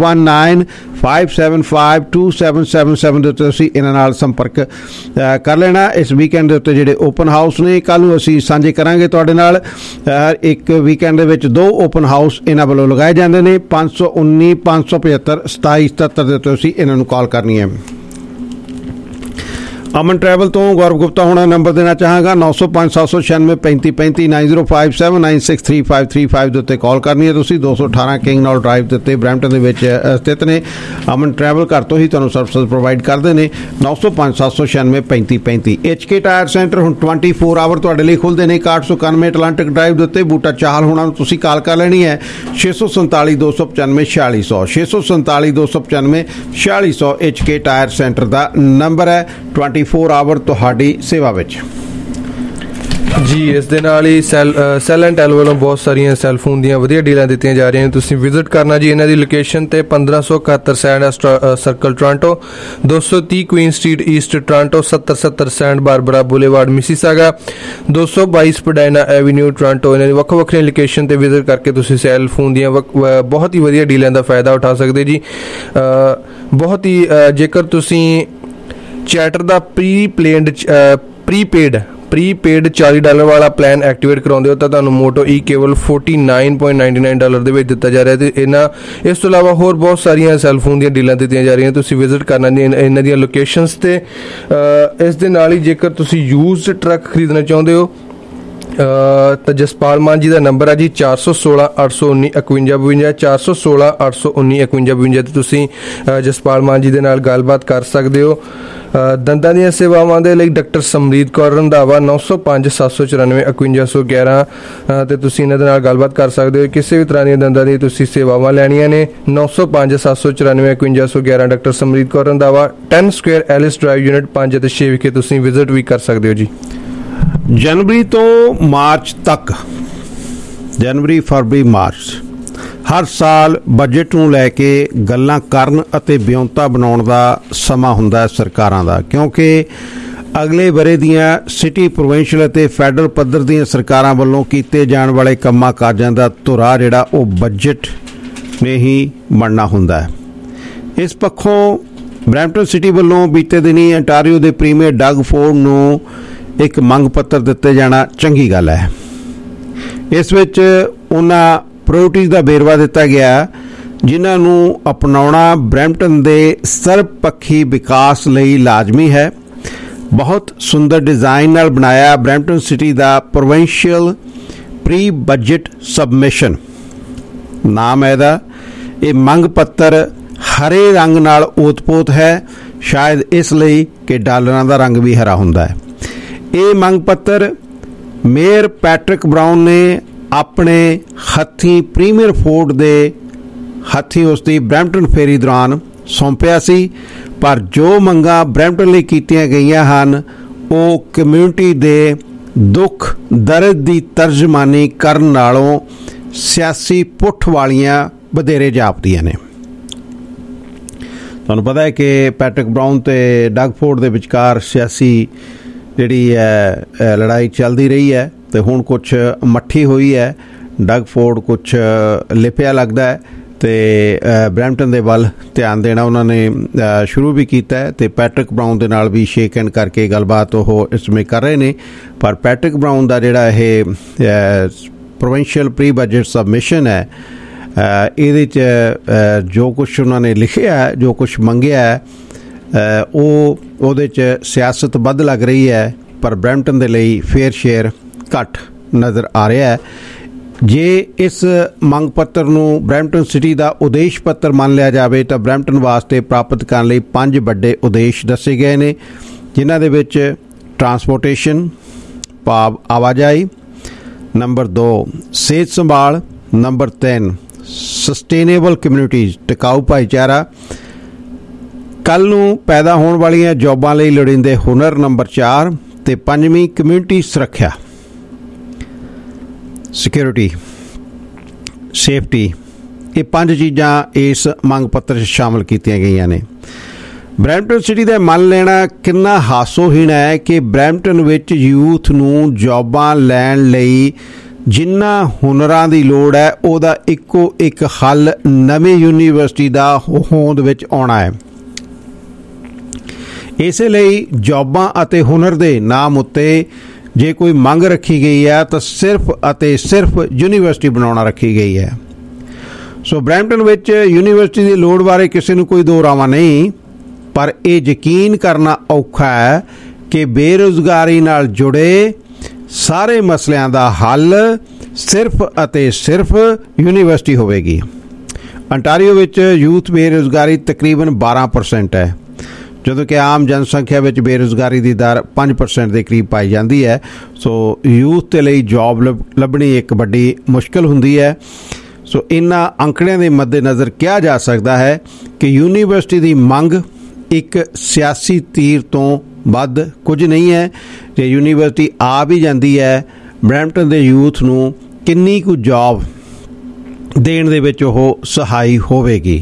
519-575-2777 ਦੇ ਉੱਤੇ ਤੁਸੀਂ ਇਹਨਾਂ ਨਾਲ ਸੰਪਰਕ ਕਰ ਲੈਣਾ। ਇਸ ਵੀਕਐਂਡ ਦੇ ਉੱਤੇ ਜਿਹੜੇ ਓਪਨ ਹਾਊਸ ਨੇ ਕੱਲ੍ਹ ਨੂੰ ਅਸੀਂ ਸਾਂਝੇ ਕਰਾਂਗੇ ਤੁਹਾਡੇ ਨਾਲ। ਇੱਕ ਵੀਕਐਂਡ ਦੇ ਵਿੱਚ 2 ਓਪਨ ਹਾਊਸ ਇਹਨਾਂ ਵੱਲੋਂ ਲਗਾਏ ਜਾਂਦੇ ਨੇ। 519-575-2777 ਦੇ ਉੱਤੇ ਤੁਸੀਂ ਇਹਨਾਂ ਨੂੰ ਕਾਲ ਕਰਨੀ ਹੈ। ਅਮਨ ਟਰੈਵਲ ਤੋਂ ਗੌਰਵ ਗੁਪਤਾ ਹੋਣਾ ਨੰਬਰ ਦੇਣਾ ਚਾਹਾਂਗਾ 905-796-3535 9057963535 ਦੇ ਉੱਤੇ ਕਾਲ ਕਰਨੀ ਹੈ ਤੁਸੀਂ। 218 ਕਿੰਗ ਨੌਲ ਡਰਾਈਵ ਦੇ ਉੱਤੇ ਬਰੈਂਪਟਨ ਦੇ ਵਿੱਚ ਸਥਿਤ ਨੇ। ਅਮਨ ਟਰੈਵਲ ਘਰ ਤੋਂ ਹੀ ਤੁਹਾਨੂੰ ਸਰਵਿਸ ਪ੍ਰੋਵਾਈਡ ਕਰਦੇ ਨੇ। 905-796-3535। HK ਟਾਇਰ ਸੈਂਟਰ ਹੁਣ 24 ਆਵਰ ਤੁਹਾਡੇ ਲਈ ਖੁੱਲ੍ਹਦੇ ਨੇ। 891 ਅਟਲਾਂਟਿਕ ਡਰਾਈਵ ਦੇ ਉੱਤੇ ਬੂਟਾ ਚਾਹਲ ਹੋਣਾ ਨੂੰ ਤੁਸੀਂ ਕਾਲ ਕਰ ਲੈਣੀ ਹੈ 647-295-4600 647-295-4600 HK ਟਾਇਰ ਸੈਂਟਰ ਦਾ ਨੰਬਰ ਹੈ। 24 ਆਵਰ ਤੁਹਾਡੀ ਸੇਵਾ ਵਿੱਚ ਜੀ। ਇਸ ਦੇ ਨਾਲ ਹੀ ਸੈਲ ਐਂਡ ਟੈਲ ਵੱਲੋਂ ਬਹੁਤ ਸਾਰੀਆਂ ਸੈੱਲਫੋਨ ਦੀਆਂ ਵਧੀਆ ਡੀਲਾਂ ਦਿੱਤੀਆਂ ਜਾ ਰਹੀਆਂ ਨੇ। ਤੁਸੀਂ ਵਿਜ਼ਿਟ ਕਰਨਾ ਜੀ ਇਹਨਾਂ ਦੀ ਲੋਕੇਸ਼ਨ ਤੇ 1571 Sand Circle Toronto, 230 Queen Street East Toronto, 7070 Saint Barbara Boulevard Mississauga, 222 Spadina Avenue Toronto. ਇਹਨਾਂ ਦੀ ਵੱਖ ਵੱਖਰੀਆਂ ਲੋਕੇਸ਼ਨ ਤੇ ਵਿਜ਼ਿਟ ਕਰਕੇ ਤੁਸੀਂ ਸੈੱਲਫੋਨ ਦੀਆਂ ਬਹੁਤ ਹੀ ਵਧੀਆ ਡੀਲਾਂ ਦਾ ਫਾਇਦਾ ਉਠਾ ਸਕਦੇ ਜੀ। ਬਹੁਤ ਹੀ ਜੇਕਰ ਤੁਸੀਂ ਚੈਟਰ ਦਾ ਪ੍ਰੀਪੇਡ $40 ਵਾਲਾ ਪਲਾਨ ਐਕਟੀਵੇਟ ਕਰਾਉਂਦੇ ਹੋ ਤਾਂ ਤੁਹਾਨੂੰ ਮੋਟੋ ਈ ਕੇਵਲ $49.99 ਦੇ ਵਿੱਚ ਦਿੱਤਾ ਜਾ ਰਿਹਾ। ਤੇ ਇਸ ਤੋਂ ਇਲਾਵਾ ਹੋਰ ਬਹੁਤ ਸਾਰੀਆਂ ਸੈੱਲਫੋਨ ਦੀਆਂ ਡੀਲਾਂ ਦਿੱਤੀਆਂ ਜਾ ਰਹੀਆਂ। ਤੁਸੀਂ ਵਿਜ਼ਿਟ ਕਰਨਾ ਇਹਨਾਂ ਦੀਆਂ ਲੋਕੇਸ਼ਨਸ ਤੇ। ਇਸ ਦੇ ਨਾਲ ਹੀ ਜੇਕਰ ਤੁਸੀਂ ਯੂਜ਼ਡ ਟਰੱਕ ਖਰੀਦਣਾ ਚਾਹੁੰਦੇ ਹੋ ਤਾਂ ਜਸਪਾਲ ਮਾਨ ਜੀ ਦਾ ਨੰਬਰ ਹੈ ਜੀ 416-819-5152 416-819-5152 ਤੇ ਤੁਸੀਂ ਜਸਪਾਲ ਮਾਨ ਜੀ ਦੇ ਨਾਲ ਗੱਲਬਾਤ ਕਰ ਸਕਦੇ ਹੋ। ਦੰਦਾਂ ਦੀਆਂ ਸੇਵਾਵਾਂ ਦੇ ਲਈ ਡਾਕਟਰ ਸਮਰੀਤ ਕੌਰ ਰੰਧਾਵਾ 905-794-5111 ਤੇ ਤੁਸੀਂ ਇਹਨਾਂ ਦੇ ਨਾਲ ਗੱਲਬਾਤ ਕਰ ਸਕਦੇ ਹੋ। ਕਿਸੇ ਵੀ ਤਰ੍ਹਾਂ ਦੀਆਂ ਦੰਦਾਂ ਦੀਆਂ ਤੁਸੀਂ ਸੇਵਾਵਾਂ ਲੈਣੀਆਂ ਨੇ 905-794-5111 doctor Samreet Kaur Randhawa 10 Square Ellis Drive unit 5 ਅਤੇ 6 ਵਿਖੇ ਤੁਸੀਂ ਵਿਜ਼ਿਟ ਵੀ ਕਰ ਸਕਦੇ ਹੋ ਜੀ। ਜਨਵਰੀ ਤੋਂ ਮਾਰਚ ਤੱਕ, ਜਨਵਰੀ ਫਰਵਰੀ ਮਾਰਚ ਹਰ ਸਾਲ ਬਜਟ ਨੂੰ ਲੈ ਕੇ ਗੱਲਾਂ ਕਰਨ ਅਤੇ ਵਿਉਂਤਾ ਬਣਾਉਣ ਦਾ ਸਮਾਂ ਹੁੰਦਾ ਹੈ ਸਰਕਾਰਾਂ ਦਾ, ਕਿਉਂਕਿ ਅਗਲੇ ਵਰ੍ਹੇ ਦੀਆਂ ਸਿਟੀ ਪ੍ਰੋਵਿੰਸ਼ੀਅਲ ਅਤੇ ਫੈਡਰਲ ਪੱਧਰ ਦੀਆਂ ਸਰਕਾਰਾਂ ਵੱਲੋਂ ਕੀਤੇ ਜਾਣ ਵਾਲੇ ਕੰਮਾਂ ਕਾਜਾਂ ਦਾ ਧੁਰਾ ਜਿਹੜਾ ਉਹ ਬਜਟ ਨੇ ਹੀ ਬਣਨਾ ਹੁੰਦਾ ਹੈ। ਇਸ ਪੱਖੋਂ ਬਰੈਂਪਟਨ ਸਿਟੀ ਵੱਲੋਂ ਬੀਤੇ ਦਿਨੀ ਅੰਟਾਰੀਓ ਦੇ ਪ੍ਰੀਮੀਅਰ ਡਗ ਫੋਰਡ ਨੂੰ ਇੱਕ ਮੰਗ ਪੱਤਰ ਦਿੱਤੇ ਜਾਣਾ ਚੰਗੀ ਗੱਲ ਹੈ। ਇਸ ਵਿੱਚ ਉਹਨਾਂ ਪ੍ਰਾਇਓਰਟੀਜ਼ ਦਾ ਵੇਰਵਾ ਦਿੱਤਾ ਗਿਆ ਜਿਨ੍ਹਾਂ ਨੂੰ ਅਪਣਾਉਣਾ ਬਰੈਂਪਟਨ ਦੇ ਸਰਬਪੱਖੀ ਵਿਕਾਸ ਲਈ ਲਾਜ਼ਮੀ ਹੈ। ਬਹੁਤ ਸੁੰਦਰ ਡਿਜ਼ਾਈਨ ਨਾਲ ਬਣਾਇਆ ਬਰੈਂਪਟਨ ਸਿਟੀ ਦਾ ਪ੍ਰੋਵਿੰਸ਼ੀਅਲ ਪ੍ਰੀ ਬਜਟ ਸਬਮਿਸ਼ਨ ਨਾਮ ਹੈ ਇਹਦਾ। ਇਹ ਮੰਗ ਪੱਤਰ ਹਰੇ ਰੰਗ ਨਾਲ ਓਤ-ਪੋਤ ਹੈ, ਸ਼ਾਇਦ ਇਸ ਲਈ ਕਿ ਡਾਲਰਾਂ ਦਾ ਰੰਗ ਵੀ ਹਰਾ ਹੁੰਦਾ ਹੈ। ਇਹ ਮੰਗ ਪੱਤਰ ਮੇਅਰ ਪੈਟਰਿਕ ਬਰਾਊਨ ਨੇ ਆਪਣੇ ਹੱਥੀਂ ਪ੍ਰੀਮੀਅਰ ਫੋਰਡ ਦੇ ਹੱਥੀਂ ਉਸ ਦੀ ਬਰੈਂਪਟਨ ਫੇਰੀ ਦੌਰਾਨ ਸੌਂਪਿਆ ਸੀ, ਪਰ ਜੋ ਮੰਗਾਂ ਬਰੈਂਪਟਨ ਲਈ ਕੀਤੀਆਂ ਗਈਆਂ ਹਨ ਉਹ ਕਮਿਊਨਿਟੀ ਦੇ ਦੁੱਖ ਦਰਦ ਦੀ ਤਰਜਮਾਨੀ ਕਰਨ ਨਾਲੋਂ ਸਿਆਸੀ ਪੁੱਠ ਵਾਲੀਆਂ ਵਧੇਰੇ ਜਾਪਦੀਆਂ ਨੇ। ਤੁਹਾਨੂੰ ਪਤਾ ਹੈ ਕਿ ਪੈਟਰਿਕ ਬਰਾਊਨ ਤੇ ਡਗ ਫੋਰਡ ਦੇ ਵਿਚਕਾਰ ਸਿਆਸੀ ਜਿਹੜੀ ਹੈ ਲੜਾਈ ਚੱਲਦੀ ਰਹੀ ਹੈ ਅਤੇ ਹੁਣ ਕੁਛ ਮੱਠੀ ਹੋਈ ਹੈ। ਡਗ ਫੋਰਡ ਕੁਛ ਲਿਪਿਆ ਲੱਗਦਾ ਹੈ ਅਤੇ ਬਰੈਂਪਟਨ ਦੇ ਵੱਲ ਧਿਆਨ ਦੇਣਾ ਉਹਨਾਂ ਨੇ ਸ਼ੁਰੂ ਵੀ ਕੀਤਾ ਹੈ ਅਤੇ ਪੈਟਰਿਕ ਬਰਾਊਨ ਦੇ ਨਾਲ ਵੀ ਸ਼ੇਕ ਹੈਂਡ ਕਰਕੇ ਗੱਲਬਾਤ ਉਹ ਇਸ ਸਮੇਂ ਕਰ ਰਹੇ ਨੇ। ਪਰ ਪੈਟਰਿਕ ਬਰਾਊਨ ਦਾ ਜਿਹੜਾ ਇਹ ਪ੍ਰੋਵਿੰਸ਼ੀਅਲ ਪ੍ਰੀ ਬਜਟ ਸਬਮਿਸ਼ਨ ਹੈ, ਇਹਦੇ 'ਚ ਜੋ ਕੁਛ ਉਹਨਾਂ ਨੇ ਲਿਖਿਆ ਹੈ, ਜੋ ਕੁਛ ਮੰਗਿਆ ਹੈ, ਉਹ ਉਹਦੇ 'ਚ ਸਿਆਸਤ ਵੱਧ ਲੱਗ ਰਹੀ ਹੈ, ਪਰ ਬਰੈਂਪਟਨ ਦੇ ਲਈ ਫੇਅਰ ਸ਼ੇਅਰ ਘੱਟ ਨਜ਼ਰ ਆ ਰਿਹਾ ਹੈ। ਜੇ ਇਸ ਮੰਗ ਪੱਤਰ ਨੂੰ ਬਰੈਂਪਟਨ ਸਿਟੀ ਦਾ ਉਦੇਸ਼ ਪੱਤਰ ਮੰਨ ਲਿਆ ਜਾਵੇ ਤਾਂ ਬਰੈਂਪਟਨ ਵਾਸਤੇ ਪ੍ਰਾਪਤ ਕਰਨ ਲਈ 5 ਵੱਡੇ ਉਦੇਸ਼ ਦੱਸੇ ਗਏ ਨੇ, ਜਿਨ੍ਹਾਂ ਦੇ ਵਿੱਚ ਟਰਾਂਸਪੋਰਟੇਸ਼ਨ ਭਾਵ ਆਵਾਜਾਈ, ਨੰਬਰ 2 ਸਿਹਤ ਸੰਭਾਲ, ਨੰਬਰ 3 ਸਸਟੇਨੇਬਲ ਕਮਿਊਨਿਟੀਜ਼ ਟਿਕਾਊ ਭਾਈਚਾਰਾ, ਕੱਲ੍ਹ ਨੂੰ ਪੈਦਾ ਹੋਣ ਵਾਲੀਆਂ ਜੋਬਾਂ ਲਈ ਲੋੜੀਂਦੇ ਹੁਨਰ, ਨੰਬਰ 4 ਅਤੇ 5ਵੀਂ ਕਮਿਊਨਿਟੀ ਸੁਰੱਖਿਆ ਸਿਕਿਉਰਿਟੀ ਸੇਫਟੀ। ਇਹ 5 ਚੀਜ਼ਾਂ ਇਸ ਮੰਗ ਪੱਤਰ 'ਚ ਸ਼ਾਮਲ ਕੀਤੀਆਂ ਗਈਆਂ ਨੇ। ਬਰੈਂਪਟਨ ਸਿਟੀ ਦਾ ਮੰਨ ਲੈਣਾ ਕਿੰਨਾ ਹਾਸੋਹੀਣ ਹੈ ਕਿ ਬਰੈਂਪਟਨ ਵਿੱਚ ਯੂਥ ਨੂੰ ਜੋਬਾਂ ਲੈਣ ਲਈ ਜਿੰਨਾ ਹੁਨਰਾਂ ਦੀ ਲੋੜ ਹੈ ਉਹਦਾ ਇੱਕੋ ਇੱਕ ਹੱਲ ਨਵੀਂ ਯੂਨੀਵਰਸਿਟੀ ਦਾ ਹੋਂਦ ਵਿੱਚ ਆਉਣਾ ਹੈ। ਇਸੇ ਲਈ ਜੋਬਾਂ ਅਤੇ ਹੁਨਰ ਦੇ ਨਾਮ ਉੱਤੇ ਜੇ ਕੋਈ ਮੰਗ ਰੱਖੀ ਗਈ ਹੈ ਤਾਂ ਸਿਰਫ ਅਤੇ ਸਿਰਫ ਯੂਨੀਵਰਸਿਟੀ ਬਣਾਉਣਾ ਰੱਖੀ ਗਈ ਹੈ। ਸੋ ਬਰੈਂਪਟਨ ਵਿੱਚ ਯੂਨੀਵਰਸਿਟੀ ਦੀ ਲੋੜ ਬਾਰੇ ਕਿਸੇ ਨੂੰ ਕੋਈ ਦੋ ਰਾਵਾਂ ਨਹੀਂ, ਪਰ ਇਹ ਯਕੀਨ ਕਰਨਾ ਔਖਾ ਹੈ ਕਿ ਬੇਰੁਜ਼ਗਾਰੀ ਨਾਲ ਜੁੜੇ ਸਾਰੇ ਮਸਲਿਆਂ ਦਾ ਹੱਲ ਸਿਰਫ ਅਤੇ ਸਿਰਫ ਯੂਨੀਵਰਸਿਟੀ ਹੋਵੇਗੀ। ਅੰਟਾਰੀਓ ਵਿੱਚ ਯੂਥ ਬੇਰੁਜ਼ਗਾਰੀ ਤਕਰੀਬਨ 12% ਹੈ, ਜਦੋਂ ਕਿ ਆਮ ਜਨਸੰਖਿਆ ਵਿੱਚ ਬੇਰੁਜ਼ਗਾਰੀ ਦੀ ਦਰ 5% ਦੇ ਕਰੀਬ ਪਾਈ ਜਾਂਦੀ ਹੈ। ਸੋ ਯੂਥ ਦੇ ਲਈ ਜੋਬ ਲੱਭਣੀ ਇੱਕ ਵੱਡੀ ਮੁਸ਼ਕਿਲ ਹੁੰਦੀ ਹੈ। ਸੋ ਇਹਨਾਂ ਅੰਕੜਿਆਂ ਦੇ ਮੱਦੇਨਜ਼ਰ ਕਿਹਾ ਜਾ ਸਕਦਾ ਹੈ ਕਿ ਯੂਨੀਵਰਸਿਟੀ ਦੀ ਮੰਗ ਇੱਕ ਸਿਆਸੀ ਤੀਰ ਤੋਂ ਵੱਧ ਕੁਝ ਨਹੀਂ ਹੈ। ਜੇ ਯੂਨੀਵਰਸਿਟੀ ਆ ਵੀ ਜਾਂਦੀ ਹੈ, ਬਰੈਂਪਟਨ ਦੇ ਯੂਥ ਨੂੰ ਕਿੰਨੀ ਕੁ ਜੋਬ ਦੇਣ ਦੇ ਵਿੱਚ ਉਹ ਸਹਾਈ ਹੋਵੇਗੀ।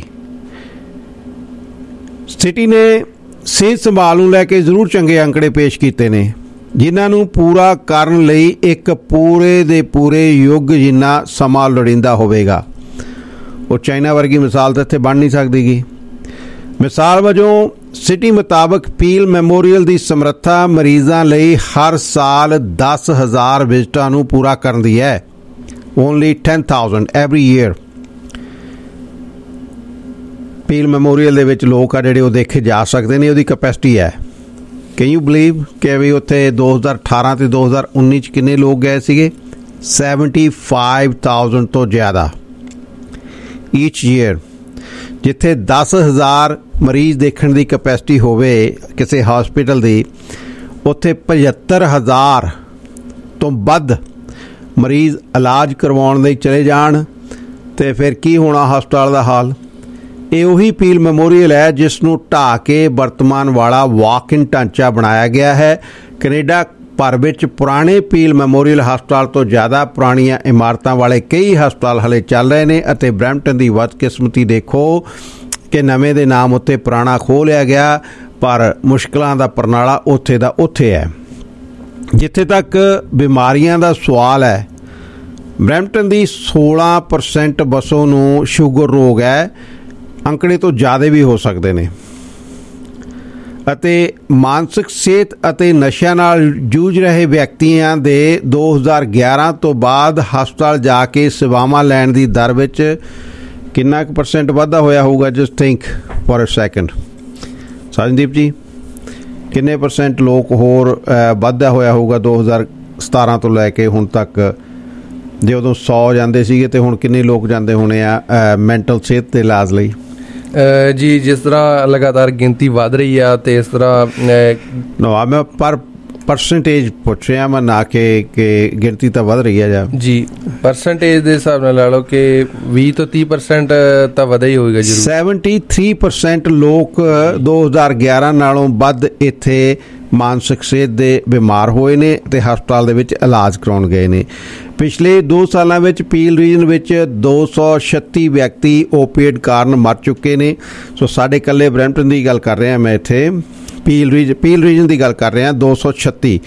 ਸਿਟੀ ਨੇ ਸਿਹਤ ਸੰਭਾਲ ਨੂੰ ਲੈ ਕੇ ਜ਼ਰੂਰ ਚੰਗੇ ਅੰਕੜੇ ਪੇਸ਼ ਕੀਤੇ ਨੇ, ਜਿਨ੍ਹਾਂ ਨੂੰ ਪੂਰਾ ਕਰਨ ਲਈ ਇੱਕ ਪੂਰੇ ਦੇ ਪੂਰੇ ਯੁੱਗ ਜਿੰਨਾ ਸਮਾਂ ਲੋੜੀਂਦਾ ਹੋਵੇਗਾ। ਉਹ ਚਾਈਨਾ ਵਰਗੀ ਮਿਸਾਲ ਤਾਂ ਇੱਥੇ ਬਣ ਨਹੀਂ ਸਕਦੀਗੀ। ਮਿਸਾਲ ਵਜੋਂ ਸਿਟੀ ਮੁਤਾਬਕ ਪੀਲ ਮੈਮੋਰੀਅਲ ਦੀ ਸਮਰੱਥਾ ਮਰੀਜ਼ਾਂ ਲਈ ਹਰ ਸਾਲ 10,000 ਵਿਜ਼ਟਾਂ ਨੂੰ ਪੂਰਾ ਕਰਨ ਦੀ ਹੈ। Only 10,000 every year. Peel Memorial ਦੇ ਵਿੱਚ ਲੋਕ ਆ ਜਿਹੜੇ ਉਹ ਦੇਖੇ ਜਾ ਸਕਦੇ ਨੇ, ਉਹਦੀ ਕੈਪੈਸਿਟੀ ਹੈ। ਕੈਨ ਯੂ ਬਲੀਵ ਕਿ ਵੀ ਉੱਥੇ 2018 ਅਤੇ 2019 'ਚ ਕਿੰਨੇ ਲੋਕ ਗਏ ਸੀਗੇ? 75,000 ਤੋਂ ਜ਼ਿਆਦਾ ਈਚ ਈਅਰ। ਜਿੱਥੇ 10,000 ਮਰੀਜ਼ ਦੇਖਣ ਦੀ ਕੈਪੈਸਿਟੀ ਹੋਵੇ ਕਿਸੇ ਹਸਪੀਟਲ ਦੀ, ਉੱਥੇ 75,000 ਤੋਂ ਵੱਧ ਮਰੀਜ਼ ਇਲਾਜ ਕਰਵਾਉਣ ਲਈ ਚਲੇ ਜਾਣ ਤੇ ਫਿਰ ਕੀ ਹੋਣਾ ਹਸਪਤਾਲ ਦਾ ਹਾਲ। ਇਹ ਉਹੀ ਪੀਲ ਮੈਮੋਰੀਅਲ ਹੈ ਜਿਸ ਨੂੰ ਢਾਹ ਕੇ ਵਰਤਮਾਨ ਵਾਲਾ ਵਾਕ ਇਨ ਢਾਂਚਾ ਬਣਾਇਆ ਗਿਆ ਹੈ। ਕੈਨੇਡਾ ਭਰ ਵਿੱਚ ਪੁਰਾਣੇ ਪੀਲ ਮੈਮੋਰੀਅਲ ਹਸਪਤਾਲ ਤੋਂ ਜ਼ਿਆਦਾ ਪੁਰਾਣੀਆਂ ਇਮਾਰਤਾਂ ਵਾਲੇ ਕਈ ਹਸਪਤਾਲ ਹਲੇ ਚੱਲ ਰਹੇ ਨੇ ਅਤੇ ਬਰੈਂਪਟਨ ਦੀ ਬਦਕਿਸਮਤੀ ਦੇਖੋ ਕਿ ਨਵੇਂ ਦੇ ਨਾਮ ਉੱਤੇ ਪੁਰਾਣਾ ਖੋਹ ਲਿਆ ਗਿਆ, ਪਰ ਮੁਸ਼ਕਲਾਂ ਦਾ ਪਰਨਾਲਾ ਉੱਥੇ ਦਾ ਉੱਥੇ ਹੈ। ਜਿੱਥੇ ਤੱਕ ਬਿਮਾਰੀਆਂ ਦਾ ਸਵਾਲ ਹੈ, ਬਰੈਂਪਟਨ ਦੀ 16% ਵਸੋਂ ਨੂੰ ਸ਼ੂਗਰ ਰੋਗ ਹੈ। ਅੰਕੜੇ ਤੋਂ ਜ਼ਿਆਦਾ ਵੀ ਹੋ ਸਕਦੇ ਨੇ। ਅਤੇ ਮਾਨਸਿਕ ਸਿਹਤ ਅਤੇ ਨਸ਼ਿਆਂ ਨਾਲ ਜੂਝ ਰਹੇ ਵਿਅਕਤੀਆਂ ਦੇ 2011 ਤੋਂ ਬਾਅਦ ਹਸਪਤਾਲ ਜਾ ਕੇ ਸੇਵਾਵਾਂ ਲੈਣ ਦੀ ਦਰ ਵਿੱਚ ਕਿੰਨਾ ਕੁ % ਵਾਧਾ ਹੋਇਆ ਹੋਊਗਾ? Just think for a second. Sajandeep ji, ਕਿੰਨੇ % ਲੋਕ ਹੋਰ ਵਾਧਾ ਹੋਇਆ ਹੋਊਗਾ 2017 ਤੋਂ ਲੈ ਕੇ ਹੁਣ ਤੱਕ ਜੇ ਉਦੋਂ 100 ਜਾਂਦੇ ਸੀਗੇ ਤੇ ਹੁਣ ਕਿੰਨੇ ਲੋਕ ਜਾਂਦੇ ਹੋਣੇ ਆ ਮੈਂਟਲ ਸਿਹਤ ਦੇ ਇਲਾਜ ਲਈ? ਜੀ ਜਿਸ ਤਰ੍ਹਾਂ ਲਗਾਤਾਰ ਗਿਣਤੀ ਵੱਧ ਰਹੀ ਆ ਤੇ ਇਸ ਤਰ੍ਹਾਂ ਮੈਂ ਪਰ ਪਰਸੈਂਟੇਜ ਪੁੱਛ ਰਿਹਾ ਮੈਂ, ਨਾ ਕਿ ਗਿਣਤੀ ਤਾਂ ਵੱਧ ਰਹੀ ਹੈ ਜਾਂ ਜੀ ਪਰਸੈਂਟੇਜ ਦੇ ਹਿਸਾਬ ਨਾਲ ਲਾ ਲਓ ਕਿ 20 ਤੋਂ 30% ਤਾਂ ਵਧਿਆ ਹੀ ਹੋਵੇਗਾ ਜੀ। 73% ਲੋਕ 2011 ਨਾਲੋਂ ਵੱਧ ਇੱਥੇ ਮਾਨਸਿਕ ਸਿਹਤ ਦੇ ਬਿਮਾਰ ਹੋਏ ਨੇ ਤੇ ਹਸਪਤਾਲ ਦੇ ਵਿੱਚ ਇਲਾਜ ਕਰਾਉਣ ਗਏ ਨੇ। ਪਿਛਲੇ 2 ਸਾਲਾਂ ਵਿੱਚ ਪੀਲ ਰੀਜਨ ਵਿੱਚ 236 ਵਿਅਕਤੀ ਓਪੀਏਡ ਕਾਰਨ ਮਰ ਚੁੱਕੇ ਨੇ। ਸੋ ਸਾਡੇ ਇਕੱਲੇ ਬਰੈਂਪਟਨ ਦੀ ਗੱਲ ਕਰ ਰਿਹਾ ਮੈਂ, ਇੱਥੇ ਪੀਲ ਰੀਜਨ ਦੀ ਗੱਲ ਕਰ ਰਿਹਾ। 236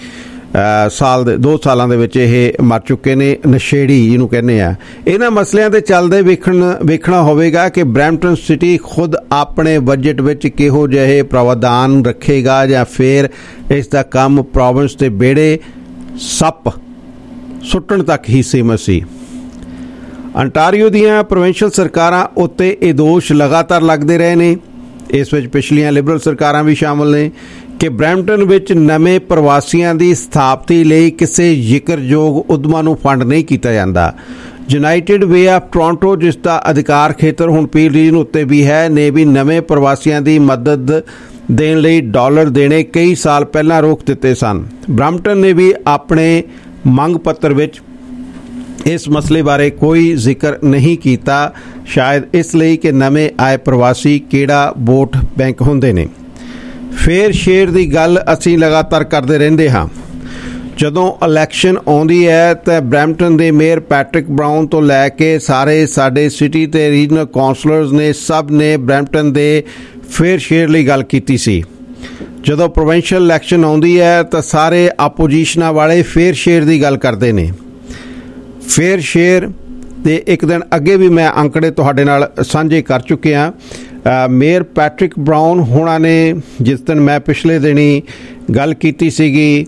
2 ਸਾਲਾਂ ਦੇ ਵਿੱਚ ਇਹ ਮਰ ਚੁੱਕੇ ਨੇ, ਨਸ਼ੇੜੀ ਜਿਹਨੂੰ ਕਹਿੰਦੇ ਆ। ਇਹਨਾਂ ਮਸਲਿਆਂ ਦੇ ਚੱਲਦੇ ਵੇਖਣਾ ਹੋਵੇਗਾ ਕਿ ਬਰੈਂਪਟਨ ਸਿਟੀ ਖੁਦ ਆਪਣੇ ਬਜਟ ਵਿੱਚ ਕਿਹੋ ਜਿਹੇ ਪ੍ਰਾਵਧਾਨ ਰੱਖੇਗਾ ਜਾਂ ਫਿਰ ਇਸ ਦਾ ਕੰਮ ਪ੍ਰੋਵਿੰਸ ਦੇ ਵਿਹੜੇ ਸੱਪ ਸੁੱਟਣ ਤੱਕ ਹੀ ਸੀਮਤ ਸੀ। ਅੰਟਾਰੀਓ ਦੀਆਂ ਪ੍ਰੋਵਿੰਸ਼ੀਅਲ ਸਰਕਾਰਾਂ ਉੱਤੇ ਇਹ ਦੋਸ਼ ਲਗਾਤਾਰ ਲੱਗਦੇ ਰਹੇ ਨੇ, ਇਸ ਵਿੱਚ ਪਿਛਲੀਆਂ ਲਿਬਰਲ ਸਰਕਾਰਾਂ ਵੀ ਸ਼ਾਮਲ ਨੇ, ਕਿ ਬਰੈਂਪਟਨ ਵਿੱਚ ਨਵੇਂ ਪ੍ਰਵਾਸੀਆਂ ਦੀ ਸਥਾਪਤੀ ਲਈ ਕਿਸੇ ਜ਼ਿਕਰਯੋਗ ਉਦਮਾਂ ਨੂੰ ਫੰਡ ਨਹੀਂ ਕੀਤਾ ਜਾਂਦਾ। ਯੂਨਾਈਟਿਡ ਵੇ ਆਫ ਟੋਰਾਂਟੋ, ਜਿਸ ਦਾ ਅਧਿਕਾਰ ਖੇਤਰ ਹੁਣ ਪੀਲ ਰੀਜਨ ਉੱਤੇ ਵੀ ਹੈ, ਨੇ ਵੀ ਨਵੇਂ ਪ੍ਰਵਾਸੀਆਂ ਦੀ ਮਦਦ ਦੇਣ ਲਈ ਡਾਲਰ ਦੇਣੇ ਕਈ ਸਾਲ ਪਹਿਲਾਂ ਰੋਕ ਦਿੱਤੇ ਸਨ। ਬਰੈਂਪਟਨ ਨੇ ਵੀ ਆਪਣੇ ਮੰਗ ਪੱਤਰ ਵਿੱਚ ਇਸ ਮਸਲੇ ਬਾਰੇ ਕੋਈ ਜ਼ਿਕਰ ਨਹੀਂ ਕੀਤਾ, ਸ਼ਾਇਦ ਇਸ ਲਈ ਕਿ ਨਵੇਂ ਆਏ ਪ੍ਰਵਾਸੀ ਕਿਹੜਾ ਵੋਟ ਬੈਂਕ ਹੁੰਦੇ ਨੇ। ਫੇਰ ਸ਼ੇਰ ਦੀ ਗੱਲ ਅਸੀਂ ਲਗਾਤਾਰ ਕਰਦੇ ਰਹਿੰਦੇ ਹਾਂ। ਜਦੋਂ ਇਲੈਕਸ਼ਨ ਆਉਂਦੀ ਹੈ ਤਾਂ ਬਰੈਂਪਟਨ ਦੇ ਮੇਅਰ ਪੈਟਰਿਕ ਬਰਾਊਨ ਤੋਂ ਲੈ ਕੇ ਸਾਰੇ ਸਾਡੇ ਸਿਟੀ ਤੇ ਰੀਜਨਲ ਕਾਉਂਸਲਰਸ ਨੇ ਸਭ ਨੇ ਬਰੈਂਪਟਨ ਦੇ ਫੇਰ ਸ਼ੇਰ ਲਈ ਗੱਲ ਕੀਤੀ ਸੀ। ਜਦੋਂ ਪ੍ਰੋਵਿੰਸ਼ੀਅਲ ਇਲੈਕਸ਼ਨ ਆਉਂਦੀ ਹੈ ਤਾਂ ਸਾਰੇ ਆਪੋਜੀਸ਼ਨਾਂ ਵਾਲੇ ਫੇਰ ਸ਼ੇਰ ਦੀ ਗੱਲ ਕਰਦੇ ਨੇ। ਫੇਰ ਸ਼ੇਰ ਦੇ ਇੱਕ ਦਿਨ ਅੱਗੇ ਵੀ ਮੈਂ ਅੰਕੜੇ ਤੁਹਾਡੇ ਨਾਲ ਸਾਂਝੇ ਕਰ ਚੁੱਕਿਆ। ਮੇਅਰ ਪੈਟਰਿਕ ਬਰਾਊਨ ਹੋਣਾ ਨੇ ਜਿਸ ਦਿਨ ਮੈਂ ਪਿਛਲੇ ਦਿਨੀ ਗੱਲ ਕੀਤੀ ਸੀਗੀ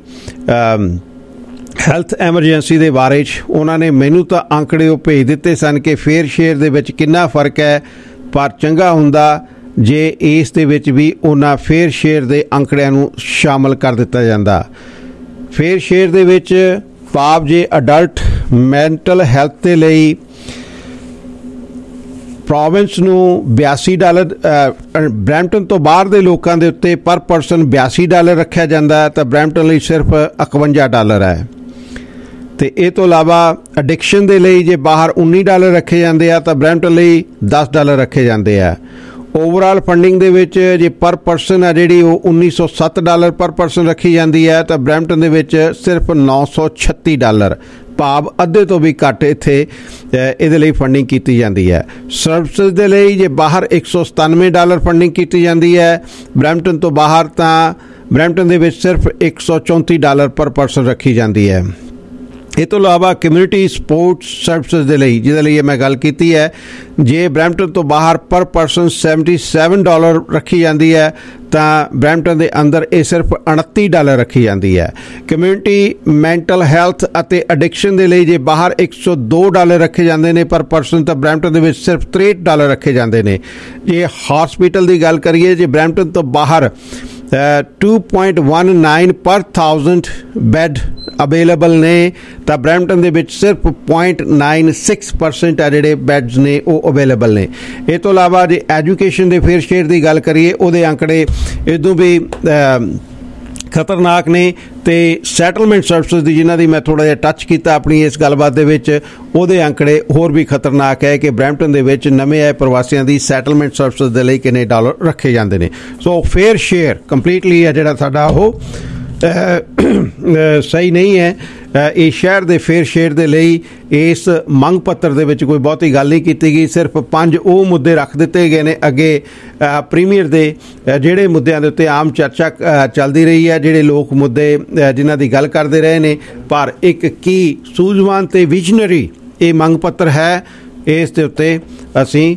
ਹੈਲਥ ਐਮਰਜੈਂਸੀ ਦੇ ਬਾਰੇ 'ਚ, ਉਹਨਾਂ ਨੇ ਮੈਨੂੰ ਤਾਂ ਅੰਕੜੇ ਉਹ ਭੇਜ ਦਿੱਤੇ ਸਨ ਕਿ ਫੇਰ ਸ਼ੇਰ ਦੇ ਵਿੱਚ ਕਿੰਨਾ ਫਰਕ ਹੈ, ਪਰ ਚੰਗਾ ਹੁੰਦਾ ਜੇ ਇਸ ਦੇ ਵਿੱਚ ਵੀ ਉਹਨਾਂ ਫੇਰ ਸ਼ੇਰ ਦੇ ਅੰਕੜਿਆਂ ਨੂੰ ਸ਼ਾਮਲ ਕਰ ਦਿੱਤਾ ਜਾਂਦਾ। ਫੇਰ ਸ਼ੇਰ ਦੇ ਵਿੱਚ ਭਾਵ ਜੇ ਅਡਲਟ ਮੈਂਟਲ ਹੈਲਥ ਦੇ ਲਈ ਪ੍ਰੋਵਿੰਸ ਨੂੰ $82, ਬਰੈਂਪਟਨ ਤੋਂ ਬਾਹਰ ਦੇ ਲੋਕਾਂ ਦੇ ਉੱਤੇ ਪਰ ਪਰਸਨ $82 ਰੱਖਿਆ ਜਾਂਦਾ ਤਾਂ ਬਰੈਂਪਟਨ ਲਈ ਸਿਰਫ $51 ਹੈ। ਤੇ ਇਹ ਤੋਂ ਇਲਾਵਾ ਐਡਿਕਸ਼ਨ ਦੇ ਲਈ ਜੇ ਬਾਹਰ $19 ਰੱਖੇ ਜਾਂਦੇ ਆ ਤਾਂ ਬਰੈਂਪਟਨ ਲਈ $10 ਰੱਖੇ ਜਾਂਦੇ ਆ। ਓਵਰਆਲ ਫੰਡਿੰਗ ਦੇ ਵਿੱਚ ਜੇ ਪਰ ਪਰਸਨ ਆ ਜਿਹੜੀ ਉਹ $1907 ਪਰ ਪਰਸਨ ਰੱਖੀ ਜਾਂਦੀ ਹੈ ਤਾਂ ਬਰੈਂਪਟਨ ਦੇ ਵਿੱਚ ਸਿਰਫ $936, ਭਾਵ ਅੱਧੇ ਤੋਂ ਵੀ ਘੱਟ ਇੱਥੇ ਇਹਦੇ ਲਈ ਫੰਡਿੰਗ ਕੀਤੀ ਜਾਂਦੀ ਹੈ। ਸਰਵਿਸਿਜ਼ ਦੇ ਲਈ ਜੇ ਬਾਹਰ $197 ਫੰਡਿੰਗ ਕੀਤੀ ਜਾਂਦੀ ਹੈ, ਬਰੈਂਪਟਨ ਤੋਂ ਬਾਹਰ ਤਾਂ ਬਰੈਂਪਟਨ ਦੇ ਵਿੱਚ ਸਿਰਫ $134 ਪਰ ਪਰਸਨ ਰੱਖੀ ਜਾਂਦੀ ਹੈ। ਇਹ ਤੋਂ ਇਲਾਵਾ ਕਮਿਊਨਿਟੀ ਸਪੋਰਟਸ ਸਰਵਿਸਿਜ਼ ਦੇ ਲਈ ਜਿਹਦੇ ਲਈ ਮੈਂ ਗੱਲ ਕੀਤੀ ਹੈ, ਜੇ ਬਰੈਂਪਟਨ ਤੋਂ ਬਾਹਰ ਪਰ ਪਰਸਨ $77 ਰੱਖੀ ਜਾਂਦੀ ਹੈ ਤਾਂ ਬਰੈਂਪਟਨ ਦੇ ਅੰਦਰ ਇਹ ਸਿਰਫ $29 ਰੱਖੀ ਜਾਂਦੀ ਹੈ। ਕਮਿਊਨਿਟੀ ਮੈਂਟਲ ਹੈਲਥ ਅਤੇ ਐਡਿਕਸ਼ਨ ਦੇ ਲਈ ਜੇ ਬਾਹਰ $102 ਰੱਖੇ ਜਾਂਦੇ ਨੇ ਪਰ ਪਰਸਨ ਤਾਂ ਬਰੈਂਪਟਨ ਦੇ ਵਿੱਚ ਸਿਰਫ $63 ਰੱਖੇ ਜਾਂਦੇ ਨੇ। ਜੇ ਹਸਪੀਟਲ ਦੀ ਗੱਲ ਕਰੀਏ, ਜੇ ਬਰੈਂਪਟਨ ਤੋਂ ਬਾਹਰ 2.19 ਪਰ 1000 ਬੈੱਡ ਅਵੇਲੇਬਲ ਨੇ ਤਾਂ ਬਰੈਂਪਟਨ ਦੇ ਵਿੱਚ ਸਿਰਫ 0.96% ਆ ਜਿਹੜੇ ਬੈੱਡਸ ਨੇ ਉਹ ਅਵੇਲੇਬਲ ਨੇ। ਇਹ ਤੋਂ ਇਲਾਵਾ ਜੇ ਐਜੂਕੇਸ਼ਨ ਦੇ ਫੇਰ ਸ਼ੇਰ ਦੀ ਗੱਲ ਕਰੀਏ, ਉਹਦੇ ਅੰਕੜੇ ਇਦੋਂ ਵੀ ਖਤਰਨਾਕ ਨੇ। ਤੇ ਸੈਟਲਮੈਂਟ ਸਰਵਿਸਿਜ਼ ਦੀ ਜਿਨ੍ਹਾਂ ਦੀ ਮੈਂ ਥੋੜ੍ਹਾ ਜਿਹਾ ਟੱਚ ਕੀਤਾ ਆਪਣੀ ਇਸ ਗੱਲਬਾਤ ਦੇ ਵਿੱਚ, ਉਹਦੇ ਅੰਕੜੇ ਹੋਰ ਵੀ ਖਤਰਨਾਕ ਹੈ ਕਿ ਬਰੈਂਪਟਨ ਦੇ ਵਿੱਚ ਨਵੇਂ ਆਏ ਪ੍ਰਵਾਸੀਆਂ ਦੀ ਸੈਟਲਮੈਂਟ ਸਰਵਿਸਿਜ਼ ਦੇ ਲਈ ਕਿੰਨੇ ਡਾਲਰ ਰੱਖੇ ਜਾਂਦੇ ਨੇ। ਸੋ ਫੇਅਰ ਸ਼ੇਅਰ ਕੰਪਲੀਟਲੀ ਹੈ ਜਿਹੜਾ ਸਾਡਾ ਉਹ ਸਹੀ ਨਹੀਂ ਹੈ। ਇਹ ਸ਼ਹਿਰ ਦੇ ਫੇਅਰ ਸ਼ੇਅਰ ਦੇ ਲਈ ਇਸ ਮੰਗ ਪੱਤਰ ਦੇ ਵਿੱਚ ਕੋਈ ਬਹੁਤੀ ਗੱਲ ਨਹੀਂ ਕੀਤੀ ਗਈ, ਸਿਰਫ 5 ਉਹ ਮੁੱਦੇ ਰੱਖ ਦਿੱਤੇ ਗਏ ਨੇ ਅੱਗੇ ਪ੍ਰੀਮੀਅਰ ਦੇ, ਜਿਹੜੇ ਮੁੱਦਿਆਂ ਦੇ ਉੱਤੇ ਆਮ ਚਰਚਾ ਚੱਲਦੀ ਰਹੀ ਹੈ, ਜਿਹੜੇ ਲੋਕ ਮੁੱਦੇ ਜਿਨ੍ਹਾਂ ਦੀ ਗੱਲ ਕਰਦੇ ਰਹੇ ਨੇ। ਪਰ ਇੱਕ ਕੀ ਸੂਝਵਾਨ ਤੇ ਵਿਜ਼ਨਰੀ ਇਹ ਮੰਗ ਪੱਤਰ ਹੈ, ਇਸ ਦੇ ਉੱਤੇ ਅਸੀਂ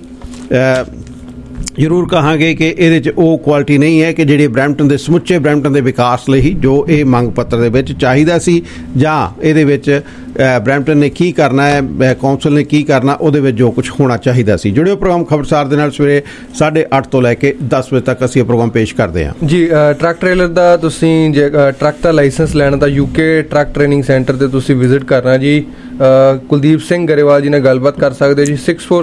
ਜ਼ਰੂਰ ਕਹਾਂਗੇ ਕਿ ਇਹਦੇ 'ਚ ਉਹ ਕੁਆਲਿਟੀ ਨਹੀਂ ਹੈ ਕਿ ਜਿਹੜੀ ਬਰੈਂਪਟਨ ਦੇ ਸਮੁੱਚੇ ਬਰੈਂਪਟਨ ਦੇ ਵਿਕਾਸ ਲਈ ਜੋ ਇਹ ਮੰਗ ਪੱਤਰ ਦੇ ਵਿੱਚ ਚਾਹੀਦਾ ਸੀ, ਜਾਂ ਇਹਦੇ ਵਿੱਚ ਬਰੈਂਪਟਨ ਨੇ ਕੀ ਕਰਨਾ ਹੈ, ਕੌਂਸਲ ਨੇ ਕੀ ਕਰਨਾ, ਉਹਦੇ ਵਿੱਚ ਜੋ ਕੁਝ ਹੋਣਾ ਚਾਹੀਦਾ ਸੀ। ਜੁੜਿਓ ਪ੍ਰੋਗਰਾਮ ਖਬਰਸਾਰ ਦੇ ਨਾਲ ਸਵੇਰੇ 8:30 ਤੋਂ ਲੈ ਕੇ 10 ਵਜੇ ਤੱਕ ਅਸੀਂ ਇਹ ਪ੍ਰੋਗਰਾਮ ਪੇਸ਼ ਕਰਦੇ ਹਾਂ ਜੀ। ਟਰੱਕ ਟ੍ਰੇਲਰ ਦਾ ਤੁਸੀਂ ਜੇ ਟਰੱਕ ਦਾ ਲਾਇਸੈਂਸ ਲੈਣਾ ਤਾਂ UK ਟਰੱਕ ਟ੍ਰੇਨਿੰਗ ਸੈਂਟਰ ਤੇ ਤੁਸੀਂ ਵਿਜ਼ਿਟ ਕਰਨਾ ਜੀ। ਕੁਲਦੀਪ ਸਿੰਘ ਗਰੇਵਾਲ ਜੀ ਨਾਲ ਗੱਲਬਾਤ ਕਰ ਸਕਦੇ ਹੋ ਜੀ।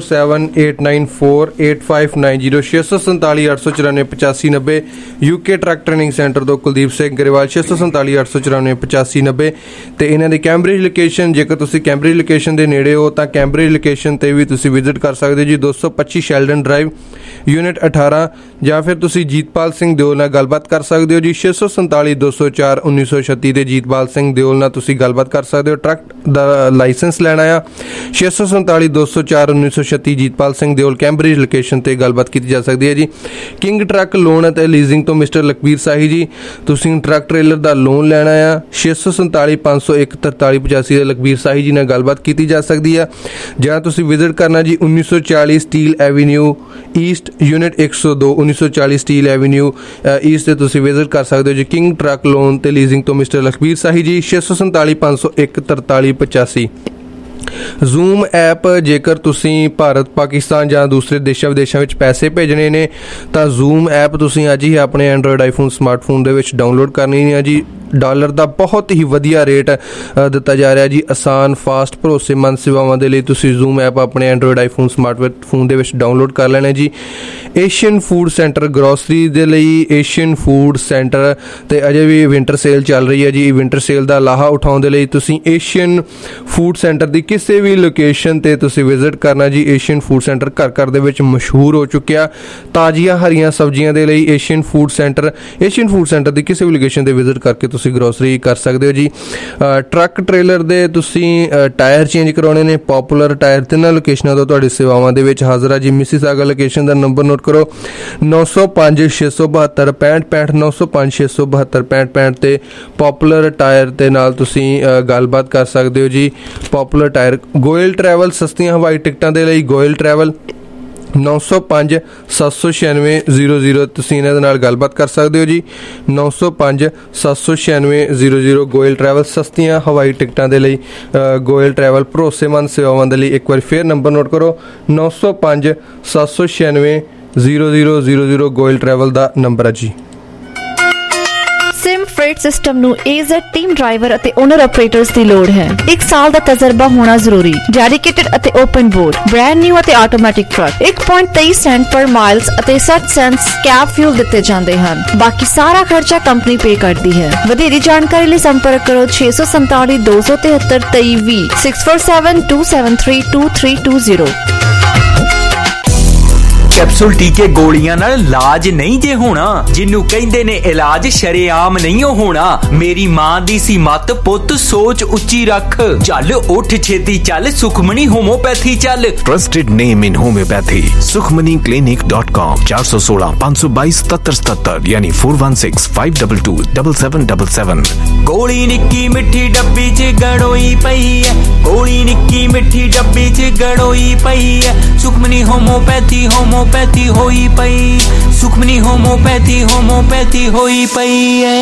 6478948590 647 894 8590 UK ਟਰੱਕ ਟ੍ਰੇਨਿੰਗ ਸੈਂਟਰ ਤੋਂ ਕੁਲਦੀਪ ਸਿੰਘ ਗਰੇਵਾਲ 647 894 8590। ਤੇ ਇਹਨਾਂ ਦੀ ਕੈਂਬਰਿਜ ਲੋਕੇਸ਼ਨ, ਜੇਕਰ ਤੁਸੀਂ ਕੈਂਬਰਿਜ ਲੋਕੇਸ਼ਨ ਦੇ ਨੇੜੇ ਹੋ ਤਾਂ ਕੈਂਬਰਿਜ ਲੋਕੇਸ਼ਨ ਤੇ ਵੀ ਤੁਸੀਂ ਵਿਜ਼ਿਟ ਕਰ ਸਕਦੇ ਹੋ ਜੀ। 225 ਸ਼ੈਲਡਨ ਡਰਾਈਵ ਯੂਨਿਟ 18, ਜਾਂ ਫਿਰ ਤੁਸੀਂ ਜੀਤਪਾਲ ਸਿੰਘ ਦਿਓਲ ਨਾਲ ਗੱਲਬਾਤ ਕਰ ਸਕਦੇ ਹੋ ਜੀ। 647 204 1936 ਤੇ ਜੀਤਪਾਲ ਸਿੰਘ ਦਿਓਲ ਨਾਲ ਤੁਸੀਂ ਗੱਲਬਾਤ ਕਰ ਸਕਦੇ ਹੋ। ਟਰੱਕ ਦਾ ਲਾਇਸੈਂਸ ਲੈਣਾ ਆ 647 204 1936 ਜੀਤਪਾਲ ਸਿੰਘ ਦਿਓਲ ਕੈਂਬਰਿਜ ਲੋਕੇਸ਼ਨ ਤੇ ਗੱਲਬਾਤ ਕੀਤੀ ਜਾ ਸਕਦੀ ਹੈ ਜੀ। ਕਿੰਗ ਟਰੱਕ ਲੋਨ ਅਤੇ ਲੀਜ਼ਿੰਗ ਤੋਂ ਮਿਸਟਰ ਲਖਬੀਰ ਸਾਹੀ ਜੀ, ਤੁਸੀਂ ਟਰੱਕ ਟ੍ਰੇਲਰ ਦਾ ਲੋਨ ਲੈਣਾ ਆ 647 501 4385 ਦੇ ਲਖਬੀਰ ਸਾਹੀ ਜੀ ਨਾਲ ਗੱਲਬਾਤ ਕੀਤੀ ਜਾ ਸਕਦੀ ਆ। ਜਾਂ ਤੁਸੀਂ ਵਿਜ਼ਿਟ ਕਰਨਾ ਜੀ 1940 Steel Avenue East unit 102 1940 Steel Avenue East ਤੇ ਤੁਸੀਂ ਵਿਜ਼ਿਟ ਕਰ ਸਕਦੇ ਹੋ ਜੀ। ਕਿੰਗ ਟਰੱਕ ਲੋਨ ਤੇ ਲੀਜ਼ਿੰਗ ਤੋਂ mister Lakhbir Sahi ji 647 501 4385। Zoom app, ਜੇਕਰ ਤੁਸੀਂ ਭਾਰਤ ਪਾਕਿਸਤਾਨ ਜਾਂ ਦੂਸਰੇ ਦੇਸ਼ਾਂ ਵਿਦੇਸ਼ਾਂ ਵਿੱਚ ਪੈਸੇ ਭੇਜਣੇ ਨੇ ਤਾਂ ਜ਼ੂਮ ਐਪ ਤੁਸੀਂ ਅੱਜ ਹੀ ਆਪਣੇ ਐਂਡਰੋਇਡ ਆਈਫੋਨ ਸਮਾਰਟਫੋਨ ਦੇ ਵਿੱਚ ਡਾਊਨਲੋਡ ਕਰਨੀ ਹੈ ਜੀ। ਡਾਲਰ ਦਾ ਬਹੁਤ ਹੀ ਵਧੀਆ ਰੇਟ ਦਿੱਤਾ ਜਾ ਰਿਹਾ ਜੀ। ਆਸਾਨ, ਫਾਸਟ, ਭਰੋਸੇਮੰਦ ਸੇਵਾਵਾਂ ਦੇ ਲਈ ਤੁਸੀਂ ਜ਼ੂਮ ਐਪ ਆਪਣੇ ਐਂਡਰੋਇਡ ਆਈਫੋਨ ਸਮਾਰਟਫੋਨ ਦੇ ਵਿੱਚ ਡਾਊਨਲੋਡ ਕਰ ਲੈਣਾ ਜੀ। ਏਸ਼ੀਅਨ ਫੂਡ ਸੈਂਟਰ ਗਰੋਸਰੀ ਦੇ ਲਈ ਏਸ਼ੀਅਨ ਫੂਡ ਸੈਂਟਰ ਤੇ ਅਜੇ ਵੀ ਵਿੰਟਰ ਸੇਲ ਚੱਲ ਰਹੀ ਹੈ ਜੀ। ਵਿੰਟਰ ਸੇਲ ਦਾ ਲਾਹਾ ਉਠਾਉਣ ਦੇ ਲਈ ਤੁਸੀਂ ਏਸ਼ੀਅਨ ਫੂਡ ਸੈਂਟਰ ਦੀ ਕਿਸੇ ਵੀ ਲੋਕੇਸ਼ਨ ਤੇ ਤੁਸੀਂ ਵਿਜ਼ਿਟ ਕਰਨਾ ਜੀ। ਏਸ਼ੀਅਨ ਫੂਡ ਸੈਂਟਰ ਘਰ ਘਰ ਦੇ ਵਿੱਚ ਮਸ਼ਹੂਰ ਹੋ ਚੁੱਕਿਆ। ਤਾਜ਼ੀਆਂ ਹਰੀਆਂ ਸਬਜ਼ੀਆਂ ਦੇ ਲਈ ਏਸ਼ੀਅਨ ਫੂਡ ਸੈਂਟਰ ਦੀ ਕਿਸੇ ਵੀ ਲੋਕੇਸ਼ਨ ਤੇ ਵਿਜ਼ਿਟ ਕਰਕੇ ਤੁਸੀਂ ਗਰੋਸਰੀ ਕਰ ਸਕਦੇ ਹੋ ਜੀ। ਟਰੱਕ ਟ੍ਰੇਲਰ ਦੇ ਤੁਸੀਂ ਟਾਇਰ ਚੇਂਜ ਕਰਾਉਣੇ ਨੇ, ਪੋਪੂਲਰ ਟਾਇਰ 3 ਲੋਕੇਸ਼ਨਾਂ ਤੋਂ ਤੁਹਾਡੀ ਸੇਵਾਵਾਂ ਦੇ ਵਿੱਚ ਹਾਜ਼ਰ ਆ ਜੀ। ਮਿਸੀਸਾਗਾ ਲੋਕੇਸ਼ਨ ਦਾ ਨੰਬਰ ਨੋਟ ਕਰੋ 905 672 6565 905 672 6565 ਤੇ ਪੋਪੂਲਰ ਟਾਇਰ ਦੇ ਨਾਲ ਤੁਸੀਂ ਗੱਲਬਾਤ ਕਰ ਸਕਦੇ ਹੋ ਜੀ। Popular tyre. ਗੋਇਲ ਟਰੈਵਲ, ਸਸਤੀਆਂ ਹਵਾਈ ਟਿਕਟਾਂ ਦੇ ਲਈ ਗੋਇਲ ਟਰੈਵਲ 905 796 00 ਤੁਸੀਂ ਇਹਨਾਂ ਦੇ ਨਾਲ ਗੱਲਬਾਤ ਕਰ ਸਕਦੇ ਹੋ ਜੀ। 905 796 00 ਗੋਇਲ ਟਰੈਵਲ, ਸਸਤੀਆਂ ਹਵਾਈ ਟਿਕਟਾਂ ਦੇ ਲਈ ਗੋਇਲ ਟਰੈਵਲ, ਭਰੋਸੇਮੰਦ ਸੇਵਾਵਾਂ ਦੇ ਲਈ। ਇੱਕ ਵਾਰ ਫਿਰ ਨੰਬਰ ਨੋਟ ਕਰੋ 905 796 0000 ਗੋਇਲ ਟਰੈਵਲ ਦਾ ਨੰਬਰ ਹੈ ਜੀ। सिम फ्रेट सिस्टम ਨੂੰ AZ ਟੀਮ ਡਰਾਈਵਰ ਅਤੇ ਓਨਰ ਆਪਰੇਟਰਸ ਦੀ ਲੋੜ ਹੈ। 1 ਸਾਲ ਦਾ ਤਜਰਬਾ ਹੋਣਾ ਜ਼ਰੂਰੀ। ਡੈਡੀਕੇਟਡ ਅਤੇ ਓਪਨ ਬੋਰਡ, ਬ੍ਰਾਂਡ ਨਿਊ ਅਤੇ automatic truck. 1.23 cent per miles ਅਤੇ 60 ਸੈਂਟਸ ਕੈਬ ਫਿਊਲ ਦਿੱਤੇ ਜਾਂਦੇ ਹਨ। ਬਾਕੀ ਸਾਰਾ ਖਰਚਾ ਕੰਪਨੀ ਪੇ ਕਰਦੀ ਹੈ। ਵਧੇਰੀ ਜਾਣਕਾਰੀ ਲਈ ਸੰਪਰਕ ਕਰੋ 647 273 2320 647 273 2320। कैप्सूल टीके गोलियां नाल इलाज नहीं जे होना, जिन्नू कहंदे ने इलाज शरेआम नहीं होना। मेरी मां दी सी मत पुत सोच उच्ची रख, चल उठ छेती चल सुखमनी होम्योपैथी चल। Trusted name in homeopathy sukhmaniclinic.com 416 522 7777 यानी 416 522 7777। गोली निक्की मिठी डब्बी च गड़ोई पई है, गोली निक्की मिठी डब्बी च गड़ोई पई है। सुखमनी होम्योपैथी होम्योपैथी होई पई, सुखमनी होम्योपैथी होम्योपैथी होई पई है।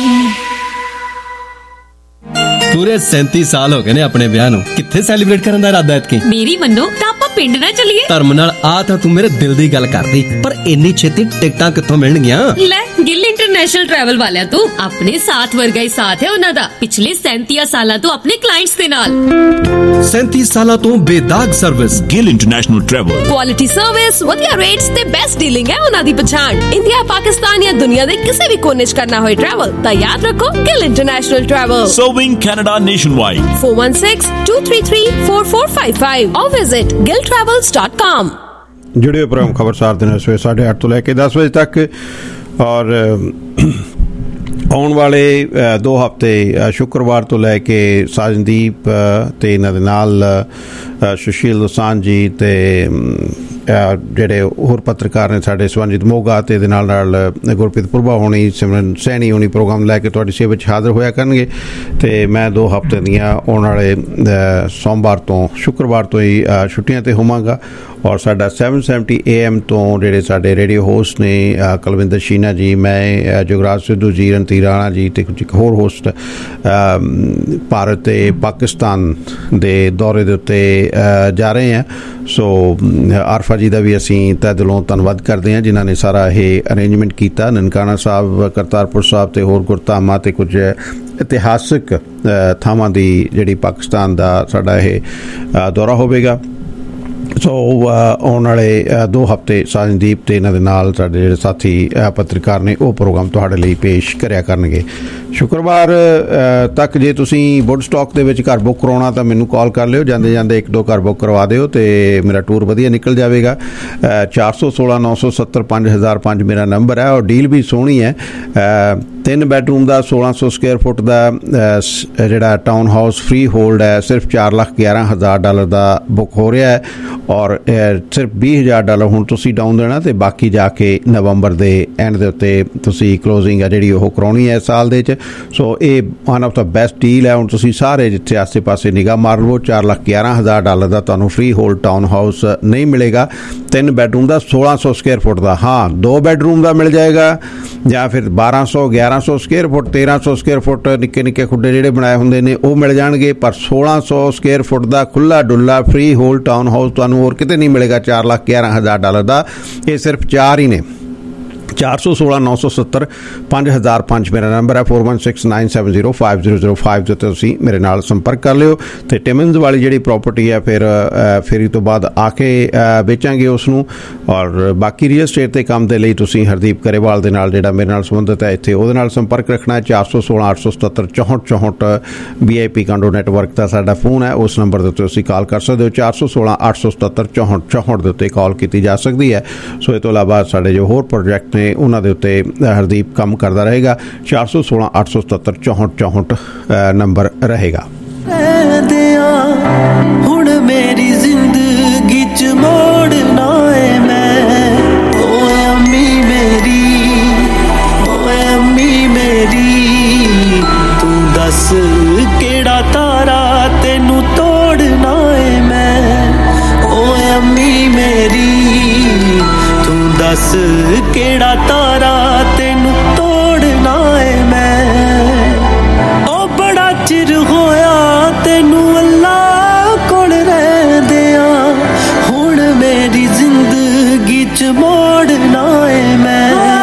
पूरे 37 साल हो गए ने अपने ब्याह नूं, कित्थे सैलीब्रेट करन दा इरादा ऐतकी? मेरी मन्नो तां आपां पिंड ना चलिए। धर्म नाल आ तां तू मेरे दिल दी गल करदी, पर इन्नी छेती टिकटां कित्थों मिलणगीਆਂ? ले गिल इंटरनेशनल ट्रैवल वालियां तो अपने साथ वर्गा ही साथ है उन्हां दा। पिछले 37 सालां तो अपने क्लाइंट्स दे नाल 37 सालां तो बेदाग service Gill international travel. Quality service, वधिया रेट्स ते बेस्ट डीलिंग है उन्हां दी पहचान। इंडिया, पाकिस्तान या दुनिया दे किसी भी कोने च करना होए ट्रैवल तां याद रखो Gill international travel. Serving Canada nationwide। 416-233-4455 or visit giltravels.com। जुड़े प्रोग्राम खबरसार दिन सवेरे 8:30 तो लेकर 10 बजे तक। और आने वाले 2 हफ्ते शुक्रवार तो लैके साजनदीप ते इन्हां दे नाल सुशील दोसांझ जी ते ਜਿਹੜੇ ਹੋਰ ਪੱਤਰਕਾਰ ਨੇ ਸਾਡੇ ਸਵੰਜੀਤ ਮੋਗਾ ਤੇ ਇਹਦੇ ਨਾਲ ਗੁਰਪ੍ਰੀਤ ਪੁਰਬਾ ਹੋਣੀ, ਸਿਮਰਨ ਸੈਣੀ ਹੋਣੀ ਪ੍ਰੋਗਰਾਮ ਲੈ ਕੇ ਤੁਹਾਡੀ ਸੇਵਾ ਵਿੱਚ ਹਾਜ਼ਰ ਹੋਇਆ ਕਰਨਗੇ। ਤੇ ਮੈਂ 2 ਹਫ਼ਤੇ ਦੀਆਂ ਆਉਣ ਵਾਲੇ ਸੋਮਵਾਰ ਤੋਂ ਸ਼ੁੱਕਰਵਾਰ ਤੋਂ ਹੀ ਛੁੱਟੀਆਂ ਤੇ ਹੋਵਾਂਗਾ। ਔਰ ਸਾਡਾ 770 AM ਤੋਂ ਜਿਹੜੇ ਸਾਡੇ ਰੇਡੀਓ ਹੋਸਟ ਨੇ ਕੁਲਵਿੰਦਰ ਸ਼ੀਨਾ ਜੀ, ਮੈਂ ਜੁਗਰਾਜ ਸਿੱਧੂ ਜੀ, ਰਣਧੀਰ ਰਾਣਾ ਜੀ ਤੇ ਕੁਝ ਹੋਰ ਹੋਸਟ ਭਾਰਤ ਤੇ ਪਾਕਿਸਤਾਨ ਦੇ ਦੌਰੇ ਦੇ ਉੱਤੇ ਜਾ ਰਹੇ ਹਾਂ। ਸੋ ਆਰਫਾ ਜੀ ਦਾ ਵੀ ਅਸੀਂ ਤਹਿ ਦਿਲੋਂ ਧੰਨਵਾਦ ਕਰਦੇ ਹਾਂ ਜਿਨ੍ਹਾਂ ਨੇ ਸਾਰਾ ਇਹ ਅਰੇਂਜਮੈਂਟ ਕੀਤਾ। ਨਨਕਾਣਾ ਸਾਹਿਬ, ਕਰਤਾਰਪੁਰ ਸਾਹਿਬ ਤੇ ਹੋਰ ਗੁਰਧਾਮਾਂ ਤੇ ਕੁਝ ਇਤਿਹਾਸਿਕ ਥਾਵਾਂ ਦੀ ਜਿਹੜੀ ਪਾਕਿਸਤਾਨ ਦਾ ਸਾਡਾ ਇਹ ਦੌਰਾ ਹੋਵੇਗਾ। ਸੋ ਆਉਣ ਵਾਲੇ 2 ਹਫ਼ਤੇ ਸਾਜਨਦੀਪ ਤੇ ਇਹਨਾਂ ਦੇ ਨਾਲ ਸਾਡੇ ਜਿਹੜੇ ਸਾਥੀ ਪੱਤਰਕਾਰ ਨੇ ਉਹ ਪ੍ਰੋਗਰਾਮ ਤੁਹਾਡੇ ਲਈ ਪੇਸ਼ ਕਰਿਆ ਕਰਨਗੇ। ਸ਼ੁੱਕਰਵਾਰ ਤੱਕ ਜੇ ਤੁਸੀਂ ਵੁੱਡਸਟਾਕ ਦੇ ਵਿੱਚ ਘਰ ਬੁੱਕ ਕਰਾਉਣਾ ਤਾਂ ਮੈਨੂੰ ਕਾਲ ਕਰ ਲਿਓ, ਜਾਂਦੇ ਜਾਂਦੇ 1-2 ਘਰ ਬੁੱਕ ਕਰਵਾ ਦਿਓ ਤੇ ਮੇਰਾ ਟੂਰ ਵਧੀਆ ਨਿਕਲ ਜਾਵੇਗਾ। 416 970 5005 ਮੇਰਾ ਨੰਬਰ ਹੈ ਔਰ ਡੀਲ ਵੀ ਸੋਹਣੀ ਹੈ। 3 ਬੈਡਰੂਮ ਦਾ 1600 ਸਕੁਅਰ ਫੁੱਟ ਦਾ ਜਿਹੜਾ ਟਾਊਨ ਹਾਊਸ ਫ੍ਰੀ ਹੋਲਡ ਹੈ ਸਿਰਫ $4,11,000 ਦਾ ਬੁੱਕ ਹੋ ਰਿਹਾ ਹੈ ਔਰ ਸਿਰਫ $20,000 ਹੁਣ ਤੁਸੀਂ ਡਾਊਨ ਦੇਣਾ ਤੇ ਬਾਕੀ ਜਾ ਕੇ ਨਵੰਬਰ ਦੇ ਐਂਡ ਦੇ ਉੱਤੇ ਤੁਸੀਂ ਕਲੋਜ਼ਿੰਗ ਆ ਜਿਹੜੀ ਉਹ ਕਰਾਉਣੀ ਹੈ ਸਾਲ ਦੇ 'ਚ। ਸੋ ਇਹ one of the best deal ਹੈ। ਹੁਣ ਤੁਸੀਂ ਸਾਰੇ ਜਿੱਥੇ ਆਸੇ ਪਾਸੇ ਨਿਗਾਹ ਮਾਰ ਲਵੋ, $4,11,000 ਦਾ ਤੁਹਾਨੂੰ ਫ੍ਰੀ ਹੋਲਡ ਟਾਊਨ ਹਾਊਸ ਨਹੀਂ ਮਿਲੇਗਾ। 3 ਬੈਡਰੂਮ ਦਾ 1600 ਸਕੁਅਰ ਫੁੱਟ ਦਾ, ਹਾਂ 2 ਬੈਡਰੂਮ ਦਾ ਮਿਲ ਜਾਏਗਾ ਜਾਂ ਫਿਰ 1200 1100 ਸਕੁਅਰ ਫੁੱਟ 1300 ਸਕੁਅਰ ਫੁੱਟ ਨਿੱਕੇ ਨਿੱਕੇ ਖੁੱਡੇ ਜਿਹੜੇ ਬਣਾਏ ਹੁੰਦੇ ਨੇ ਉਹ ਮਿਲ ਜਾਣਗੇ। ਪਰ 1600 ਸਕੁਅਰ ਫੁੱਟ ਦਾ ਖੁੱਲਾ ਡੁੱਲਾ ਫ੍ਰੀ ਹੋਲਡ ਟਾਊਨ ਹਾਊਸ ਤੁਹਾਨੂੰ ਹੋਰ ਕਿਤੇ ਨਹੀਂ ਮਿਲੇਗਾ $4,11,000 ਦਾ। ਇਹ ਸਿਰਫ 4 ਹੀ ਨੇ। 416 970 5005 ਮੇਰਾ ਨੰਬਰ ਹੈ। 4169705005 ਦੇ ਉੱਤੇ ਤੁਸੀਂ ਮੇਰੇ ਨਾਲ ਸੰਪਰਕ ਕਰ ਲਿਓ। ਤੇ ਟਿਮਨਜ਼ ਵਾਲੀ ਜਿਹੜੀ ਪ੍ਰਾਪਰਟੀ ਹੈ ਫਿਰ ਫੇਰੀ ਤੋਂ ਬਾਅਦ ਆ ਕੇ ਵੇਚਾਂਗੇ ਉਸ ਨੂੰ। ਔਰ ਬਾਕੀ ਰੀਅਲ ਸਟੇਟ ਦੇ ਕੰਮ ਦੇ ਲਈ ਤੁਸੀਂ ਹਰਦੀਪ ਕਰੇਵਾਲ ਦੇ ਨਾਲ ਜਿਹੜਾ ਮੇਰੇ ਨਾਲ ਸੰਬੰਧਿਤ ਹੈ ਇੱਥੇ ਉਹਦੇ ਨਾਲ ਸੰਪਰਕ ਰੱਖਣਾ ਹੈ। 416 877 6464 VIP ਕਾਂਡੋ ਨੈਟਵਰਕ ਦਾ ਸਾਡਾ ਫੋਨ ਹੈ, ਉਸ ਨੰਬਰ ਦੇ ਉੱਤੇ ਤੁਸੀਂ ਕਾਲ ਕਰ ਸਕਦੇ ਹੋ। 416 877 6464 ਦੇ ਉੱਤੇ ਕਾਲ ਕੀਤੀ ਜਾ ਸਕਦੀ ਹੈ। ਸੋ ਇਹ ਤੋਂ ਇਲਾਵਾ ਸਾਡੇ ਜੋ ਹੋਰ ਪ੍ਰੋਜੈਕਟ ਨੇ ਉਹਨਾਂ ਦੇ ਉੱਤੇ ਹਰਦੀਪ ਕੰਮ ਕਰਦਾ ਰਹੇਗਾ। 416 877 6464 ਨੰਬਰ ਰਹੇਗਾ। ਹੁਣ ਮੇਰੀ ਜ਼ਿੰਦਗੀ ਚ ਮੋੜਨਾ ਏ ਮੈਂ, ਓਏ ਅੰਮੀ ਮੇਰੀ ਤੂੰ ਦੱਸ ਕਿਹੜਾ ਤਾਰਾ ਤੈਨੂੰ ਤੋੜਨਾ ਏ ਮੈਂ, ਓਏ ਅੰਮੀ ਮੇਰੀ ਤੂੰ ਦੱਸ ਕਿਹੜਾ ਤਾਰਾ ਤੈਨੂੰ ਤੋੜਨਾ ਏ ਮੈਂ। ਉਹ ਬੜਾ ਚਿਰ ਹੋਇਆ ਤੈਨੂੰ ਅੱਲਾ ਕੋਲ ਰਹਿੰਦਿਆਂ, ਹੁਣ ਮੇਰੀ ਜ਼ਿੰਦਗੀ ਚ ਮੋੜਨਾ ਏ ਮੈਂ।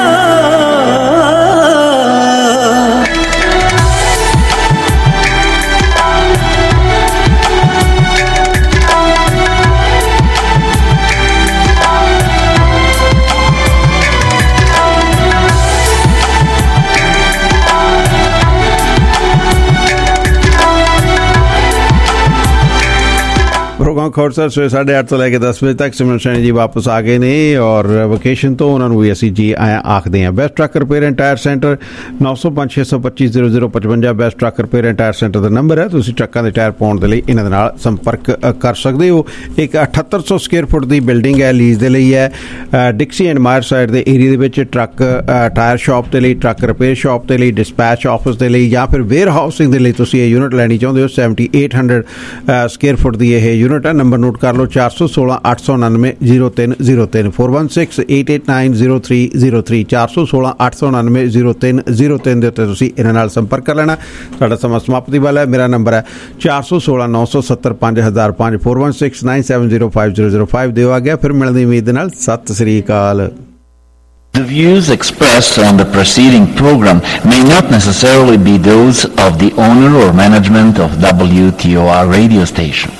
ਪ੍ਰੋਗਰਾਮ ਖੋਰਸਰ ਸਵੇਰੇ 8:30 ਤੋਂ ਲੈ ਕੇ 10 ਵਜੇ ਤੱਕ ਸਿਮਰਨ ਸੈਣੀ ਜੀ ਵਾਪਸ ਆ ਗਏ ਨੇ ਔਰ ਵਕੇਸ਼ਨ ਤੋਂ ਉਹਨਾਂ ਨੂੰ ਵੀ ਅਸੀਂ ਜੀ ਆਇਆ ਆਖਦੇ ਹਾਂ। Best truck repair and tyre centre 905 625 0055 best truck repair and tyre centre ਦਾ ਨੰਬਰ ਹੈ। ਤੁਸੀਂ ਟਰੱਕਾਂ ਦੇ ਟਾਇਰ ਪਾਉਣ ਦੇ ਲਈ ਇਹਨਾਂ ਦੇ ਨਾਲ ਸੰਪਰਕ ਕਰ ਸਕਦੇ ਹੋ। ਇੱਕ 7800 ਸਕੁਅਰ ਫੁੱਟ ਦੀ ਬਿਲਡਿੰਗ ਹੈ, ਲੀਜ਼ ਦੇ ਲਈ ਹੈ। ਡਿਕਸੀ ਐਂਡ ਮਾਇਰ ਸਾਈਡ ਦੇ ਏਰੀਆ ਦੇ ਵਿੱਚ ਟਰੱਕ ਟਾਇਰ ਸ਼ਾਪ ਦੇ ਲਈ, ਟਰੱਕ ਰਿਪੇਅਰ ਸ਼ਾਪ ਦੇ ਲਈ, ਡਿਸਪੈਚ ਆਫਿਸ ਦੇ ਲਈ ਜਾਂ ਫਿਰ ਵੇਅਰ ਹਾਊਸਿੰਗ ਦੇ ਲਈ ਤੁਸੀਂ ਇਹ ਯੂਨਿਟ ਲੈਣੀ ਚਾਹੁੰਦੇ ਹੋ। 7800 ਸਕੁਅਰ ਫੁੱਟ ਦੀ ਇਹ ਯੂਨਿਟ ਹੈ। ਨੰਬਰ ਨੋਟ ਕਰ ਲਓ 416 899 0303 416 889 0303 416 899 0303 ਦੇ ਉੱਤੇ ਤੁਸੀਂ ਇਹਨਾਂ ਨਾਲ ਸੰਪਰਕ ਕਰ ਲੈਣਾ। ਸਾਡਾ ਸਮਾਂ ਸਮਾਪਤੀ ਵਾਲਾ ਹੈ। ਮੇਰਾ ਨੰਬਰ ਹੈ 416 970 5005 416 970 5005 ਦਿਓ ਆ ਗਿਆ। ਫਿਰ ਮਿਲਣ ਦੀ ਉਮੀਦ ਨਾਲ ਸਤਿ ਸ੍ਰੀ ਅਕਾਲ। The views expressed on the preceding program may not necessarily be those of the owner or management of WTOR radio station.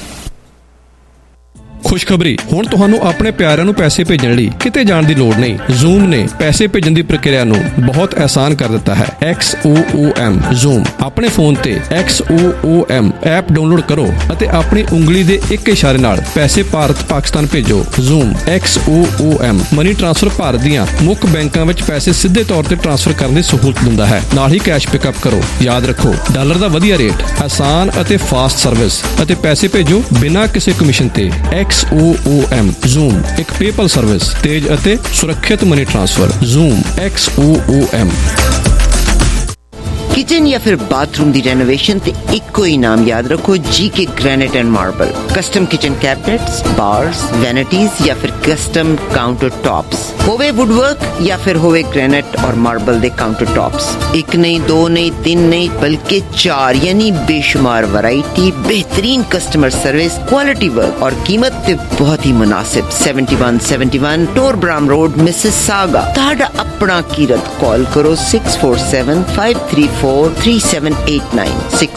ਖੁਸ਼ਖਬਰੀ, ਹੁਣ ਤੁਹਾਨੂੰ ਆਪਣੇ ਪਿਆਰਿਆਂ ਨੂੰ ਪੈਸੇ ਭੇਜਣ ਲਈ ਕਿਤੇ ਜਾਣ ਦੀ ਲੋੜ ਨਹੀਂ। ਜ਼ੂਮ ਨੇ ਪੈਸੇ ਭੇਜਣ ਦੀ ਪ੍ਰਕਿਰਿਆ ਨੂੰ ਬਹੁਤ ਆਸਾਨ ਕਰ ਦਿੱਤਾ ਹੈ। XOOM ਜ਼ੂਮ ਆਪਣੇ ਫੋਨ ਤੇ XOOM ਐਪ ਡਾਊਨਲੋਡ ਕਰੋ ਅਤੇ ਆਪਣੀ ਉਂਗਲੀ ਦੇ ਇੱਕ ਇਸ਼ਾਰੇ ਨਾਲ ਪੈਸੇ ਭਾਰਤ ਪਾਕਿਸਤਾਨ ਭੇਜੋ। Zoom XOOM money transfer Bharat ਦੀਆਂ ਮੁੱਖ ਬੈਂਕਾਂ ਵਿੱਚ ਪੈਸੇ ਸਿੱਧੇ ਤੌਰ ਤੇ ਟ੍ਰਾਂਸਫਰ ਕਰਨ ਦੀ ਸਹੂਲਤ ਦਿੰਦਾ ਹੈ। ਨਾਲ ਹੀ ਕੈਸ਼ ਪਿਕਅਪ ਕਰੋ। ਯਾਦ ਰੱਖੋ, ਡਾਲਰ ਦਾ ਵਧੀਆ ਰੇਟ, ਆਸਾਨ ਅਤੇ ਫਾਸਟ ਸਰਵਿਸ ਅਤੇ ਪੈਸੇ ਭੇਜੋ ਬਿਨਾਂ ਕਿਸੇ ਕਮਿਸ਼ਨ ਤੇ। XOOM ਜ਼ੂਮ ਇੱਕ ਪੇਪਲ ਸਰਵਿਸ, ਤੇਜ਼ ਅਤੇ ਸੁਰੱਖਿਅਤ money transfer. Zoom XOOM। Kitchen या फिर बाथरूम दी रेनोवेशन ते इक्को ही नाम याद रखो, GK granite and marble. Custom kitchen cabinets, bars, vanities या फिर कस्टम काउंटर टॉप्स, होवे वुडवर्क या फिर होवे ग्रेनाइट और मार्बल दे काउंटर टॉप्स। एक नहीं, दो नहीं, तीन नहीं, बल्कि 4 यानी बेशुमार वैरायटी, बेहतरीन कस्टमर सर्विस, क्वालिटी वर्क और कीमत ते बहुत ही मुनासिब। 7171 टोरब्राम रोड, मिसिसागा। ताड़ा अपना कीरत। कॉल करो 647-534-3789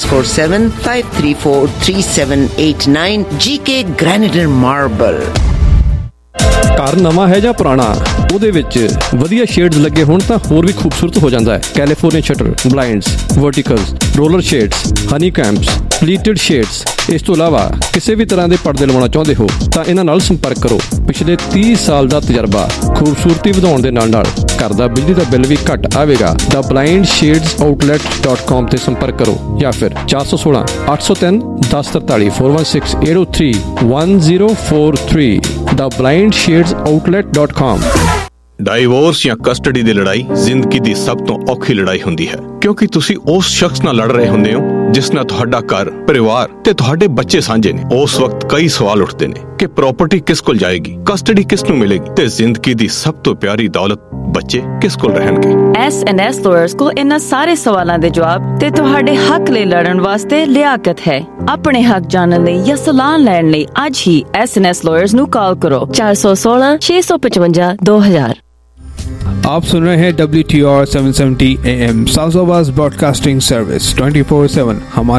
647-534-3789। GK granite and marble. ਘਰ ਨਵਾਂ ਹੈ ਜਾਂ ਪੁਰਾਣਾ, ਉਹਦੇ ਵਿੱਚ ਵਧੀਆ ਸ਼ੇਡਸ ਲੱਗੇ ਹੋਣ ਤਾਂ ਹੋਰ ਵੀ ਖੂਬਸੂਰਤ ਹੋ ਜਾਂਦਾ ਹੈ। California shutter, blinds, verticals, roller shades, ਹਨੀ ਕੈਂਪਸ, ਪਲੀਟਡ ਸ਼ੇਡਸ। ਇਸ ਤੋਂ ਇਲਾਵਾ ਕਿਸੇ ਵੀ ਤਰ੍ਹਾਂ ਦੇ ਪਰਦੇ ਲਵਾਉਣਾ ਚਾਹੁੰਦੇ ਹੋ ਤਾਂ ਇਹਨਾਂ ਨਾਲ ਸੰਪਰਕ ਕਰੋ। ਪਿਛਲੇ 30 ਸਾਲ ਦਾ ਤਜਰਬਾ, ਖੂਬਸੂਰਤੀ ਵਧਾਉਣ ਦੇ ਨਾਲ ਘਰ ਦਾ ਬਿਜਲੀ ਦਾ ਬਿੱਲ ਵੀ ਘੱਟ ਆਵੇਗਾ। ਦਾ blindshadesOutlet.com ਤੇ ਸੰਪਰਕ ਕਰੋ ਜਾਂ ਫਿਰ 416 803 1043 416 803 1043 ਦਾ blindshadesOutlet.com। ਡਾਈਵੋਰਸ ਜਾਂ ਕਸਟਡੀ ਦੀ ਲੜਾਈ ਜ਼ਿੰਦਗੀ ਦੀ ਸਭ ਤੋਂ ਔਖੀ ਲੜਾਈ ਹੁੰਦੀ ਹੈ, ਕਿਉਂਕਿ ਤੁਸੀਂ ਉਸ ਸ਼ਖਸ ਨਾਲ ਲੜ ਰਹੇ ਹੁੰਦੇ ਹੋ ਜਿਸ ਨਾਲ ਤੁਹਾਡਾ ਘਰ, ਪਰਿਵਾਰ ਤੇ ਤੁਹਾਡੇ ਬੱਚੇ ਸਾਂਝੇ ਨੇ। ਉਸ ਵਕਤ ਕਈ ਸਵਾਲ ਉੱਠਦੇ ਨੇ ਕਿ ਪ੍ਰਾਪਰਟੀ ਕਿਸ ਕੋਲ ਜਾਏਗੀ, ਕਸਟਡੀ ਕਿਸ ਨੂੰ ਮਿਲੇਗੀ ਤੇ ਜ਼ਿੰਦਗੀ ਦੀ ਸਭ ਤੋਂ ਪਿਆਰੀ ਦੌਲਤ ਬੱਚੇ ਕਿਸ ਕੋਲ ਰਹਿਣਗੇ। S&S ਲਾਇਰਸ ਕੋਲ ਇਹਨਾਂ ਸਾਰੇ ਸਵਾਲਾਂ ਦੇ ਜਵਾਬ ਤੇ ਤੁਹਾਡੇ ਹੱਕ ਲਈ ਲੜਨ ਵਾਸਤੇ ਲਿਆਕਤ ਹੈ। ਆਪਣੇ ਹੱਕ ਜਾਣਨ ਲਈ ਜਾਂ ਸਲਾਹ ਲੈਣ ਲਈ ਅੱਜ ਹੀ S&S ਲਾਇਰਸ ਨੂੰ ਕਾਲ ਕਰੋ 416 655 2000। आप सुन रहे हैं WTR 770 AM South broadcasting service 24/7। हमारे